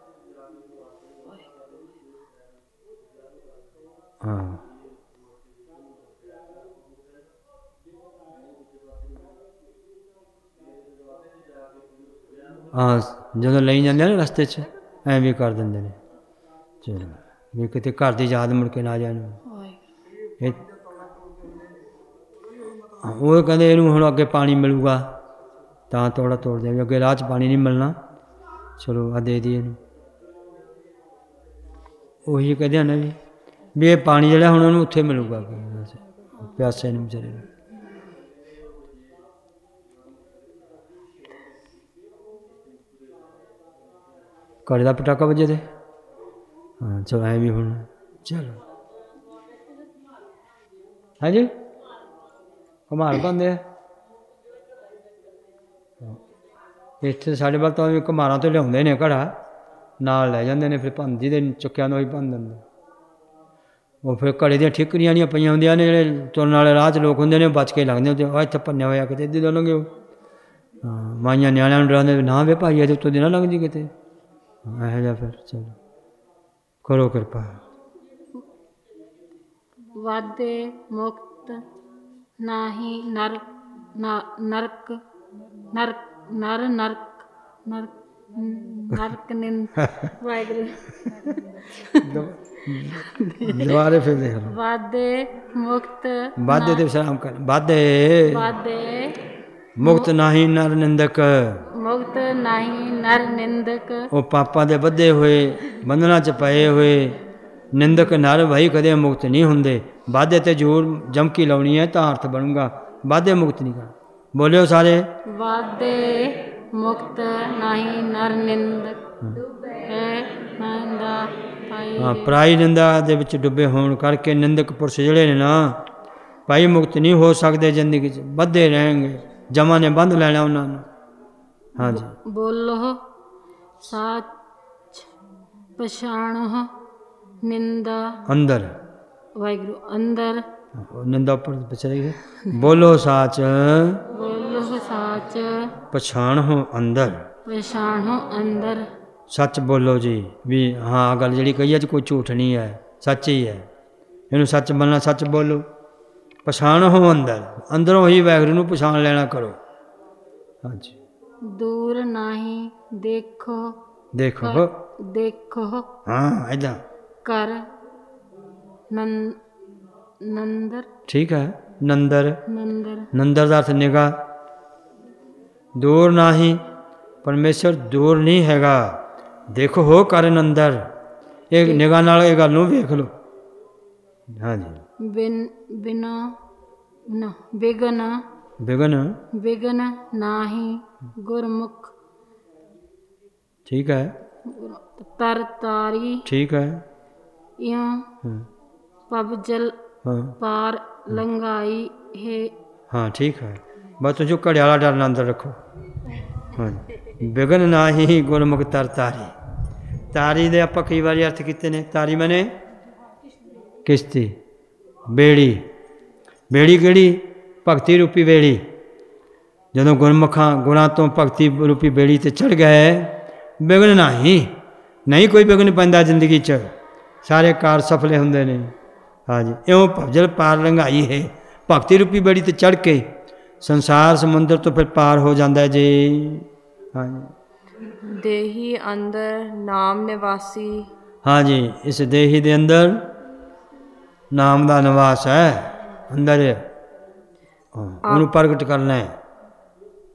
ਹਾਂ ਹਾਂ ਜਦੋਂ ਲਈ ਜਾਂਦੇ ਨੇ ਰਸਤੇ 'ਚ ਐਂ ਵੀ ਕਰ ਦਿੰਦੇ ਨੇ। ਚਲੋ ਵੀ ਕਿਤੇ ਘਰ ਦੀ ਯਾਦ ਮੁੜ ਕੇ ਨਾ ਆ ਜਾਣ। ਉਹ ਕਹਿੰਦੇ ਇਹਨੂੰ ਹੁਣ ਅੱਗੇ ਪਾਣੀ ਮਿਲੂਗਾ ਤਾਂ ਤੋੜਾ ਤੋੜ ਦੇ, ਅੱਗੇ ਰਾਹ 'ਚ ਪਾਣੀ ਨਹੀਂ ਮਿਲਣਾ, ਚਲੋ ਆ ਦੇ ਦੀ ਇਹਨੂੰ। ਉਹੀ ਕਹਿੰਦੇ ਹਨ ਵੀ ਇਹ ਪਾਣੀ ਜਿਹੜਾ ਹੁਣ ਉਹਨੂੰ ਉੱਥੇ ਮਿਲੂਗਾ ਪਿਆਸੇ ਨੂੰ ਵਿਚਾਰੇ ਨੂੰ। ਘੜੇ ਦਾ ਪਟਾਕਾ ਵੱਜੇ ਤੇ ਹਾਂ ਚਲੋ ਐਂ ਵੀ ਹੁਣ ਚਲੋ ਹਾਂਜੀ ਘੁਮਾਰ ਪਾਉਂਦੇ ਆ ਇੱਥੇ ਸਾਡੇ ਵੱਲ ਤਾਂ ਵੀ ਘੁਮਾਰਾਂ ਤੋਂ ਲਿਆਉਂਦੇ ਨੇ ਘੜਾ ਨਾਲ ਲੈ ਜਾਂਦੇ ਨੇ, ਫਿਰ ਭੰਨ ਜਿਹਦੇ ਚੁੱਕਿਆਂ ਨੂੰ ਹੀ ਭੰਨ ਦਿੰਦੇ। ਉਹ ਫਿਰ ਘੜੇ ਦੀਆਂ ਠਿਕਰੀਆਂ ਨਹੀਂ ਪਈਆਂ ਹੁੰਦੀਆਂ ਨੇ, ਜਿਹੜੇ ਤੁਰਨ ਵਾਲੇ ਰਾਹ 'ਚ ਲੋਕ ਹੁੰਦੇ ਨੇ ਬਚ ਕੇ ਲੱਗਦੇ ਹੁੰਦੇ, ਆ ਇੱਥੇ ਭੰਨਿਆ ਹੋਇਆ ਕਿਤੇ ਇੱਧਰ ਦਾ ਲੰਘਿਓ। ਹਾਂ ਮਾਈਆਂ ਨਿਆਣਿਆਂ ਨੂੰ ਡਰਾਉਂਦੇ ਨਾ ਵੇ ਭਾਈ ਇਹਦੇ ਉੱਤੋਂ ਦੀ ਨਾ ਲੰਘ ਜੀ ਕਿਤੇ, ਇਹੋ ਜਿਹਾ। ਫਿਰ ਚਲੋ ਕਰੋ ਕਿਰਪਾ। ਵਾਦੇ ਮੁਕਤ ਨਾਹੀ ਨਰ ਨਰਕ ਨਰ ਨਰ ਨਰਕ ਨਰਕ ਨਰਕ ਨਿੰਦ ਵਾਹਿਗੁਰੂ ਦੁਬਾਰੇ ਫਿਰ ਦੇਖ ਲਓ। ਵਾਦੇ ਮੁਕਤ ਵਾਦੇ ਤੇ ਵਿਸ਼ਰਾਮ ਕਰ। ਵਾਦੇ ਮੁਕਤ ਨਾਹੀ ਨਰ ਨਿੰਦਕ, ਮੁਕਤ ਨਾਹੀ ਨਰ ਨਿੰਦਕ। ਉਹ ਪਾਪਾਂ ਦੇ ਬੱਧੇ ਹੋਏ ਬੰਧਨਾਂ 'ਚ ਪਏ ਹੋਏ ਨਿੰਦਕ ਨਰ ਭਾਈ ਕਦੇ ਮੁਕਤ ਨਹੀਂ ਹੁੰਦੇ। ਵਾਦੇ ਤੇ ਜ਼ਰੂਰ ਜਮਕੀ ਲਾਉਣੀ ਹੈ ਤਾਂ ਅਰਥ ਬਣੂਗਾ, ਵਾਦੇ ਮੁਕਤ ਨਹੀਂ ਕਰ। ਬੋਲਿਓ ਸਾਰੇ। ਵਾਦੇ ਮੁਕਤ ਨਾਹੀ ਨਰ ਨਿੰਦਕ ਹੈ ਨੰਦਾ ਭਾਈ। ਹਾਂ ਪਰਾਈ ਨਿੰਦਾ ਦੇ ਵਿੱਚ ਡੁੱਬੇ ਹੋਣ ਕਰਕੇ ਨਿੰਦਕ ਪੁਰਸ਼ ਜਿਹੜੇ ਨੇ ਨਾ ਭਾਈ ਮੁਕਤ ਨਹੀਂ ਹੋ ਸਕਦੇ, ਜ਼ਿੰਦਗੀ 'ਚ ਬੱਧੇ ਰਹਿਣਗੇ, ਜਮਾਂ ਨੇ ਬੰਦ ਲੈਣਾ ਉਹਨਾਂ ਨੂੰ। ਹਾਂਜੀ ਬੋਲੋ ਸੱਚ ਪਛਾਣੋ ਨਿੰਦਾ ਅੰਦਰ ਵਾਹਿਗੁਰੂ ਅੰਦਰ ਨਿੰਦਾ ਉੱਪਰ ਪਿੱਛੇ ਰਹੀ। ਬੋਲੋ ਸੱਚ ਬੋਲੋ ਸੱਚ ਪਛਾਣੋ ਅੰਦਰ, ਪਛਾਣੋ ਅੰਦਰ। ਸੱਚ ਬੋਲੋ ਜੀ ਵੀ ਹਾਂ ਗੱਲ ਜਿਹੜੀ ਕਹੀ ਹੈ ਚ ਕੋਈ ਝੂਠ ਨਹੀਂ ਹੈ, ਸੱਚ ਹੀ ਹੈ, ਇਹਨੂੰ ਸੱਚ ਮੰਨਣਾ, ਸੱਚ ਬੋਲੋ। ਪਛਾਣੋ ਅੰਦਰ, ਅੰਦਰੋਂ ਹੀ ਵਾਹਿਗੁਰੂ ਨੂੰ ਪਛਾਣ ਲੈਣਾ ਕਰੋ। ਹਾਂਜੀ ਦੂਰ ਨਹੀਂ ਦੇਖੋ, ਦੇਖੋ ਦੇਖੋ ਹਾਂ ਇੱਦਾਂ ਕਰ ਨੰਦਰ। ਠੀਕ ਹੈ ਨੰਦਰ, ਨੰਦਰ ਨੰਦਰ ਦਾ ਅਰਥ ਨਿਗਾਹ। ਦੂਰ ਨਹੀਂ, ਪਰਮੇਸ਼ਰ ਦੂਰ ਨਹੀਂ ਹੈਗਾ। ਦੇਖੋ ਹੋ ਕਰਨ ਅੰਦਰ, ਇਹ ਨਿਗਾਹ ਨਾਲ ਇਹ ਗੱਲ ਨੂੰ ਵੇਖ ਲਓ। ਹਾਂਜੀ ਬਿਨਾ ਵਿਗਨ ਵਿਗਨ ਵਿਗਨ ਨਾਹੀ ਗੁਰਮੁਖ। ਠੀਕ ਹੈ ਤਰ ਤਾਰੀ ਠੀਕ ਹੈ ਇਉਂ ਪਬਜਲ ਪਾਰ ਲੰਘਾਈ ਹੈ। ਹਾਂ ਠੀਕ ਹੈ, ਬਸ ਤੁਸੀਂ ਘੜੇ ਵਾਲਾ ਡਰ ਅੰਦਰ ਰੱਖੋ। ਹਾਂਜੀ ਵਿਗਨ ਨਾਹੀ ਗੁਰਮੁਖ ਤਰ ਤਾਰੀ। ਤਾਰੀ ਦੇ ਆਪਾਂ ਕਈ ਵਾਰੀ ਅਰਥ ਕੀਤੇ ਨੇ। ਤਾਰੀ ਮਨੇ ਕਿਸ਼ਤੀ, ਬੇੜੀ। ਬੇੜੀ ਕਿਹੜੀ? ਭਗਤੀ ਰੂਪੀ ਬੇੜੀ। ਜਦੋਂ ਗੁਰਮੁਖਾਂ ਗੁਣਾਂ ਤੋਂ ਭਗਤੀ ਰੂਪੀ ਬੇੜੀ 'ਤੇ ਚੜ੍ਹ ਗਏ, ਵਿਗਨ ਨਹੀਂ ਕੋਈ ਵਿਗਨ ਪੈਂਦਾ ਜ਼ਿੰਦਗੀ 'ਚ, ਸਾਰੇ ਕਾਰ ਸਫਲੇ ਹੁੰਦੇ ਨੇ। ਹਾਂਜੀ ਇਉਂ ਭਵਜਲ ਪਾਰ ਲੰਘਾਈ ਹੈ। ਭਗਤੀ ਰੂਪੀ ਬੇੜੀ 'ਤੇ ਚੜ੍ਹ ਕੇ ਸੰਸਾਰ ਸਮੁੰਦਰ ਤੋਂ ਫਿਰ ਪਾਰ ਹੋ ਜਾਂਦਾ ਜੀ। ਹਾਂਜੀ ਦੇਹੀ ਅੰਦਰ ਨਾਮ ਨਿਵਾਸੀ। ਹਾਂਜੀ ਇਸ ਦੇਹੀ ਦੇ ਅੰਦਰ ਨਾਮ ਦਾ ਨਿਵਾਸ ਹੈ। ਅੰਦਰ ਉਹਨੂੰ ਪ੍ਰਗਟ ਕਰਨਾ ਹੈ।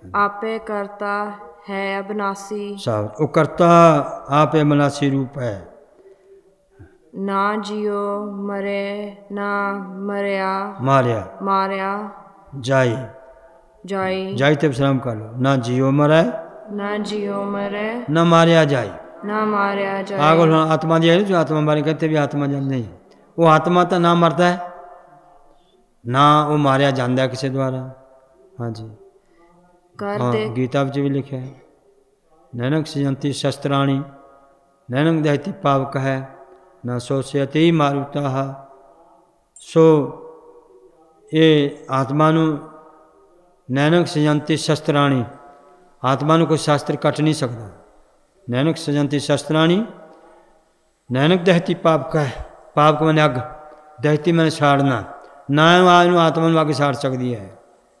ਆਪੇ ਕਰਤਾ ਹੈ ਅਬਨਾਸੀ। ਸਾਬ ਉਹ ਕਰਤਾ ਆਪੇ ਅਬਨਾਸੀ ਰੂਪ ਹੈ। ਨਾ ਜਿਉ ਮਰੇ ਨਾ ਮਰਿਆ ਮਾਰਿਆ ਜਾਈ ਜਾਈ ਤੇ ਵਿਸਰਾਮ ਕਰ ਲਓ। ਨਾ ਜਿਉ ਮਰੈ ਨਾ ਜਿਉ ਮਰੇ ਨਾ ਮਾਰਿਆ ਜਾਈ ਨਾ ਮਾਰਿਆ ਜਾਏ। ਆਗਲ ਹੁਣ ਆਤਮਾ ਦੀ ਹੈ ਜੋ ਆਤਮਾ ਬਾਰੇ ਕਹਿੰਦੇ ਵੀ ਆਤਮਾ ਨਹੀਂ, ਉਹ ਆਤਮਾ ਤਾਂ ਨਾ ਮਰਦਾ ਹੈ ਨਾ ਉਹ ਮਾਰਿਆ ਜਾਂਦਾ ਕਿਸੇ ਦੁਆਰਾ। ਹਾਂਜੀ ਹਾਂ ਗੀਤਾ ਵਿੱਚ ਵੀ ਲਿਖਿਆ ਹੈ ਨੈਨਕ ਸਜੰਤੀ ਸ਼ਸਤਰਾਣੀ ਨੈਨਕ ਦਹਿਤੀ ਪਾਵਕ ਹੈ ਨਾ ਸੋਸਿਅਤੀ ਮਾਰੂਤਾ। ਸੋ ਇਹ ਆਤਮਾ ਨੂੰ ਨੈਨਕ ਸਜੰਤੀ ਸ਼ਸਤਰਾਣੀ, ਆਤਮਾ ਨੂੰ ਕੋਈ ਸ਼ਾਸਤਰ ਕੱਟ ਨਹੀਂ ਸਕਦਾ। ਨੈਨਕ ਸਜੰਤੀ ਸ਼ਸਤਰਾਣੀ ਨੈਨਕ ਦਹਿਤੀ ਪਾਵਕ ਹੈ, ਪਾਵਕ ਮੈਨੇ ਅੱਗ, ਦਹਿਤੀ ਮੈਨੇ ਸਾੜਨਾ, ਨਾ ਇਹਨੂੰ ਆਤਮਾ ਨੂੰ ਅੱਗ ਸਾੜ ਸਕਦੀ ਹੈ।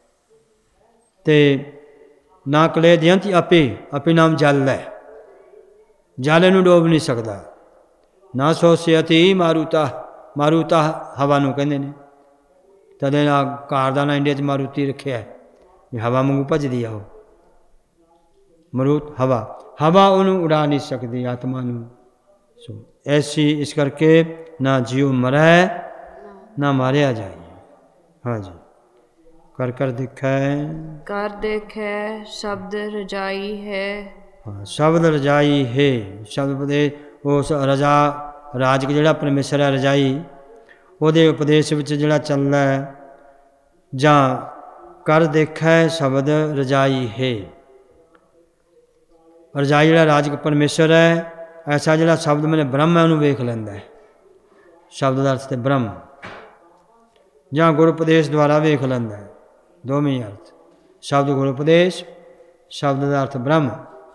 ਤੇ ਨਾ ਕਲੇ ਦਿਆਂਤੀ ਆਪੇ ਨਾਮ ਜਲ ਹੈ, ਜਲ ਇਹਨੂੰ ਡੋਬ ਨਹੀਂ ਸਕਦਾ। ਨਾ ਸੋਸਿਅਤੀ ਮਾਰੂਤਾ ਹਵਾ ਨੂੰ ਕਹਿੰਦੇ ਨੇ, ਤਦੇ ਨਾ ਕਾਰ ਦਾ ਨਾ ਇੰਡੀਆ 'ਚ ਮਾਰੂਤੀ ਰੱਖਿਆ ਵੀ ਹਵਾ ਵਾਂਗੂ ਭੱਜਦੀ ਆ ਉਹ ਮਰੂਤ ਹਵਾ ਉਹਨੂੰ ਉਡਾ ਨਹੀਂ ਸਕਦੀ ਆਤਮਾ ਨੂੰ। ਸੋ ਐਸੀ ਇਸ ਕਰਕੇ ਨਾ ਜਿਉ ਮਰੈ ਨਾ ਮਾਰਿਆ ਜਾਏ। ਹਾਂਜੀ ਕਰ ਦੇਖੈ ਸ਼ਬਦ ਰਜਾਈ ਹੈ। ਹਾਂ ਸ਼ਬਦ ਰਜਾਈ ਹੈ, ਸ਼ਬਦ ਦੇ ਉਸ ਰਜਾ ਰਾਜਕ ਜਿਹੜਾ ਪਰਮੇਸ਼ਰ ਹੈ ਰਜਾਈ, ਉਹਦੇ ਉਪਦੇਸ਼ ਵਿੱਚ ਜਿਹੜਾ ਚੱਲਦਾ ਹੈ ਜਾਂ ਕਰ ਦੇਖੈ ਸ਼ਬਦ ਰਜਾਈ ਹੈ। ਰਜਾਈ ਜਿਹੜਾ ਰਾਜਕ ਪਰਮੇਸ਼ਰ ਹੈ, ਐਸਾ ਜਿਹੜਾ ਸ਼ਬਦ ਮੈਨੇ ਬ੍ਰਹਮ ਹੈ ਉਹਨੂੰ ਵੇਖ ਲੈਂਦਾ ਹੈ। ਸ਼ਬਦ ਦਾ ਅਰਥ ਤੇ ਬ੍ਰਹਮ ਜਾਂ ਗੁਰ ਉਪਦੇਸ਼ ਦੁਆਰਾ ਵੇਖ ਲੈਂਦਾ ਹੈ, ਦੋਵੇਂ ਅਰਥ। ਸ਼ਬਦ ਗੁਰ ਉਪਦੇਸ਼, ਸ਼ਬਦ ਦਾ ਅਰਥ ਬ੍ਰਹਮ।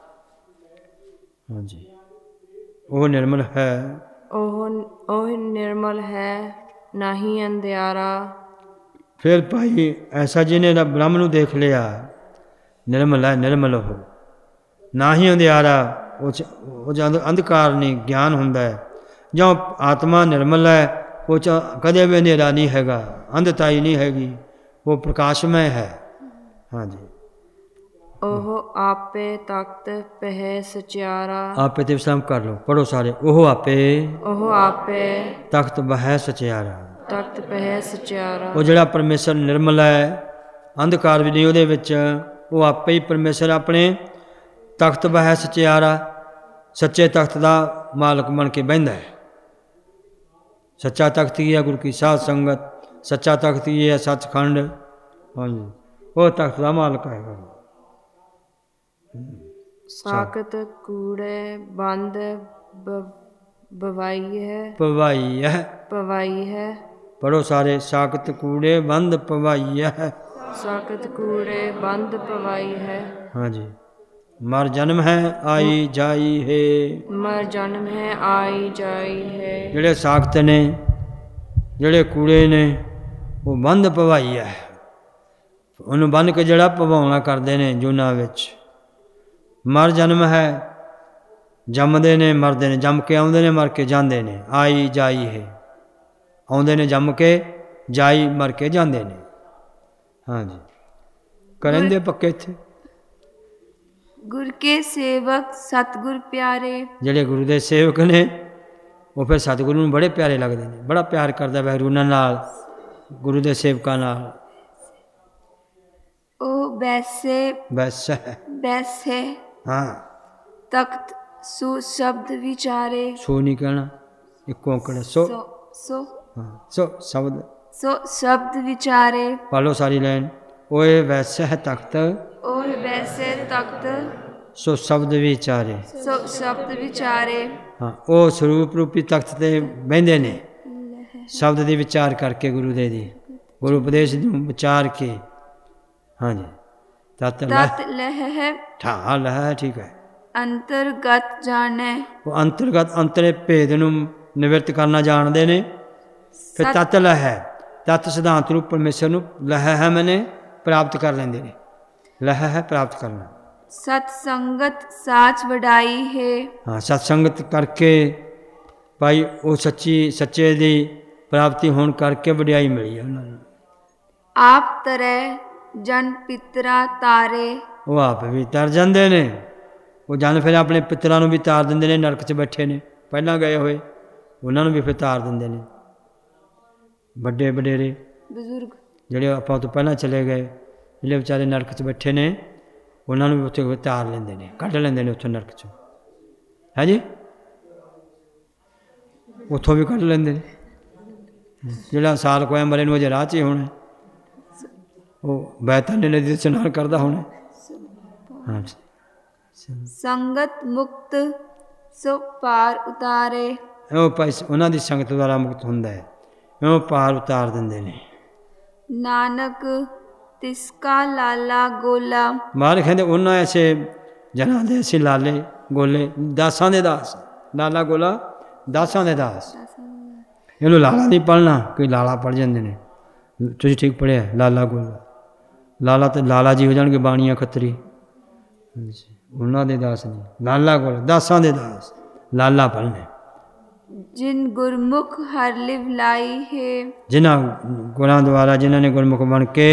ਹਾਂਜੀ ਉਹ ਨਿਰਮਲ ਹੈ, ਉਹ ਨਿਰਮਲ ਹੈ ਨਹੀਂ ਅੰਧਿਆਰਾ। ਫਿਰ ਭਾਈ ਐਸਾ ਜਿਹਨੇ ਬ੍ਰਹਮ ਨੂੰ ਦੇਖ ਲਿਆ, ਨਿਰਮਲ ਹੈ, ਨਿਰਮਲ ਉਹ ਨਾ ਹੀ ਅੰਧਿਆਰਾ, ਉਹ 'ਚ ਅੰਧਕਾਰ ਨਹੀਂ, ਗਿਆਨ ਹੁੰਦਾ ਹੈ। ਜਾਂ ਆਤਮਾ ਨਿਰਮਲ ਹੈ, ਉਹ 'ਚ ਕਦੇ ਵੀ ਹਨੇਰਾ ਨਹੀਂ ਹੈਗਾ, ਅੰਧਤਾਈ ਨਹੀਂ ਹੈਗੀ, ਉਹ ਪ੍ਰਕਾਸ਼ਮय ਹੈ। ਹਾਂਜੀ ਉਹ ਆਪੇ ਤਖਤ ਪਹਿ ਸਚਿਆਰਾ। ਆਪੇ ਤੇ ਵਿਸਰਾਮ ਕਰ ਲਓ, ਪੜੋ ਸਾਰੇ। ਉਹ ਆਪੇ ਤਖਤ ਬਹਿ ਸਚਿਆਰਾ। ਤਖਤ ਪਹਿ ਸਚਿਆਰਾ ਉਹ ਜਿਹੜਾ ਪਰਮੇਸ਼ਰ ਨਿਰਮਲ ਹੈ, ਅੰਧਕਾਰ ਵੀ ਨਹੀਂ ਉਹਦੇ ਵਿੱਚ, ਉਹ ਆਪੇ ਹੀ ਪਰਮੇਸ਼ਰ ਆਪਣੇ ਤਖਤ ਬਹਿ ਸਚਿਆਰਾ, ਸੱਚੇ ਤਖਤ ਦਾ ਮਾਲਕ ਬਣ ਕੇ ਬਹਿੰਦਾ ਹੈ। ਸੱਚਾ ਤਖਤ ਹੀ ਹੈ ਗੁਰੂ ਕੀ ਸਾਧ ਸੰਗਤ, ਸੱਚਾ ਤਖਤ ਹੀ ਹੈ ਸੱਚਖੰਡ। ਹਾਂਜੀ ਉਹ ਤਖਤ ਦਾ ਮਾਲਕ ਹੈ। ਸਾਕਤ ਕੂੜੇ ਬੰਦ ਪਵਾਈ ਹੈ। ਪੜੋ ਸਾਰੇ। ਸਾਕਤ ਕੂੜੇ ਬੰਦ ਪਵਾਈ ਹੈ। ਸਾਕਤ ਕੂੜੇ ਬੰਦ ਪਵਾਈ ਹੈ। ਹਾਂਜੀ ਮਰ ਜਨਮ ਹੈ ਆਈ ਜਾਈ ਹੈ। ਮਰ ਜਨਮ ਹੈ ਆਈ ਜਾਈ ਹੈ। ਜਿਹੜੇ ਸਾਕਤ ਨੇ, ਜਿਹੜੇ ਕੂੜੇ ਨੇ, ਉਹ ਬੰਦ ਪਵਾਈ ਹੈ। ਉਹਨੂੰ ਬੰਨ ਕੇ ਜਿਹੜਾ ਪਵਾਉਣਾ ਕਰਦੇ ਨੇ ਜੂਨਾਂ ਵਿੱਚ। ਮਰ ਜਨਮ ਹੈ, ਜੰਮਦੇ ਨੇ ਮਰਦੇ ਨੇ, ਜੰਮ ਕੇ ਆਉਂਦੇ ਨੇ ਮਰ ਕੇ ਜਾਂਦੇ ਨੇ। ਆਈ ਜਾਈ ਹੈ, ਆਉਂਦੇ ਨੇ ਜੰਮ ਕੇ, ਜਾਈ ਮਰ ਕੇ ਜਾਂਦੇ ਨੇ। ਹਾਂਜੀ ਕਰਨਦੇ ਪੱਕੇ ਇੱਥੇ। ਗੁਰ ਕੇ ਸੇਵਕ ਸਤਿਗੁਰ ਪਿਆਰੇ। ਜਿਹੜੇ ਗੁਰੂ ਦੇ ਸੇਵਕ ਨੇ ਉਹ ਫਿਰ ਸਤਿਗੁਰੂ ਨੂੰ ਬੜੇ ਪਿਆਰੇ ਲੱਗਦੇ ਨੇ, ਬੜਾ ਪਿਆਰ ਕਰਦਾ ਵਾਹਿਗੁਰੂ ਉਹਨਾਂ ਨਾਲ, ਗੁਰੂ ਦੇ ਸੇਵਕਾਂ ਨਾਲ। ਉਹ ਬੈਸੇ ਹਾਂ ਤਖਤ ਸੋ ਸ਼ਬਦ ਵਿਚਾਰੇ। ਸੋ ਨਹੀਂ ਕਹਿਣਾ, ਇੱਕ ਔਂਕੜ ਸੋ ਸ਼ਬਦ ਵਿਚਾਰੇ। ਪਾਲੋ ਸਾਰੀ ਲਾਈਨ। ਓਏ ਵੈਸੇ ਹੈ ਤਖਤ, ਓਏ ਵੈਸੇ ਤਖਤ ਸੋ ਸ਼ਬਦ ਵਿਚਾਰੇ। ਸੋ ਸ਼ਬਦ ਵਿਚਾਰੇ। ਹਾਂ ਉਹ ਸਰੂਪ ਰੂਪੀ ਤਖਤ ਤੇ ਬਹਿੰਦੇ ਨੇ, ਸ਼ਬਦ ਦੀ ਵਿਚਾਰ ਕਰਕੇ, ਗੁਰੂ ਦੇ ਦੀ ਗੁਰੂ ਉਪਦੇਸ਼ ਨੂੰ ਵਿਚਾਰ ਕੇ। ਹਾਂਜੀ ਤਤ ਲਹਿ ਠਾ ਲਹਿ, ਠੀਕ ਹੈ। ਅੰਤਰਗਤ ਜਾਣੈ। ਉਹ ਅੰਤਰਗਤ ਅੰਤਰੇ ਭੇਦ ਨੂੰ ਨਿਵਰਤ ਕਰਨਾ ਜਾਣਦੇ ਨੇ। ਫਿਰ ਤਤ ਲਹਿ, ਤਤ ਸਿਧਾਂਤ ਰੂਪ ਪਰਮੇਸ਼ਰ ਨੂੰ ਲਹਿ ਹੈ ਮੈਨੇ ਪ੍ਰਾਪਤ ਕਰ ਲੈਂਦੇ ਨੇ। ਲਹਿ ਹੈ ਪ੍ਰਾਪਤ ਕਰਨਾ। ਸਤ ਸੰਗਤ ਸਾਚ ਵਡਾਈ ਹੈ। ਹਾਂ ਸਤ ਸੰਗਤ ਕਰਕੇ ਭਾਈ ਉਹ ਸੱਚੇ ਦੀ ਪ੍ਰਾਪਤੀ ਹੋਣ ਕਰਕੇ ਵਡਿਆਈ ਮਿਲੀ ਹੈ ਉਹਨਾਂ ਨੂੰ। ਆਪ ਤਰੈ ਜਨ ਪਿਤਰਾ ਤਾਰੇ। ਉਹ ਆਪ ਵੀ ਤਰ ਜਾਂਦੇ ਨੇ। ਉਹ ਜਨ ਫਿਰ ਆਪਣੇ ਪਿੱਤਰਾਂ ਨੂੰ ਵੀ ਤਾਰ ਦਿੰਦੇ ਨੇ, ਨਰਕ 'ਚ ਬੈਠੇ ਨੇ ਪਹਿਲਾਂ ਗਏ ਹੋਏ, ਉਹਨਾਂ ਨੂੰ ਵੀ ਫਿਰ ਤਾਰ ਦਿੰਦੇ ਨੇ। ਵੱਡੇ ਵਡੇਰੇ ਬਜ਼ੁਰਗ ਜਿਹੜੇ ਆਪਾਂ ਤੋਂ ਪਹਿਲਾਂ ਚਲੇ ਗਏ, ਜਿਹੜੇ ਵਿਚਾਰੇ ਨਰਕ 'ਚ ਬੈਠੇ ਨੇ, ਉਹਨਾਂ ਨੂੰ ਵੀ ਉੱਥੇ ਤਾਰ ਲੈਂਦੇ ਨੇ, ਕੱਢ ਲੈਂਦੇ ਨੇ ਉੱਥੋਂ ਨਰਕ 'ਚੋਂ। ਹੈ ਜੀ, ਉੱਥੋਂ ਵੀ ਕੱਢ ਲੈਂਦੇ ਨੇ। ਜਿਹੜਾ ਸਾਲ ਕੋਇਆ ਮਰੇ ਨੂੰ ਅਜੇ ਰਾਹ 'ਚ ਹੀ ਹੋਣਾ, ਉਹ ਬੈਤਾਨੀ ਨਦੀ 'ਚ ਇਸ਼ਨਾਨ ਕਰਦਾ ਹੋਣਾ। ਹਾਂਜੀ। ਸੰਗਤ ਮੁਕਤ ਸੋ ਪਾਰ ਉਤਾਰੇ। ਉਹ ਉਹਨਾਂ ਦੀ ਸੰਗਤ ਦੁਆਰਾ ਮੁਕਤ ਹੁੰਦਾ ਹੈ, ਉਹ ਪਾਰ ਉਤਾਰ ਦਿੰਦੇ ਨੇ। ਨਾਨਕ ਤਿਸਕਾ ਲਾਲਾ ਗੋਲਾ। ਮਾਰ ਕਹਿੰਦੇ ਉਹਨਾਂ ਐਸੇ ਜਨਾਂ ਦੇ ਅਸੀਂ ਲਾਲੇ ਗੋਲੇ, ਦਾਸਾਂ ਦੇ ਦਾਸ। ਲਾਲਾ ਗੋਲਾ ਦਾਸਾਂ ਦੇ ਦਾਸ। ਇਹਨੂੰ ਲਾਲਾ ਨਹੀਂ ਪੜ੍ਹਨਾ, ਕੋਈ ਲਾਲਾ ਪੜ੍ਹ ਜਾਂਦੇ ਨੇ। ਤੁਸੀਂ ਠੀਕ ਪੜ੍ਹਿਆ, ਲਾਲਾ ਗੋਲਾ। ਲਾਲਾ ਤੇ ਲਾਲਾ ਜੀ ਹੋ ਜਾਣਗੇ, ਬਾਣੀਆਂ ਖੱਤਰੀ, ਉਹਨਾਂ ਦੇ ਦਾਸ ਨਹੀਂ। ਲਾਲਾ ਗੋਲਾ ਦਾਸਾਂ ਦੇ ਦਾਸ, ਲਾਲਾ ਪੜ੍ਹਨੇ। ਜਿਨ ਗੁਰਮੁਖ ਹਰ ਲਿਵ ਲਾਈ ਹੈ। ਜਿਨ੍ਹਾਂ ਗੁਰਾਂ ਦੁਆਰਾ ਜਿਨ੍ਹਾਂ ਨੇ ਗੁਰਮੁਖ ਬਣ ਕੇ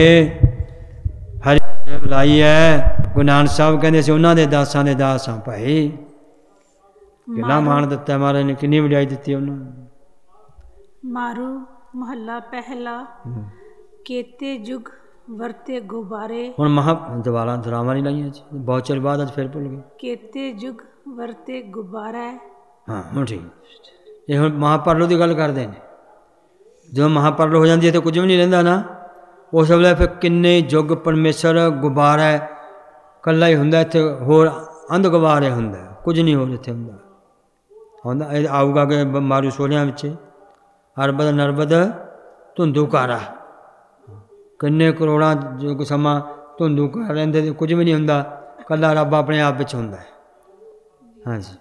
ਹਰੀ ਲਿਵ ਲਾਈ ਹੈ। ਗੁਰੂ ਨਾਨਕ ਸਾਹਿਬ ਕਹਿੰਦੇ ਸੀ ਉਹਨਾਂ ਦੇ ਦਾਸਾਂ ਦੇ ਦਾਸ ਹਾਂ ਭਾਈ। ਕਿੰਨਾ ਮਾਣ ਦਿੱਤਾ ਮਹਾਰਾਜ ਨੇ, ਕਿੰਨੀ ਵਡਿਆਈ ਦਿੱਤੀ ਉਹਨਾਂ ਨੂੰ। ਮਾਰੂ ਮਹੱਲਾ ਪਹਿਲਾ। ਕੇਤੇ ਜੁਗ ਵਰਤੇ ਗੁਬਾਰੇ। ਹੁਣ ਦੁਆਰਾ ਦਰਾਵਾਂ ਨਹੀਂ ਲਾਈਆਂ ਜੀ, ਬਹੁਤ ਚਿਰ ਬਾਅਦ ਅੱਜ ਫਿਰ ਭੁੱਲ ਗਏ। ਕੇਤੇ ਜੁਗ ਵਰਤੇ ਗੁਬਾਰਾ। ਹਾਂ ਹੁਣ ਠੀਕ। ਇਹ ਹੁਣ ਮਹਾਂਪਰਲੋ ਦੀ ਗੱਲ ਕਰਦੇ ਨੇ। ਜਦੋਂ ਮਹਾਂਪਰਲੋ ਹੋ ਜਾਂਦੀ ਹੈ ਤਾਂ ਕੁਝ ਵੀ ਨਹੀਂ ਰਹਿੰਦਾ ਨਾ। ਉਸ ਵੇਲੇ ਫਿਰ ਕਿੰਨੇ ਯੁੱਗ ਪਰਮੇਸ਼ਰ ਗੁਬਾਰਾ ਇਕੱਲਾ ਹੀ ਹੁੰਦਾ, ਇੱਥੇ ਹੋਰ ਅੰਧ ਗੁਬਾਰੇ ਹੁੰਦਾ, ਕੁਝ ਨਹੀਂ ਹੋਰ ਇੱਥੇ ਹੁੰਦਾ। ਹੁੰਦਾ ਇਹ ਆਊਗਾ ਕਿ ਮਾਰੂ ਸੋਹਣਿਆਂ ਵਿੱਚ ਅਰਬਦ ਨਰਬਦ ਧੁੰਦੂਕਾਰਾ, ਕਿੰਨੇ ਕਰੋੜਾਂ ਯੁੱਗ ਸਮਾਂ ਧੁੰਦੂਕਾਰ ਰਹਿੰਦੇ ਤੇ ਕੁਝ ਵੀ ਨਹੀਂ ਹੁੰਦਾ, ਇਕੱਲਾ ਰੱਬ ਆਪਣੇ ਆਪ ਵਿੱਚ ਹੁੰਦਾ ਹੈ। ਹਾਂਜੀ।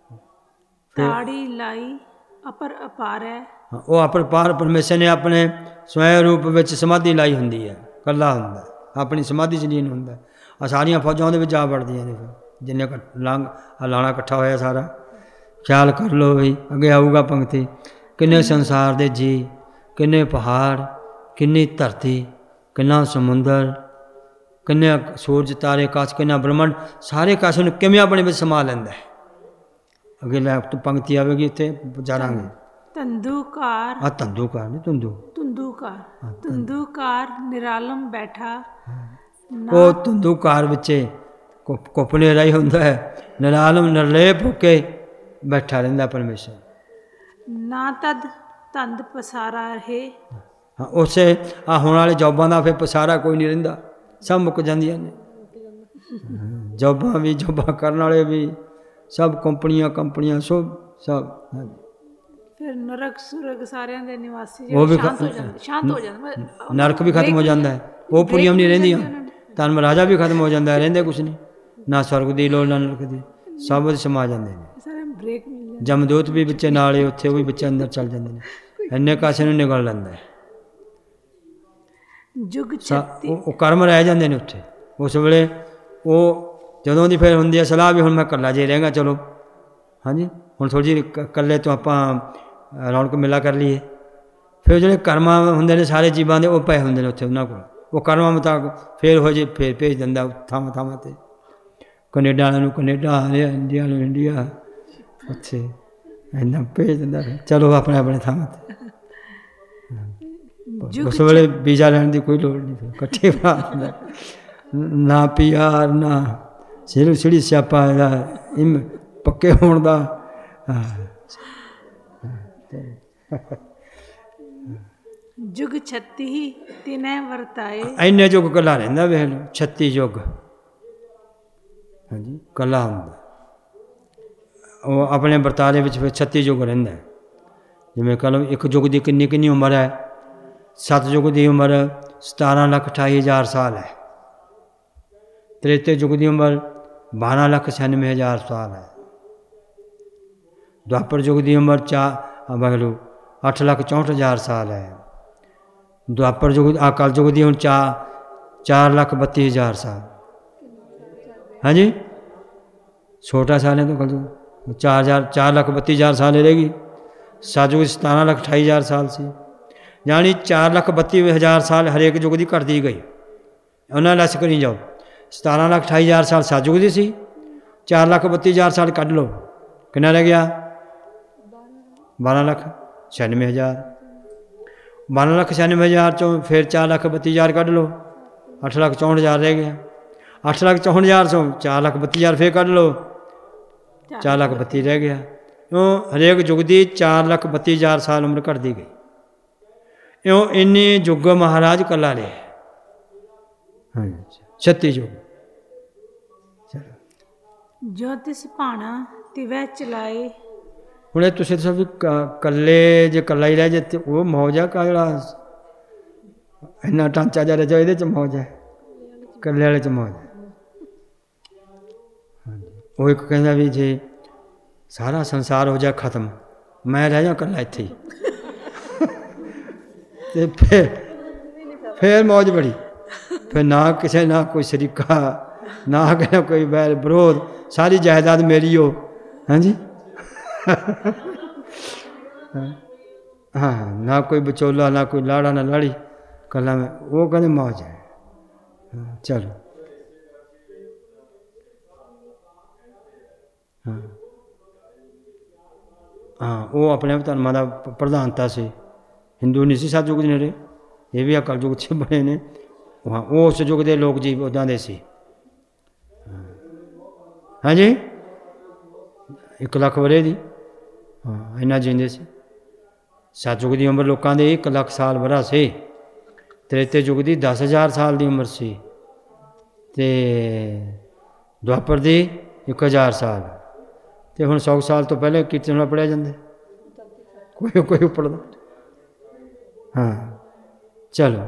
ਤਾੜੀ ਲਾਈ ਅਪਰ ਅਪਾਰ ਹੈ। ਉਹ ਅਪਰਪਾਰ ਪਰਮੇਸ਼ਰ ਨੇ ਆਪਣੇ ਸਵੈ ਰੂਪ ਵਿੱਚ ਸਮਾਧੀ ਲਾਈ ਹੁੰਦੀ ਹੈ, ਇਕੱਲਾ ਹੁੰਦਾ, ਆਪਣੀ ਸਮਾਧੀ 'ਚ ਲੀਨ ਹੁੰਦਾ। ਆ ਸਾਰੀਆਂ ਫੌਜਾਂ ਉਹਦੇ ਵਿੱਚ ਜਾ ਵੜਦੀਆਂ ਨੇ। ਫਿਰ ਜਿੰਨੇ ਲਾਣਾ ਇਕੱਠਾ ਹੋਇਆ ਸਾਰਾ ਖਿਆਲ ਕਰ ਲਓ ਵੀ ਅੱਗੇ ਆਊਗਾ ਪੰਕਤੀ। ਕਿੰਨੇ ਸੰਸਾਰ ਦੇ ਜੀ, ਕਿੰਨੇ ਪਹਾੜ, ਕਿੰਨੀ ਧਰਤੀ, ਕਿੰਨਾ ਸਮੁੰਦਰ, ਕਿੰਨੇ ਸੂਰਜ ਤਾਰੇ ਕਾਸ਼, ਕਿੰਨਾ ਬ੍ਰਹਮੰਡ, ਸਾਰੇ ਕਾਸ਼ ਨੂੰ ਕਿਵੇਂ ਆਪਣੇ ਵਿੱਚ ਸਮਾ ਲੈਂਦਾ ਹੈ। ਅੱਗੇ ਲੈ ਪੰਕਤੀ ਆਵੇਗੀ, ਇੱਥੇ ਜਾਣਾਂਗੇ। ਤੰਦੂਕਾਰ। ਆ ਤੰਦੂਕਾਰ ਨਹੀਂ, ਤੰਦੂਕਾਰ। ਤੰਦੂਕਾਰ ਨਿਰਾਲਮ ਬੈਠਾ। ਉਹ ਤੰਦੂਕਾਰ ਵਿੱਚ ਕੁਪਨੇ ਰਹੀ ਹੁੰਦਾ ਹੈ, ਨਿਰਾਲਮ ਨਿਰਲੇਪ ਹੋ ਕੇ ਬੈਠਾ ਰਹਿੰਦਾ ਪਰਮੇਸ਼ਰ। ਨਾ ਤਦ ਤੰਦ ਪਸਾਰਾ ਰਹੇ। ਹਾਂ ਉਸੇ ਆ ਹੋਣ ਵਾਲੇ ਜੋਬਾਂ ਦਾ ਫਿਰ ਪਸਾਰਾ ਕੋਈ ਨਹੀਂ ਰਹਿੰਦਾ, ਸਭ ਮੁੱਕ ਜਾਂਦੀਆਂ ਨੇ। ਜੋਬਾਂ ਵੀ, ਜੋਬਾਂ ਕਰਨ ਵਾਲੇ ਵੀ, ਸਭ ਕੰਪਨੀਆਂ ਸਭ। ਫਿਰ ਨਰਕ ਸੁਰਗ ਸਾਰਿਆਂ ਦੇ ਨਿਵਾਸੀ ਉਹ ਵੀ ਸ਼ਾਂਤ ਹੋ ਜਾਂਦੇ। ਨਰਕ ਵੀ ਖਤਮ ਹੋ ਜਾਂਦਾ ਹੈ, ਉਹ ਪੁਰੀਆਂ ਨਹੀਂ ਰਹਿੰਦੀਆਂ। ਧਰਮ ਰਾਜਾ ਵੀ ਖਤਮ ਹੋ ਜਾਂਦਾ ਹੈ, ਰਹਿੰਦੇ ਕੁਛ ਨਹੀਂ, ਨਾ ਸਵਰਗ ਦੀ ਲੋੜ ਨਾ ਨਰਕ ਦੀ, ਸਭ ਸਮਾ ਜਾਂਦੇ ਨੇ। ਜਮਦੂਤ ਵੀ ਵਿੱਚੇ ਨਾਲ ਹੀ, ਉੱਥੇ ਉਹ ਵੀ ਵਿੱਚੇ ਅੰਦਰ ਚੱਲ ਜਾਂਦੇ ਨੇ, ਇੰਨੇ ਕਾਸੇ ਨੂੰ ਨਿਗਲ ਲੈਂਦਾ ਹੈ। ਉਹ ਕਰਮ ਰਹਿ ਜਾਂਦੇ ਨੇ ਉੱਥੇ। ਉਸ ਵੇਲੇ ਉਹ ਜਦੋਂ ਦੀ ਫਿਰ ਹੁੰਦੀ ਹੈ ਸਲਾਹ ਵੀ ਹੁਣ ਮੈਂ ਇਕੱਲਾ ਜੇ ਰਹੇਗਾ, ਚਲੋ ਹਾਂਜੀ ਹੁਣ ਥੋੜ੍ਹੀ ਜਿਹੀ ਇਕੱਲੇ ਤੋਂ ਆਪਾਂ ਰੌਣਕ ਮੇਲਾ ਕਰ ਲਈਏ। ਫਿਰ ਜਿਹੜੇ ਕਰਮਾਂ ਹੁੰਦੇ ਨੇ ਸਾਰੇ ਜੀਵਾਂ ਦੇ, ਉਹ ਪਏ ਹੁੰਦੇ ਨੇ ਉੱਥੇ ਉਹਨਾਂ ਕੋਲ। ਉਹ ਕਰਮਾਂ ਮੁਤਾਬਕ ਫਿਰ ਹੋ ਜੇ, ਫਿਰ ਭੇਜ ਦਿੰਦਾ ਥਾਵਾਂ ਥਾਵਾਂ 'ਤੇ। ਕੈਨੇਡਾ ਵਾਲਿਆਂ ਨੂੰ ਕੈਨੇਡਾ, ਇੰਡੀਆ ਨੂੰ ਇੰਡੀਆ, ਉੱਥੇ ਇੰਨਾ ਭੇਜ ਦਿੰਦਾ। ਚਲੋ ਆਪਣੇ ਆਪਣੇ ਥਾਵਾਂ 'ਤੇ। ਉਸ ਵੇਲੇ ਵੀਜ਼ਾ ਲੈਣ ਦੀ ਕੋਈ ਲੋੜ ਨਹੀਂ, ਫਿਰ ਇਕੱਠੇ ਬਣਾ ਨਾ PR ਨਾ ਸਿੜੀ ਸਿਆਪਾ ਪੱਕੇ ਹੋਣ ਦਾ। ਜੁਗ 36 ਤਿਨੈ ਵਰਤਾਏ। ਇੰਨੇ ਯੁੱਗ ਇਕੱਲਾ ਰਹਿੰਦਾ, ਵੇਖ ਲਓ 36 ਯੁੱਗ। ਹਾਂਜੀ ਇਕੱਲਾ ਹੁੰਦਾ ਉਹ ਆਪਣੇ ਵਰਤਾਰੇ ਵਿੱਚ। ਫਿਰ 36 ਯੁੱਗ ਰਹਿੰਦਾ। ਜਿਵੇਂ ਕਲਮ ਇੱਕ ਯੁੱਗ ਦੀ ਕਿੰਨੀ ਉਮਰ ਹੈ? 7 ਯੁੱਗ ਦੀ ਉਮਰ 17,28,000 ਸਾਲ ਹੈ। ਤ੍ਰੇਤੇ ਯੁੱਗ ਦੀ ਉਮਰ 12,96,000 ਸਾਲ ਹੈ। ਦੁਆਪਰ ਯੁੱਗ ਦੀ ਉਮਰ 8,64,000 ਸਾਲ ਹੈ। ਦੁਆਪਰ ਯੁੱਗ ਕਲ ਯੁੱਗ ਦੀ ਹੁਣ 4,32,000 ਸਾਲ। ਹਾਂਜੀ ਛੋਟਾ ਸਾਲ ਹੈ ਤਾਂ ਕਲ 4,32,000 ਸਾਲ ਰਹੇਗੀ। ਸਤਯੁਗ 17,28,000 ਸਾਲ ਸੀ, ਯਾਨੀ 4,32,000 ਸਾਲ ਹਰੇਕ ਯੁੱਗ ਦੀ ਘਟਦੀ ਗਈ। ਉਹਨਾਂ ਲੈਸ ਕਰੀ ਜਾਓ। 17,28,000 ਸਾਲ ਸਤਿਯੁਗ ਦੀ ਸੀ। 4,32,000 ਸਾਲ ਕੱਢ ਲਓ, ਕਿੰਨਾ ਰਹਿ ਗਿਆ? 12,96,000। 12,96,000 ਚੋਂ ਫਿਰ 4,32,000 ਕੱਢ ਲਓ, 8,64,000 ਰਹਿ ਗਿਆ। 8,64,000 ਚੋਂ 4,32,000 ਫਿਰ ਕੱਢ ਲਓ, 4,32,000 ਰਹਿ ਗਿਆ। ਇਉਂ ਹਰੇਕ ਯੁੱਗ ਦੀ 4,32,000 ਸਾਲ ਉਮਰ ਘਟਦੀ ਗਈ। ਇਉਂ ਇੰਨੇ ਯੁੱਗ ਮਹਾਰਾਜ ਕੱਲਾ ਲਿਆ। ਹਾਂਜੀ 36 ਯੁੱਗ। ਜੋ ਤਿਸ ਭਾਣਾ ਤਿਵੈ ਚਲਾਏ। ਹੁਣ ਇਹ ਤੁਸੀਂ ਦੱਸੋ ਵੀ ਕੱਲੇ ਜੇ ਕੱਲਾ ਹੀ ਰਹਿ ਜੇ ਤੇ ਉਹ ਮੌਜ ਆ ਕਾ ਜਿਹੜਾ ਇੰਨਾ ਢਾਂਚਾ ਜਿਹਾ ਰਚਿਆ ਇਹਦੇ 'ਚ ਮੌਜ ਹੈ, ਕੱਲੇ ਵਾਲੇ 'ਚ ਮੌਜ ਹੈ। ਹਾਂਜੀ ਉਹ ਇੱਕ ਕਹਿੰਦਾ ਵੀ ਜੇ ਸਾਰਾ ਸੰਸਾਰ ਹੋ ਜਾ ਖਤਮ, ਮੈਂ ਰਹਿ ਜਾ ਕੱਲਾ ਇੱਥੇ ਹੀ ਤੇ ਫਿਰ ਮੌਜ ਬੜੀ, ਫਿਰ ਨਾ ਕਿਸੇ ਨਾ ਕੋਈ ਸ਼ਰੀਕਾ, ਨਾ ਕਿਸੇ ਕੋਈ ਵੈਰ ਵਿਰੋਧ, ਸਾਰੀ ਜਾਇਦਾਦ ਮੇਰੀ ਹੋ। ਹਾਂਜੀ ਹਾਂ ਨਾ ਕੋਈ ਵਿਚੋਲਾ, ਨਾ ਕੋਈ ਲਾੜਾ, ਨਾ ਲਾੜੀ, ਕੱਲਾ ਮੈਂ। ਉਹ ਕਹਿੰਦੇ ਮੌਜ ਹੈ। ਚਲੋ ਹਾਂ ਉਹ ਆਪਣੇ ਧਰਮਾਂ ਦਾ ਪ੍ਰਧਾਨਤਾ ਸੀ। ਹਿੰਦੂ ਨਹੀਂ ਸੀ ਸਤਿਯੁਗ ਦੇ ਨੇੜੇ, ਇਹ ਵੀ ਕਲਯੁਗ 'ਚ ਬਣੇ ਨੇ। ਹਾਂ ਉਹ ਉਸ ਯੁੱਗ ਦੇ ਲੋਕ ਜੀ ਉੱਦਾਂ ਦੇ ਸੀ। ਹਾਂਜੀ 1 ਲੱਖ ਵਰ੍ਹੇ ਦੀ, ਹਾਂ ਇੰਨਾ ਜੀਂਦੇ ਸੀ। ਸਤਿਯੁਗ ਦੀ ਉਮਰ ਲੋਕਾਂ ਦੀ 1 ਲੱਖ ਸਾਲ ਵਰ੍ਹਾ ਸੀ। ਤ੍ਰੇਤੇ ਯੁੱਗ ਦੀ 10,000 ਸਾਲ ਦੀ ਉਮਰ ਸੀ, ਅਤੇ ਦੁਆਪਰ ਦੀ 1,000 ਸਾਲ। ਅਤੇ ਹੁਣ 100 ਸਾਲ ਤੋਂ ਪਹਿਲੇ ਕੀਰਤਨ ਨਾਲ ਪੜ੍ਹਿਆ ਜਾਂਦਾ, ਕੋਈ ਪੜ੍ਹਦਾ। ਹਾਂ ਚਲੋ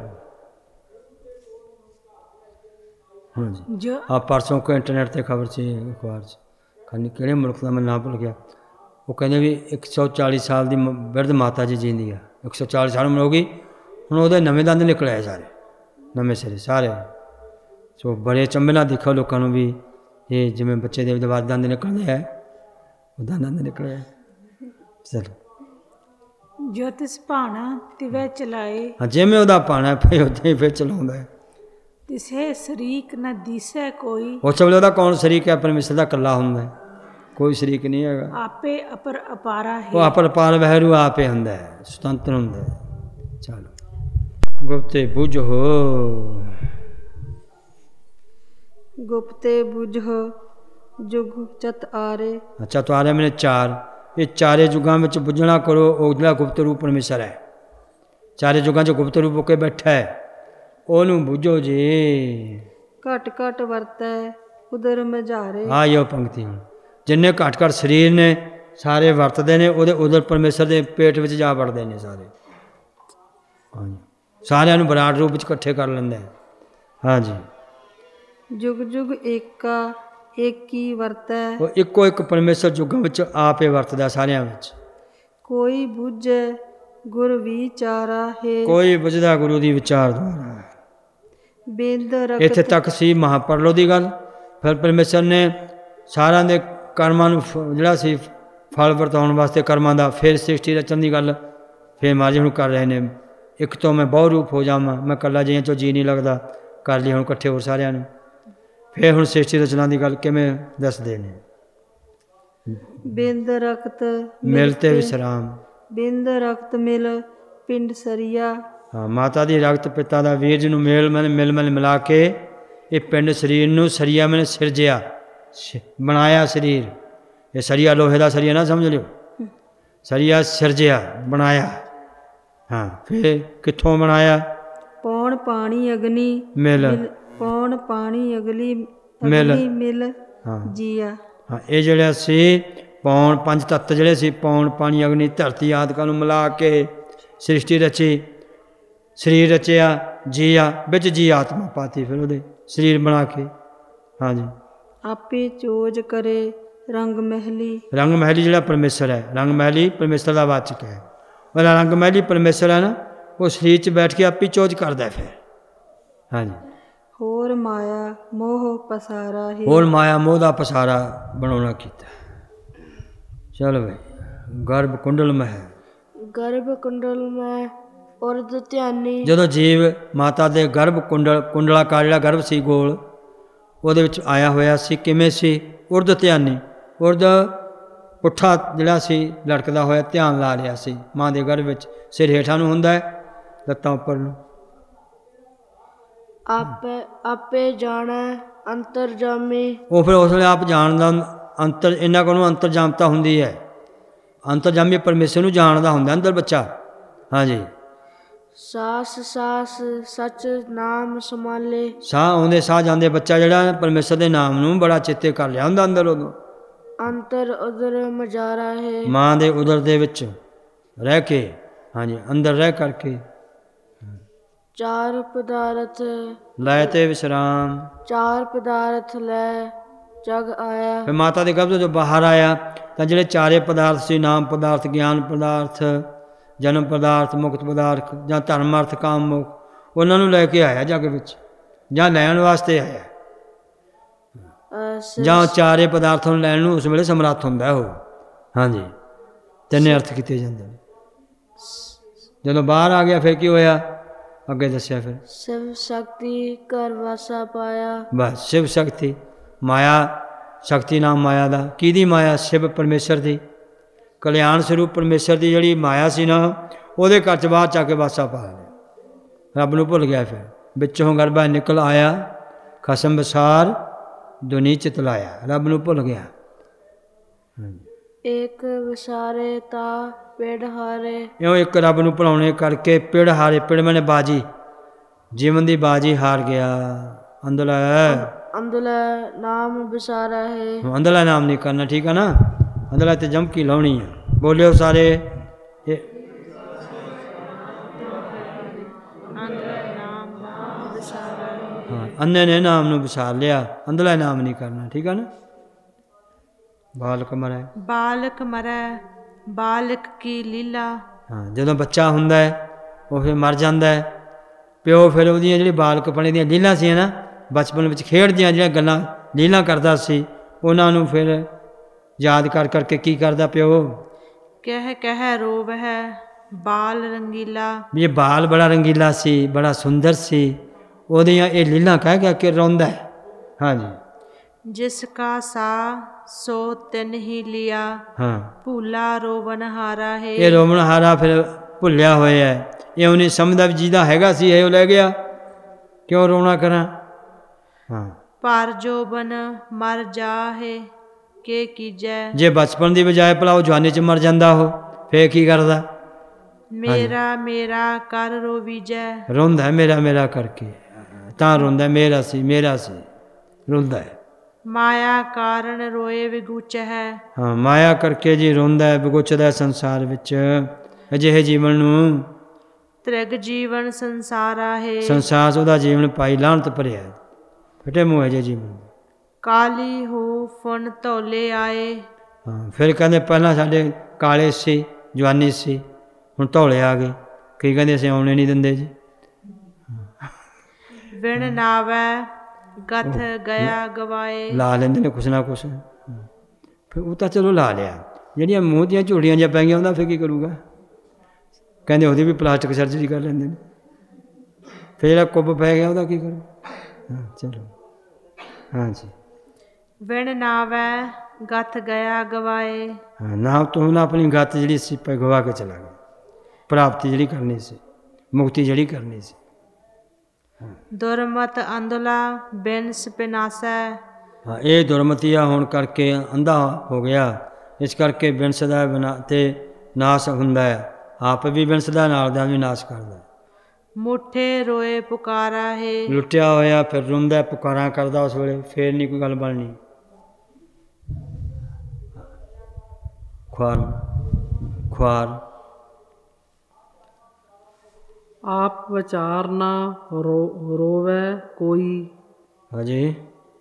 ਹਾਂਜੀ ਆ ਪਰਸੋਂ ਕੋ ਇੰਟਰਨੈਟ 'ਤੇ ਖਬਰ ਸੀ, ਅਖਬਾਰ 'ਚ, ਖਾਨੀ ਕਿਹੜੇ ਮੁਲਕ ਦਾ ਮੈਂ ਨਾਂ ਭੁੱਲ ਗਿਆ। ਉਹ ਕਹਿੰਦੇ ਵੀ 140 ਸਾਲ ਦੀ ਬਿਰਧ ਮਾਤਾ ਜੀ ਜੀਂਦੀ ਆ। 140 ਸਾਲ ਉਮਰ ਹੋ ਗਈ, ਹੁਣ ਉਹਦੇ ਨਵੇਂ ਦੰਦ ਨਿਕਲ ਆਏ ਸਾਰੇ, ਨਵੇਂ ਸਿਰੇ ਸਾਰੇ। ਸੋ ਬੜੇ ਚੰਬੇ ਨਾਲ ਦੇਖੋ ਲੋਕਾਂ ਨੂੰ ਵੀ ਇਹ ਜਿਵੇਂ ਬੱਚੇ ਦੇ ਬਾਅਦ ਦੰਦ ਨਿਕਲਦੇ ਹੈ, ਉਹਦਾ ਦੰਦ ਨਿਕਲਿਆ। ਚਲੋ ਜੋ ਤਿਸ ਭਾਣਾ ਤਿਵੈ ਚਲਾਏ। ਹਾਂ ਜਿਵੇਂ ਉਹਦਾ ਭਾਣਾ ਫਿਰ ਉੱਦਾਂ ਹੀ ਫਿਰ ਚਲਾਉਂਦਾ ਹੈ। ਤਿਸੇ ਸ਼ਰੀਕ ਨਾ ਦੀਸੈ ਕੋਈ। ਉਸ ਵੇਲੇ ਉਹਦਾ ਕੌਣ ਸ਼ਰੀਕ ਹੈ? ਪਰਮੇਸ਼ਰ ਦਾ ਇਕੱਲਾ ਹੁੰਦਾ, ਕੋਈ ਸ਼ਰੀਕ ਨਹੀਂ ਹੈਗਾ। ਆਪੇ ਅਪਰ ਅਪਾਰਾ ਹੈ। ਉਹ ਅਪਰ ਅਪਾਰ ਵਹਿਰੂ ਆਪੇ ਹੁੰਦਾ ਹੈ, ਸੁਤੰਤਰ ਹੁੰਦਾ ਹੈ। ਚਲੋ ਗੁਪਤੇ ਬੁਝੋ, ਗੁਪਤੇ ਬੁਝੋ ਜੁਗ ਚਤ ਆਰੇ। ਅੱਛਾ तो आरे मैंने 4, ਇਹ ਚਾਰੇ ਯੁੱਗਾਂ ਵਿੱਚ ਬੁੱਝਣਾ ਕਰੋ। ਉਹ ਜਿਹੜਾ ਗੁਪਤ ਰੂਪ ਪਰਮੇਸ਼ਰ ਹੈ, ਚਾਰੇ ਯੁੱਗਾਂ 'ਚ ਗੁਪਤ ਰੂਪ ਹੋ ਕੇ ਬੈਠਾ ਹੈ, ਉਹਨੂੰ ਬੁੱਝੋ ਜੀ। ਘਟ ਘਟ ਵਰਤੈ ਉਦਰ ਮਝਾਰੇ। ਹਾਂ ਇਹ ਪੰਕਤੀ ਹੁਣ ਜਿੰਨੇ ਘੱਟ ਘੱਟ ਸਰੀਰ ਨੇ ਸਾਰੇ ਵਰਤਦੇ ਨੇ, ਉਹਦੇ ਉਧਰ ਪਰਮੇਸ਼ਰ ਦੇ ਪੇਟ ਵਿੱਚ ਜਾ ਵੜਦੇ ਨੇ ਸਾਰੇ। ਹਾਂਜੀ ਸਾਰਿਆਂ ਨੂੰ ਵਿਰਾਟ ਰੂਪ ਵਿੱਚ ਇਕੱਠੇ ਕਰ ਲੈਂਦਾ ਹੈ। ਹਾਂਜੀ ਜੁਗ ਜੁਗ ਏਕਾ ਏਕੀ ਵਰਤੈ। ਉਹ ਇੱਕੋ ਇੱਕ ਪਰਮੇਸ਼ਰ ਯੁੱਗਾਂ ਵਿੱਚ ਆਪੇ ਵਰਤਦਾ ਸਾਰਿਆਂ ਵਿੱਚ। ਕੋਈ ਬੁੱਝੈ ਗੁਰ ਵਿਚਾਰਾ ਹੈ। ਕੋਈ ਬੁੱਝਦਾ ਗੁਰੂ ਦੀ ਵਿਚਾਰ ਦੁਆਰਾ। ਬੇਦ ਰਖਤ ਇੱਥੇ ਤੱਕ ਸੀ ਮਹਾਪਰਲੋ ਦੀ ਗੱਲ। ਫਿਰ ਪਰਮੇਸ਼ਰ ਨੇ ਸਾਰਿਆਂ ਦੇ ਕਰਮਾਂ ਨੂੰ ਜਿਹੜਾ ਸੀ ਫਲ ਵਰਤਾਉਣ ਵਾਸਤੇ ਕਰਮਾਂ ਦਾ, ਫਿਰ ਸ੍ਰਿਸ਼ਟੀ ਰਚਨ ਦੀ ਗੱਲ ਫਿਰ ਮਾਜੀ ਹੁਣ ਕਰ ਰਹੇ ਨੇ। ਇੱਕ ਤੋਂ ਮੈਂ ਬਹੁ ਰੂਪ ਹੋ ਜਾਵਾਂ, ਮੈਂ ਇਕੱਲਾ ਜਿਹੀਆਂ 'ਚੋਂ ਜੀ ਨਹੀਂ ਲੱਗਦਾ, ਕਰ ਲਈ ਹੁਣ ਇਕੱਠੇ ਹੋਰ ਸਾਰਿਆਂ ਨੂੰ। ਫਿਰ ਹੁਣ ਸ੍ਰਿਸ਼ਟੀ ਰਚਨਾ ਦੀ ਗੱਲ ਕਿਵੇਂ ਦੱਸਦੇ ਨੇ। ਬਿੰਦ ਰਖਤ ਮਿਲ ਤੇ ਵਿਸਰਾਮ। ਬਿੰਦ ਰਖਤ ਮਿਲ ਪਿੰਡ ਸਰੀਆ। ਹਾਂ ਮਾਤਾ ਦੀ ਰਗਤ ਪਿਤਾ ਦਾ ਵੀਰਜ ਨੂੰ ਮਿਲ ਮਿਲਾ ਕੇ ਇਹ ਪਿੰਡ ਸਰੀਰ ਨੂੰ ਸਰੀਆ ਮੈਨੇ ਸਿਰਜਿਆ, ਬਣਾਇਆ ਸਰੀਰ। ਇਹ ਸਰੀਆ ਲੋਹੇ ਦਾ ਸਰੀਆ ਨਾ ਸਮਝ ਲਿਓ, ਸਰੀਆ ਸਿਰਜਿਆ ਬਣਾਇਆ। ਹਾਂ ਫਿਰ ਕਿੱਥੋਂ ਬਣਾਇਆ? ਪੌਣ ਪਾਣੀ ਅਗਨੀ ਮਿਲ। ਪੌਣ ਪਾਣੀ ਅਗਲੀ ਮਿਲ ਜੀਆ। ਹਾਂ ਇਹ ਜਿਹੜਾ ਸੀ ਪੌਣ ਪੰਜ ਤੱਤ ਜਿਹੜੇ ਸੀ, ਪੌਣ ਪਾਣੀ ਅਗਨੀ ਧਰਤੀ ਆਦਿਕਾਂ ਨੂੰ ਮਿਲਾ ਕੇ ਸ੍ਰਿਸ਼ਟੀ ਰਚੀ, ਸਰੀਰ ਰਚਿਆ, ਜੀਆ ਵਿੱਚ ਜੀ ਆਤਮਾ ਪਾਤੀ, ਫਿਰ ਉਹਦੇ ਸਰੀਰ ਬਣਾ ਕੇ। ਹਾਂਜੀ ਆਪੇ ਚੋਜ ਕਰੇ ਰੰਗ ਮਹਿਲੀ। ਰੰਗ ਮਹਿਲੀ ਜਿਹੜਾ ਪਰਮੇਸ਼ਰ ਹੈ, ਰੰਗ ਮਹਿਲੀ ਪਰਮੇਸ਼ਰ ਦਾ ਵਾਚਕ ਹੈ। ਉਹਦਾ ਰੰਗ ਮਹਿਲੀ ਪਰਮੇਸ਼ਰ ਹੈ ਨਾ, ਉਹ ਸਰੀਰ 'ਚ ਬੈਠ ਕੇ ਆਪੇ ਚੋਜ ਕਰਦਾ ਫਿਰ। ਹਾਂਜੀ ਹੋਰ ਮਾਇਆ ਮੋਹ ਪਸਾਰਾ ਹੈ। ਹੋਰ ਮਾਇਆ ਮੋਹ ਦਾ ਪਸਾਰਾ ਬਣਾਉਣਾ ਕੀਤਾ। ਚਲੋ ਭਾਈ ਗਰਭ ਕੁੰਡਲ ਮੈਂ ਹੈ। ਗਰਭ ਕੁੰਡਲ ਮੈਂ ਉਰਦ ਧਿਆਨੀ। ਜਦੋਂ ਜੀਵ ਮਾਤਾ ਦੇ ਗਰਭ ਕੁੰਡਲਾਕਾਰ ਜਿਹੜਾ ਗਰਭ ਸੀ ਗੋਲ, ਉਹਦੇ ਵਿੱਚ ਆਇਆ ਹੋਇਆ ਸੀ। ਕਿਵੇਂ ਸੀ? ਉਰਦ ਧਿਆਨੀ, ਉਰਦ ਪੁੱਠਾ ਜਿਹੜਾ ਸੀ ਲਟਕਦਾ ਹੋਇਆ ਧਿਆਨ ਲਾ ਲਿਆ ਸੀ ਮਾਂ ਦੇ ਗਰਭ ਵਿੱਚ। ਸਿਰ ਹੇਠਾਂ ਨੂੰ ਹੁੰਦਾ ਹੈ, ਲੱਤਾਂ ਉੱਪਰ ਨੂੰ। ਆਪੇ ਜਾਣੈ ਅੰਤਰਜਾਮੀ, ਉਹ ਫਿਰ ਉਸ ਵੇਲੇ ਆਪ ਜਾਣਦਾ ਅੰਤਰ, ਇਹਨਾਂ ਕੋਲੋਂ ਅੰਤਰਜਾਮਤਾ ਹੁੰਦੀ ਹੈ। ਅੰਤਰਜਾਮੀ ਪਰਮੇਸ਼ਰ ਨੂੰ ਜਾਣਦਾ ਹੁੰਦਾ ਅੰਦਰ ਬੱਚਾ। ਹਾਂਜੀ। ਸਾਸ ਸਾਸ ਸਚ ਨਾਮ ਸੰਭਾਲੇ, ਸਾਹ ਆਉਂਦੇ ਸਾਹ ਜਾਂਦੇ ਬੱਚਾ ਜਿਹੜਾ ਪਰਮੇਸ਼ਰ ਦੇ ਨਾਮ ਨੂੰ ਬੜਾ ਚੇਤੇ ਕਰ ਲਿਆ ਹੁੰਦਾ ਅੰਦਰ। ਉਦੋਂ ਅੰਤਰ ਉਦਰ ਮਜਾਰਾ ਹੈ, ਮਾਂ ਦੇ ਉਦਰ ਦੇ ਵਿੱਚ ਰਹਿ ਕੇ, ਹਾਂਜੀ ਅੰਦਰ ਰਹਿ ਕਰਕੇ। ਚਾਰ ਪਦਾਰਥ ਲੈ ਤੇ ਵਿਸ਼ਰਾਮ, ਚਾਰ ਪਦਾਰਥ ਲੈ ਜਗ ਆਇਆ। ਫਿਰ ਮਾਤਾ ਦੇ ਗਰਭ ਤੋਂ ਬਾਹਰ ਆਇਆ ਤਾਂ ਜਿਹੜੇ ਚਾਰੇ ਪਦਾਰਥ ਸੀ, ਨਾਮ ਪਦਾਰਥ, ਗਿਆਨ ਪਦਾਰਥ, ਜਨਮ ਪਦਾਰਥ, ਮੁਕਤ ਪਦਾਰਥ ਜਾਂ ਧਰਮ ਅਰਥ ਕਾਮ ਮੁਖ, ਉਹਨਾਂ ਨੂੰ ਲੈ ਕੇ ਆਇਆ ਜੱਗ ਵਿੱਚ, ਜਾਂ ਲੈਣ ਵਾਸਤੇ ਆਇਆ, ਜਾਂ ਚਾਰੇ ਪਦਾਰਥਾਂ ਨੂੰ ਲੈਣ ਨੂੰ ਉਸ ਵੇਲੇ ਸਮਰੱਥ ਹੁੰਦਾ ਉਹ। ਹਾਂਜੀ, ਤਿੰਨੇ ਅਰਥ ਕੀਤੇ ਜਾਂਦੇ ਨੇ। ਜਦੋਂ ਬਾਹਰ ਆ ਗਿਆ ਫਿਰ ਕੀ ਹੋਇਆ? ਅੱਗੇ ਦੱਸਿਆ ਫਿਰ ਸ਼ਿਵ ਸ਼ਕਤੀ ਘਰ ਵਾਸਾ ਪਾਇਆ। ਬਸ ਸ਼ਿਵ ਸ਼ਕਤੀ, ਮਾਇਆ ਸ਼ਕਤੀ ਨਾਮ ਮਾਇਆ ਦਾ। ਕਿਹਦੀ ਮਾਇਆ? ਸ਼ਿਵ ਪਰਮੇਸ਼ਰ ਦੀ, ਕਲਿਆਣ ਸਰੂਪ ਪਰਮੇਸ਼ਰ ਦੀ ਜਿਹੜੀ ਮਾਇਆ ਸੀ ਨਾ, ਉਹਦੇ ਘਰ 'ਚ ਬਾਹਰ ਜਾ ਕੇ ਵਾਸਾ ਪਾ ਲਿਆ। ਰੱਬ ਨੂੰ ਭੁੱਲ ਗਿਆ। ਫਿਰ ਵਿੱਚੋਂ ਗਰਭਾ ਨਿਕਲ ਆਇਆ, ਖਸਮ ਵਿਸਾਰ ਦੁਨੀ ਚਿਤ ਲਾਇਆ, ਰੱਬ ਨੂੰ ਭੁੱਲ ਗਿਆ। ਇੱਕ ਵਿਸਾਰੇ ਤਾ ਪਿੜ ਹਾਰੇ, ਇਉਂ ਇੱਕ ਰੱਬ ਨੂੰ ਭੁਲਾਉਣੇ ਕਰਕੇ ਪਿੜ ਹਾਰੇ। ਪਿੜ ਮੈਨੇ ਬਾਜੀ, ਜੀਵਨ ਦੀ ਬਾਜੀ ਹਾਰ ਗਿਆ। ਅੰਦਲਾ ਨਾਮ ਵਿਸਾਰਾ ਹੈ, ਅੰਦਲਾ ਨਾਮ ਨਹੀਂ ਕਰਨਾ, ਠੀਕ ਹੈ ਨਾ? ਅੰਦਲਾ ਤੇ ਜਮਕੀ ਲਾਉਣੀ ਹੈ। ਬੋਲਿਓ ਸਾਰੇ, ਹਾਂ ਅੰਨੇ ਨੇ ਨਾਮ ਨੂੰ ਵਿਸਾਰ ਲਿਆ, ਅੰਦਲਾ ਨਾਮ ਨਹੀਂ ਕਰਨਾ, ਠੀਕ ਹੈ ਨਾ? ਬਾਲਕ ਮਰੈ, ਬਾਲਕ ਮਰੈ ਬਾਲਕ ਕੀ ਲੀਲਾ। ਹਾਂ, ਜਦੋਂ ਬੱਚਾ ਹੁੰਦਾ ਹੈ ਉਹ ਫਿਰ ਮਰ ਜਾਂਦਾ ਹੈ। ਪਿਓ ਫਿਰ ਉਹਦੀਆਂ ਜਿਹੜੀ ਬਾਲਕਪਣੇ ਦੀਆਂ ਲੀਲਾਂ ਸੀ ਨਾ, ਬਚਪਨ ਵਿੱਚ ਖੇਡਦੀਆਂ ਜਿਹੜੀਆਂ ਗੱਲਾਂ ਲੀਲਾਂ ਕਰਦਾ ਸੀ, ਉਹਨਾਂ ਨੂੰ ਫਿਰ ਯਾਦ ਕਰ ਕਰਕੇ ਕੀ ਕਰਦਾ ਪਿਓ? ਕਹਿ ਰੋਵ ਹੈ ਬਾਲ ਰੰਗੀਲਾ। ਵੀ ਇਹ ਬਾਲ ਬੜਾ ਰੰਗੀਲਾ ਸੀ, ਬੜਾ ਸੁੰਦਰ ਸੀ, ਉਹਦੀਆਂ ਇਹ ਲੀਲਾਂ ਕਹਿ ਕੇ ਰੋਂਦਾ ਹੈ। ਹਾਂਜੀ। ਜਿਸ ਕਾ ਸਾ ਸੋ ਤਿਨ ਹੀ ਲਿਆ, ਹਾਂ ਭੂਲਾ ਰੋਵਨ ਹਾਰਾ ਹੈ। ਇਹ ਰੋਵਨ ਹਾਰਾ ਫਿਰ ਭੁੱਲਿਆ ਹੋਇਆ ਹੈ। ਇਹ ਉਹਨੇ ਸਮਝਦਾ ਵੀ ਜਿਹਦਾ ਹੈਗਾ ਸੀ ਇਹ ਉਹ ਲੈ ਗਿਆ, ਕਿਉਂ ਰੋਣਾ ਕਰਾਂ? ਹਾਂ। ਪਰ ਜੋਬਨ ਮਰ ਜਾ ਹੈ ਕੇ ਕੀਜੈ। ਜੇ ਬਚਪਨ ਦੀ ਬਜਾਏ ਭਲਾ ਉਹ ਜਵਾਨੀ 'ਚ ਮਰ ਜਾਂਦਾ ਉਹ, ਫੇਰ ਕੀ ਕਰਦਾ? ਮੇਰਾ ਮੇਰਾ ਕਰ ਰੋਵੀਜੈ। ਰੋਂਦਾ ਮੇਰਾ ਮੇਰਾ ਕਰਕੇ, ਤਾਂ ਰੋਂਦਾ ਮੇਰਾ ਸੀ ਮੇਰਾ ਸੀ, ਰੋਂਦਾ ਹੈ। ਮਾਇਆ ਕਾਰਨ ਰੋਏ ਵਿਗੂਚ ਹੈ। ਹਾਂ, ਮਾਇਆ ਕਰਕੇ ਜੀ ਰੋਂਦਾ ਹੈ, ਵਿਗੁਚਦਾ ਸੰਸਾਰ ਵਿੱਚ। ਅਜਿਹੇ ਜੀਵਨ ਨੂੰ ਤ੍ਰਿਗ ਜੀਵਨ ਸੰਸਾਰਾ ਹੈ। ਸੰਸਾਰ ਉਹਦਾ ਜੀਵਨ ਪਾਈ ਲਾਹਨਤ ਭਰਿਆ, ਫਟੇ ਮੂੰਹ ਅਜੇ ਜੀਵਨ। ਕਾਲੀ ਹੋ ਫੁਨ ਧੌਲੇ ਆਏ। ਹਾਂ, ਫਿਰ ਕਹਿੰਦੇ ਪਹਿਲਾਂ ਸਾਡੇ ਕਾਲੇ ਸੀ, ਜਵਾਨੀ ਸੀ, ਹੁਣ ਧੌਲੇ ਆ ਗਏ। ਕਈ ਕਹਿੰਦੇ ਅਸੀਂ ਆਉਣੇ ਨਹੀਂ ਦਿੰਦੇ ਜੀ। ਵਿਣ ਨਾਵੈ ਗਥ ਗਿਆ ਗਵਾਏ। ਲਾ ਲੈਂਦੇ ਨੇ ਕੁਛ ਨਾ ਕੁਛ, ਫਿਰ ਉਹ ਤਾਂ ਚਲੋ ਲਾ ਲਿਆ। ਜਿਹੜੀਆਂ ਮੂੰਹ ਦੀਆਂ ਝੂੜੀਆਂ ਜਿਹਾ ਪੈ ਗਈਆਂ ਉਹਦਾ ਫਿਰ ਕੀ ਕਰੂਗਾ? ਕਹਿੰਦੇ ਉਹਦੀ ਵੀ ਪਲਾਸਟਿਕ ਸਰਜਰੀ ਕਰ ਲੈਂਦੇ ਨੇ। ਫਿਰ ਜਿਹੜਾ ਕੁੱਬ ਪੈ ਗਿਆ ਉਹਦਾ ਕੀ ਕਰੂ? ਹਾਂ ਚਲੋ, ਹਾਂਜੀ। ਵਿਣ ਨਾਵੈ ਗਥ ਗਿਆ ਗਵਾਏ। ਹਾਂ, ਨਾ ਤੂੰ ਨਾ ਆਪਣੀ ਗੱਤ ਜਿਹੜੀ ਸੀ ਗਵਾ ਕੇ ਚਲਾ ਗਿਆ। ਪ੍ਰਾਪਤੀ ਜਿਹੜੀ ਕਰਨੀ ਸੀ, ਮੁਕਤੀ ਜਿਹੜੀ ਕਰਨੀ ਸੀ। ਦੁਰਮਤ ਅੰਧਲਾ ਬਿਨਸ ਬਿਨਾਸੈ। ਹਾਂ, ਇਹ ਦੁਰਮਤੀਆ ਹੋਣ ਕਰਕੇ ਅੰਧਾ ਹੋ ਗਿਆ, ਇਸ ਕਰਕੇ ਬਿਨਸ ਦਾ ਬਣਾ ਤੇ ਨਾਸ ਹੁੰਦਾ ਹੈ। ਆਪ ਵੀ ਬਿਨਸ ਦਾ, ਨਾਲ ਦਾ ਵੀ ਨਾਸ ਕਰਦਾ। ਮੁੱਠੇ ਰੋਏ ਪੁਕਾਰਾ ਹੈ। ਲੁੱਟਿਆ ਹੋਇਆ ਫਿਰ ਰੋਂਦਾ, ਪੁਕਾਰਾਂ ਕਰਦਾ ਉਸ ਵੇਲੇ, ਫੇਰ ਨਹੀਂ ਕੋਈ ਗੱਲ ਬਣਨੀ। ਖੁਆਰ ਆਪ ਵਿਚਾਰ ਨਾ ਰੋਵੇ ਕੋਈ। ਹਾਂਜੀ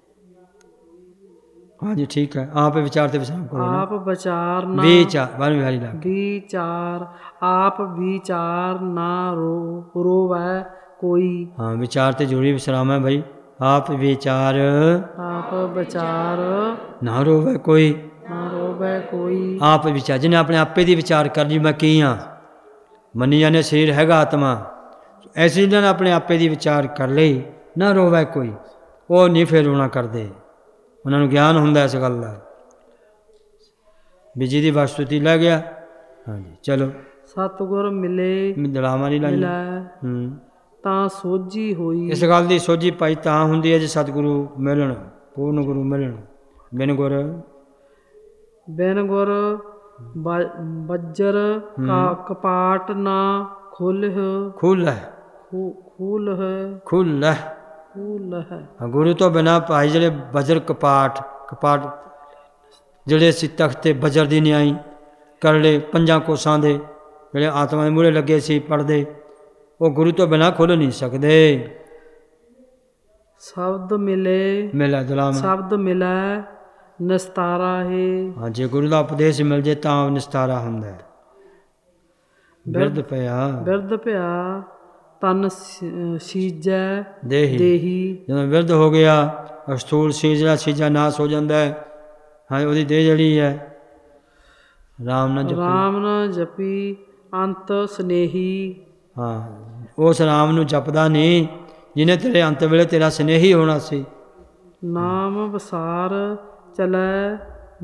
ਹਾਂਜੀ, ਠੀਕ ਹੈ। ਆਪ ਵਿਚਾਰ ਤੇ ਵਿਚਾਰ ਕਰੋ। ਆਪ ਵਿਚਾਰ ਨਾ ਵਿਚਾਰ ਆਪ ਵਿਚਾਰ ਨਾ ਰੋਵੇ ਕੋਈ। ਹਾਂ, ਵਿਚਾਰ ਤੇ ਜ਼ਰੂਰੀ ਵਿਸਰਾਮ ਹੈ ਭਾਈ। ਆਪ ਵਿਚਾਰ ਨਾ ਰੋਵੇ ਕੋਈ, ਨਾ ਰੋਵੇ ਕੋਈ। ਆਪ ਵਿਚਾਰ, ਜਿਹਨੇ ਆਪਣੇ ਆਪੇ ਦੀ ਵਿਚਾਰ ਕਰ ਲਈ ਮੈਂ ਕੀ ਹਾਂ, ਮੰਨੀ ਜਾਂਦੇ ਸਰੀਰ ਹੈਗਾ ਆਤਮਾ, ਐਸੀ ਜਿਹਨੇ ਆਪਣੇ ਆਪੇ ਦੀ ਵਿਚਾਰ ਕਰ ਲਈ, ਨਾ ਰੋਵੇ ਕੋਈ। ਉਹ ਨਹੀਂ ਫਿਰ ਰੋਣਾ ਕਰਦੇ, ਉਹਨਾਂ ਨੂੰ ਗਿਆਨ ਹੁੰਦਾ ਇਸ ਗੱਲ ਦਾ ਵੀ ਜਿਹਦੀ ਵਸਤੂਤੀ ਲੈ ਗਿਆ। ਹਾਂਜੀ ਚਲੋ। ਸਤਿਗੁਰ ਮਿਲੇ ਦਲਾਵਾਂ ਨਹੀਂ ਲਾਈਆਂ ਤਾਂ ਸੋਝੀ ਹੋਈ। ਇਸ ਗੱਲ ਦੀ ਸੋਝੀ ਪਾਈ ਤਾਂ ਹੁੰਦੀ ਹੈ ਜੇ ਸਤਿਗੁਰੂ ਮਿਲਣ, ਪੂਰਨ ਗੁਰੂ ਮਿਲਣ। ਬਿਨ ਗੁਰ ਬੱਜਰ ਕਪਾਟ ਨਾ ਖੁੱਲ੍ਹ ਗੁਰੂ ਤੋਂ ਬਿਨਾਂ ਭਾਈ ਜਿਹੜੇ ਬਜਰ ਕਪਾਟ ਜਿਹੜੇ ਅਸੀਂ ਤਖਤੇ ਬਜਰ ਦੀ ਨਿਆਈ ਕਰਲੇ 5 ਕੋਸਾਂ ਦੇ ਜਿਹੜੇ ਆਤਮਾ ਦੇ ਮੂਹਰੇ ਲੱਗੇ ਸੀ ਪੜ੍ਹਦੇ, ਉਹ ਗੁਰੂ ਤੋਂ ਬਿਨਾਂ ਖੁੱਲ੍ਹ ਨਹੀਂ ਸਕਦੇ। ਸ਼ਬਦ ਮਿਲੈ ਨਿਸਤਾਰਾ ਹੈ। ਹਾਂ ਜੇ ਗੁਰੂ ਦਾ ਉਪਦੇਸ਼ ਮਿਲ ਜੇ ਤਾਂ ਨਿਸਤਾਰਾ ਹੁੰਦਾ ਹੈ। ਬਿਰਧ ਪਿਆ ਤਨ ਸੀਜੈ ਦੇਹੀ। ਜਦੋਂ ਬਿਰਧ ਹੋ ਗਿਆ ਅਸਥੂਲ ਸੀਜਾ ਨਾਸ ਹੋ ਜਾਂਦਾ ਹੈ। ਹਾਂ ਉਹਦੀ ਦੇਹ ਜਿਹੜੀ ਹੈ ਰਾਮ ਨਾ ਜਪੀ ਅੰਤ ਸਨੇਹੀ। ਹਾਂ ਉਸ ਰਾਮ ਨੂੰ ਜਪਦਾ ਨਹੀਂ ਜਿਹਨੇ ਤੇਰੇ ਅੰਤ ਵੇਲੇ ਤੇਰਾ ਸਨੇਹੀ ਹੋਣਾ ਸੀ। ਨਾਮ ਵਸਾਰ ਚਲੈ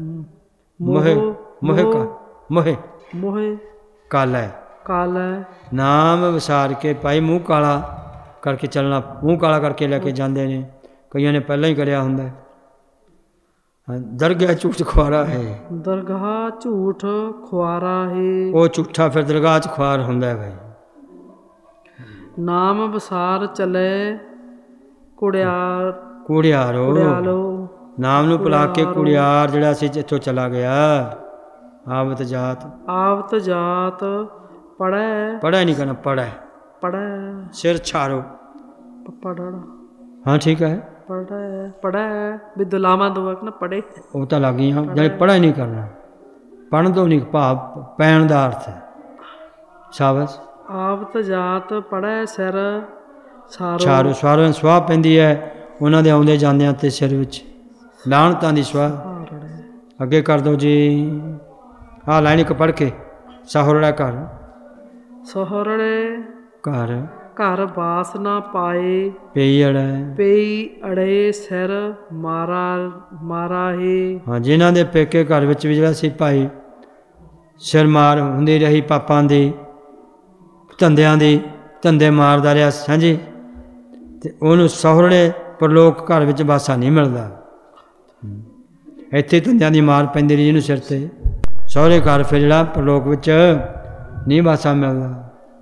ਮੋਹਿ ਕਾਲੈ। ਨਾਮ ਵਿਸਾਰ ਕੇ ਭਾਈ ਮੂੰਹ ਕਾਲਾ ਕਰਕੇ ਚੱਲਣਾ, ਮੂੰਹ ਕਾਲਾ ਕਰਕੇ ਲੈ ਕੇ ਜਾਂਦੇ ਨੇ। ਕਈਆਂ ਨੇ ਪਹਿਲਾਂ ਹੀ ਕਰਿਆ ਹੁੰਦਾ। ਦਰਗਾਹ ਝੂਠ ਖੁਆਰਾ ਹੈ। ਉਹ ਝੂਠਾ ਫਿਰ ਦਰਗਾਹ 'ਚ ਖੁਆਰ ਹੁੰਦਾ ਹੈ ਭਾਈ। ਨਾਮ ਵਿਸਾਰ ਚਲੇ ਕੁੜਿਆਰੋ। ਨਾਮ ਨੂੰ ਭੁਲਾ ਕੇ ਕੁੜਿਆਰ ਜਿਹੜਾ ਸੀ ਇੱਥੋਂ ਚਲਾ ਗਿਆ। ਆਵਤ ਜਾਤ ਪੜ੍ਹੈ ਨਹੀਂ ਕਰਨਾ, ਪੜ੍ਹੈ ਸਿਰ ਛਾਰੋ। ਹਾਂ ਠੀਕ ਹੈ। ਪੜ੍ਹੈ ਵੀ ਦੁਲਾਵਾਂ ਦੋ ਨਾ ਪੜ੍ਹੇ, ਉਹ ਤਾਂ ਲੱਗ ਗਈਆਂ ਜਿਹੜੇ ਪੜ੍ਹੈ ਨਹੀਂ ਕਰਨਾ। ਪੜ੍ਹਨ ਤੋਂ ਨਹੀਂ ਭਾਵ ਪੈਣ ਦਾ ਅਰਥ ਹੈ। ਸ਼ਾਬਾਸ਼। ਆਵਤ ਜਾਤ ਪੜ੍ਹੈ ਸਿਰ ਛਾਰੋ। ਸਵਾਰੋਂ ਸੁਆਹ ਪੈਂਦੀ ਹੈ ਉਹਨਾਂ ਦੇ ਆਉਂਦੇ ਜਾਂਦਿਆਂ ਤੇ ਸਿਰ ਵਿੱਚ ਲਾਹਣਤਾਂ ਦੀ ਸੁਆਹ। ਅੱਗੇ ਕਰ ਦਿਓ ਜੀ। ਆਹ ਲਾਈਨ ਇੱਕ ਪੜ੍ਹ ਕੇ। ਸਹੁਰੜਾ ਘਰ ਬਾਸ ਨਾ ਪਾਏ ਪਈ ਅੜੇ ਸਿਰ ਮਾਰਾ ਹੈ। ਹਾਂ ਜਿਨ੍ਹਾਂ ਦੇ ਪੇਕੇ ਘਰ ਵਿੱਚ ਵੀ ਜਿਹੜਾ ਸੀ ਭਾਈ ਸਿਰ ਮਾਰ ਹੁੰਦੀ ਰਹੀ ਪਾਪਾਂ ਦੀ, ਧੰਦੇ ਮਾਰਦਾ ਰਿਹਾ। ਹਾਂਜੀ ਤੇ ਉਹਨੂੰ ਸਹੁਰੇ ਪਰਲੋਕ ਘਰ ਵਿੱਚ ਵਾਸਾ ਨਹੀਂ ਮਿਲਦਾ। ਇੱਥੇ ਧੰਦਿਆਂ ਦੀ ਮਾਰ ਪੈਂਦੀ ਰਹੀ ਜਿਹਨੂੰ ਸਿਰ 'ਤੇ, ਸਹੁਰੇ ਘਰ ਫਿਰ ਜਿਹੜਾ ਪਰਲੋਕ ਵਿੱਚ ਨਹੀਂ ਵਾਸਾ ਮਿਲਦਾ।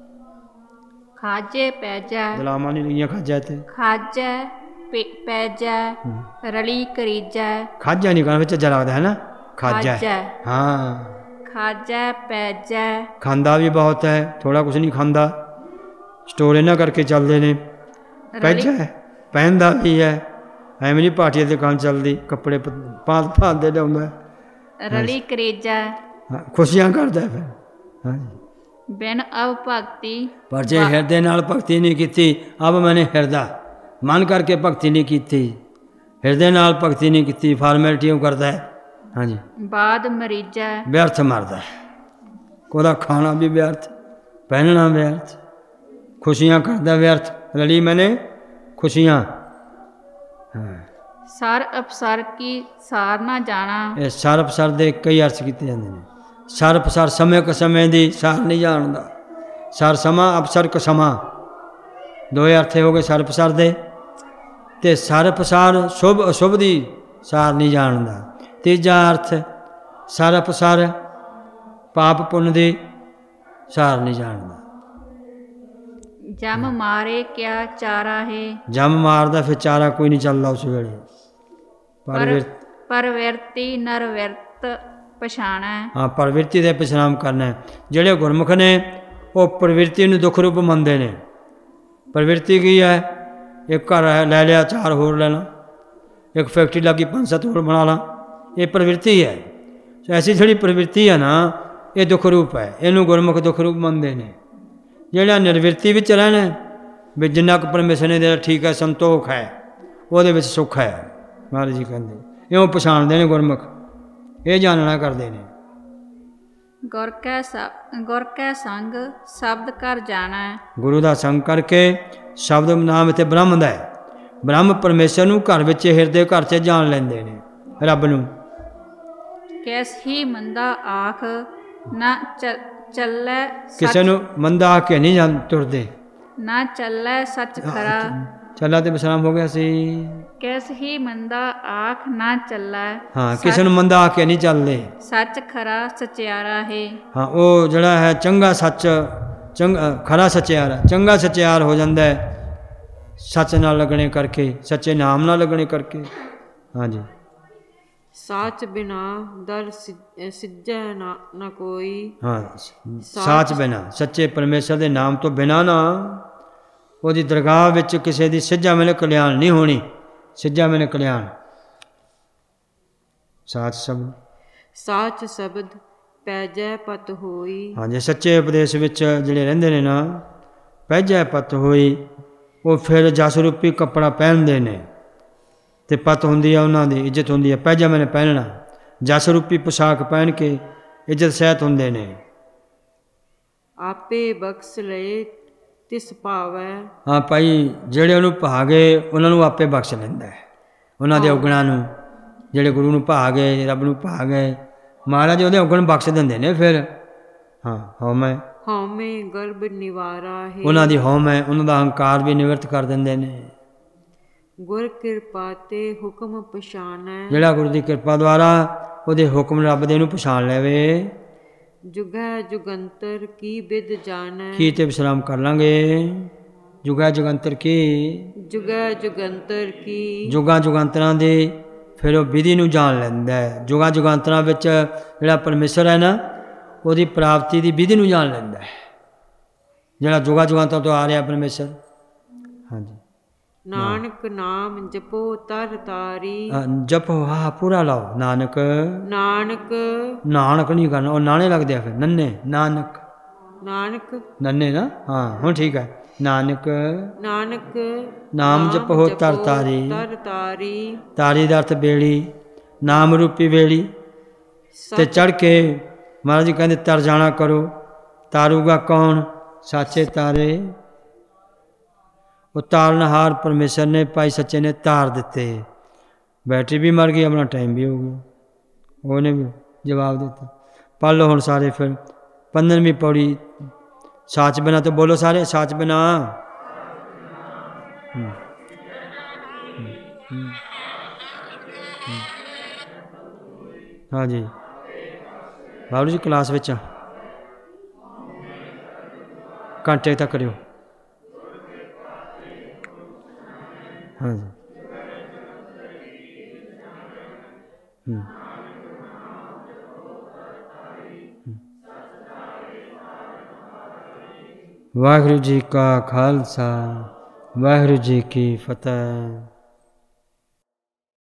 ਖਾਜੇ ਪੈਜੈ ਦਲਾਮਾਂ ਨਹੀਂ ਲਈਆਂ ਖਾਜਾ ਤੇ ਖਾਜੈ ਪੈਜੈ ਰਲੀ ਕਰੀਜੈ। ਖਾਜਾ ਨਹੀਂ ਕਰਨਾ ਵਿੱਚ ਚੱਜਾ ਲੱਗਦਾ ਹੈ ਨਾ। ਖਾਜਾ ਹਾਂ ਖਾਜੈ ਪੈਜੈ। ਖਾਂਦਾ ਵੀ ਬਹੁਤ ਹੈ, ਥੋੜਾ ਕੁਛ ਨਹੀਂ ਖਾਂਦਾ। ਸਟੋਰ ਇਹਨਾਂ ਕਰਕੇ ਚੱਲਦੇ ਨੇ। ਪੈਜਾ ਪਹਿਨਦਾ ਵੀ ਹੈ, ਐਵੇਂ ਨਹੀਂ ਪਾਰਟੀਆਂ ਦੀ ਦੁਕਾਨ ਚੱਲਦੀ, ਕੱਪੜੇ ਭਾਂਤ ਦੇ ਲਿਆਉਂਦਾ। ਰਲੀ ਕਰੀਜੈ ਖੁਸ਼ੀਆਂ ਕਰਦਾ ਫਿਰ। ਹਾਂਜੀ ਬਿਨ ਅਵ ਭਗਤੀ। ਪਰ ਜੇ ਹਿਰਦੇ ਨਾਲ ਭਗਤੀ ਨਹੀਂ ਕੀਤੀ, ਅਬ ਮੈਨੇ ਹਿਰਦਾ ਮਨ ਕਰਕੇ ਭਗਤੀ ਨਹੀਂ ਕੀਤੀ, ਹਿਰਦੇ ਨਾਲ ਭਗਤੀ ਨਹੀਂ ਕੀਤੀ, ਫਾਰਮੈਲਿਟੀਆਂ ਕਰਦਾ ਹੈ। ਹਾਂਜੀ ਬਾਦ ਮਰੀਜੈ ਵਿਅਰਥ ਮਰਦਾ ਹੈ। ਉਹਦਾ ਖਾਣਾ ਵੀ ਵਿਅਰਥ, ਪਹਿਨਣਾ ਵਿਅਰਥ, ਖੁਸ਼ੀਆਂ ਕਰਦਾ ਵਿਅਰਥ। ਲੜੀ ਮੈਨੇ ਖੁਸ਼ੀਆਂ। ਸਰ ਅਪਸਰ ਕੀ ਸਾਰ ਨਾ ਜਾਣਾ। ਇਹ ਸਰ ਅਪਸਰ ਦੇ ਕਈ ਅਰਥ ਕੀਤੇ ਜਾਂਦੇ ਨੇ। ਸਰ ਅਪਸਰ ਸਮੇਂ ਕ ਸਮੇਂ ਦੀ ਸਾਰ ਨਹੀਂ ਜਾਣਦਾ। ਸਰ ਸਮਾਂ ਅਪਸਰ ਕ ਸਮਾਂ, ਦੋਏ ਅਰਥ ਹੋ ਗਏ ਸਰ ਅਪਸਰ ਦੇ। ਤੇ ਸਰ ਅਪਸਾਰ ਸ਼ੁਭ ਅਸ਼ੁਭ ਦੀ ਸਾਰ ਨਹੀਂ ਜਾਣਦਾ। ਤੀਜਾ ਅਰਥ ਸਰ ਅਪਸਰ ਪਾਪ ਪੁੰਨ ਦੀ ਸਾਰ ਨਹੀਂ ਜਾਣਦਾ। ਜਮ ਮਾਰੇ ਕਿਆ ਚਾਰਾ ਹੈ। ਜਮ ਮਾਰਦਾ ਫਿਰ ਚਾਰਾ ਕੋਈ ਨਹੀਂ ਚੱਲਦਾ ਉਸ ਵੇਲੇ। ਪਰਵਿਰਤੀ ਨਰਵਿਰਤ ਪਛਾਣਾ। ਹਾਂ ਪ੍ਰਵਿਰਤੀ ਦੇ ਪਛਾਣ ਕਰਨਾ। ਜਿਹੜੇ ਗੁਰਮੁਖ ਨੇ ਉਹ ਪ੍ਰਵਿਰਤੀ ਨੂੰ ਦੁੱਖ ਰੂਪ ਮੰਨਦੇ ਨੇ। ਪ੍ਰਵਿਰਤੀ ਕੀ ਹੈ? ਇੱਕ ਘਰ ਲੈ ਲਿਆ, 4 ਹੋਰ ਲੈ ਲਾਂ, ਇੱਕ ਫੈਕਟਰੀ ਲੱਗੀ 5-7 ਹੋਰ ਬਣਾ ਲਾਂ, ਇਹ ਪ੍ਰਵਿਰਤੀ ਹੈ। ਐਸੀ ਜਿਹੜੀ ਪ੍ਰਵਿਰਤੀ ਹੈ ਨਾ, ਇਹ ਦੁੱਖ ਰੂਪ ਹੈ। ਇਹਨੂੰ ਗੁਰਮੁਖ ਦੁੱਖ ਰੂਪ ਮੰਨਦੇ ਨੇ। ਜਿਹੜਾ ਨਿਰਵਿਰਤੀ ਵਿੱਚ ਰਹਿਣਾ ਵੀ ਜਿੰਨਾ ਕੁ ਪਰਮੇਸ਼ਰ ਨੇ ਦੇ ਠੀਕ ਹੈ, ਸੰਤੋਖ ਹੈ, ਉਹਦੇ ਵਿੱਚ ਸੁੱਖ ਹੈ। ਮਹਾਰਾਜ ਜੀ ਕਹਿੰਦੇ ਇਉਂ ਪਛਾਣਦੇ ਨੇ ਗੁਰਮੁਖ, ਇਹ ਜਾਣਨਾ ਕਰਦੇ ਨੇ। ਗੁਰ ਕੈ ਸੰਗ ਸ਼ਬਦ ਕਰ ਜਾਣਾ। ਗੁਰੂ ਦਾ ਸੰਗ ਕਰਕੇ ਸ਼ਬਦ ਨਾਮ ਇੱਥੇ ਬ੍ਰਹਮ ਦਾ ਹੈ। ਬ੍ਰਹਮ ਪਰਮੇਸ਼ਰ ਨੂੰ ਘਰ ਵਿੱਚ ਹਿਰਦੇ ਘਰ 'ਚ ਜਾਣ ਲੈਂਦੇ ਨੇ ਰੱਬ ਨੂੰ। ਕੈਸ ਹੀ ਮੰਦਾ ਆਖ ਨਾ ਚੱਲੈ ਕਿਸੇ ਨੂੰ ਮੰਦਾ ਆ ਕੇ ਨਹੀਂ ਤੁਰਦੇ। ਨਾ ਚੱਲੈ ਸੱਚ ਖਰਾ। ਚੱਲਾ ਤੇ ਵਿਸਰਾਮ ਹੋ ਗਿਆ ਸੀ। ਕੈਸ ਹੀ ਮੰਦਾ ਆਖ ਨਾ ਚੱਲੈ। ਹਾਂ, ਕਿਸੇ ਨੂੰ ਮੰਦਾ ਆ ਕੇ ਨਹੀਂ ਚੱਲਦੇ। ਸੱਚ ਖਰਾ ਸਚਿਆਰਾ ਹੈ। ਹਾਂ, ਉਹ ਜਿਹੜਾ ਹੈ ਚੰਗਾ ਸੱਚ ਖਰਾ ਸਚਿਆਰਾ, ਚੰਗਾ ਸਚਿਆਰ ਹੋ ਜਾਂਦਾ ਹੈ ਸੱਚ ਨਾਲ ਲੱਗਣੇ ਕਰਕੇ, ਸੱਚੇ ਨਾਮ ਨਾਲ ਲੱਗਣੇ ਕਰਕੇ। ਹਾਂਜੀ। ਸਾਚ ਬਿਨਾ ਦਰ ਸਿੱਜੈ ਨਾ ਕੋਈ। ਹਾਂ, ਸਾਚ ਬਿਨਾ, ਸੱਚੇ ਪਰਮੇਸ਼ਰ ਦੇ ਨਾਮ ਤੋਂ ਬਿਨਾ ਨਾ ਉਹਦੀ ਦਰਗਾਹ ਵਿੱਚ ਕਿਸੇ ਦੀ ਸਿੱਜਾ ਮੈਨੇ ਕਲਿਆਣ ਨਹੀਂ ਹੋਣੀ। ਸਿੱਜਾ ਮੈਨੇ ਕਲਿਆਣ। ਸਾਚ ਸ਼ਬਦ, ਸਾਚ ਸ਼ਬਦ ਪੈਜੈ ਪਤ ਹੋਈ। ਹਾਂਜੀ, ਸੱਚੇ ਉਪਦੇਸ਼ ਵਿੱਚ ਜਿਹੜੇ ਰਹਿੰਦੇ ਨੇ ਨਾ, ਪੈਜੈ ਪਤ ਹੋਈ, ਉਹ ਫਿਰ ਜਸ ਰੂਪੀ ਕੱਪੜਾ ਪਹਿਨਦੇ ਨੇ ਅਤੇ ਪਤ ਹੁੰਦੀ ਆ ਉਹਨਾਂ ਦੀ, ਇੱਜ਼ਤ ਹੁੰਦੀ ਹੈ। ਪੈਜਾ ਮੈਨੇ ਪਹਿਨਣਾ, ਜਸ ਰੂਪੀ ਪੋਸ਼ਾਕ ਪਹਿਨ ਕੇ ਇੱਜ਼ਤ ਸਹਿਤ ਹੁੰਦੇ ਨੇ। ਆਪੇ ਬਖਸ਼ ਲਏ ਤਿਸ ਭਾਵੈ। ਹਾਂ ਭਾਈ, ਜਿਹੜੇ ਉਹਨੂੰ ਭਾ ਗਏ ਉਹਨਾਂ ਨੂੰ ਆਪੇ ਬਖਸ਼ ਲੈਂਦਾ ਹੈ। ਉਹਨਾਂ ਦੇ ਔਗਣਾਂ ਨੂੰ, ਜਿਹੜੇ ਗੁਰੂ ਨੂੰ ਭਾ ਗਏ, ਰੱਬ ਨੂੰ ਭਾ ਗਏ, ਮਹਾਰਾਜ ਉਹਦੇ ਔਗਣ ਬਖਸ਼ ਦਿੰਦੇ ਨੇ ਫਿਰ। ਹਾਂ, ਹਉਮੈ ਗਰਭ ਨਿਵਾਰਾ ਹੈ। ਉਹਨਾਂ ਦੀ ਹਉਮੈ, ਉਹਨਾਂ ਦਾ ਹੰਕਾਰ ਵੀ ਨਿਵਰਤ ਕਰ ਦਿੰਦੇ ਨੇ। ਗੁਰ ਕਿਰਪਾ ਤੇ ਹੁਕਮ ਪਛਾਨੈ। ਜਿਹੜਾ ਗੁਰੂ ਦੀ ਕਿਰਪਾ ਦੁਆਰਾ ਉਹਦੇ ਹੁਕਮ ਰੱਬ ਦੇ ਨੂੰ ਪਛਾਣ ਲੈਵੇ। ਜੁਗੈ ਜੁਗੰਤਰ ਕੀ ਬਿਦ ਜਾਣੈ। ਕੀ ਤੇ ਵਿਸਰਾਮ ਕਰ ਲਾਂਗੇ। ਜੁਗੈ ਜੁਗੰਤਰ ਕੀ, ਜੁਗੈ ਜੁਗੰਤਰ ਕੀ, ਜੁਗਾਂ ਜੁਗਾਂਤਰਾਂ ਦੀ ਫਿਰ ਉਹ ਵਿਧੀ ਨੂੰ ਜਾਣ ਲੈਂਦਾ ਹੈ। ਜੁਗਾਂ ਜੁਗਾਂਤਰਾਂ ਵਿੱਚ ਜਿਹੜਾ ਪਰਮੇਸ਼ਰ ਹੈ ਨਾ, ਉਹਦੀ ਪ੍ਰਾਪਤੀ ਦੀ ਵਿਧੀ ਨੂੰ ਜਾਣ ਲੈਂਦਾ ਹੈ, ਜਿਹੜਾ ਜੁਗਾਂ ਜੁਗਾਂਤਰਾਂ ਤੋਂ ਆ ਰਿਹਾ ਪਰਮੇਸ਼ਰ। ਹਾਂਜੀ। ਨਾਨਕ ਨਾਮ ਜਪੋ ਤਰ ਤਾਰੀ। ਜਪੋ, ਹਾਂ ਪੂਰਾ ਲਾਓ। ਨਾਨਕ ਨਾਨਕ ਨਾਨਕ ਨਹੀਂ ਕਰਨਾ, ਉਹ ਨਾਣੇ ਲੱਗਦੇ ਆ ਫਿਰ, ਨੰਨੇ। ਨਾਨਕ ਨਾਨਕ ਨੰਨੇ ਨਾ। ਹਾਂ, ਹੁਣ ਠੀਕ ਹੈ। ਨਾਨਕ ਨਾਨਕ ਨਾਮ ਜਪੋ ਤਰ ਤਾਰੀ। ਤਰ ਤਾਰੀ, ਤਾਰੀ ਦਾ ਅਰਥ ਬੇੜੀ, ਨਾਮ ਰੂਪੀ ਬੇੜੀ ਤੇ ਚੜ੍ਹ ਕੇ ਮਹਾਰਾਜ ਜੀ ਕਹਿੰਦੇ ਤਰ ਜਾਣਾ ਕਰੋ। ਤਾਰੂਗਾ ਕੌਣ? ਸਾਚੇ ਤਾਰੇ। ਉਹ ਤਾਰਨਹਾਰ ਪਰਮੇਸ਼ਰ ਨੇ, ਭਾਈ ਸੱਚੇ ਨੇ ਤਾਰ ਦਿੱਤੇ। ਬੈਟਰੀ ਵੀ ਮਰ ਗਈ, ਆਪਣਾ ਟਾਈਮ ਵੀ ਹੋ ਗਿਆ। ਉਹਨੇ ਵੀ ਜਵਾਬ ਦਿੱਤਾ। ਪੜ੍ਹ ਲਓ ਹੁਣ ਸਾਰੇ ਫਿਰ 15ਵੀਂ ਪੌੜੀ। ਸਾਚ ਬਿਨਾ ਤੋਂ ਬੋਲੋ ਸਾਰੇ, ਸਾਚ ਬਿਨਾ। ਹਾਂਜੀ, ਬਾਬੂ ਜੀ ਕਲਾਸ ਵਿੱਚ ਘੰਟੇ ਤੱਕ ਕਰਿਓ। ਹਾਂਜੀ। ਵਾਹਿਗੁਰੂ ਜੀ ਕਾ ਖਾਲਸਾ, ਵਾਹਿਗੁਰੂ ਜੀ ਕੀ ਫਤਿਹ।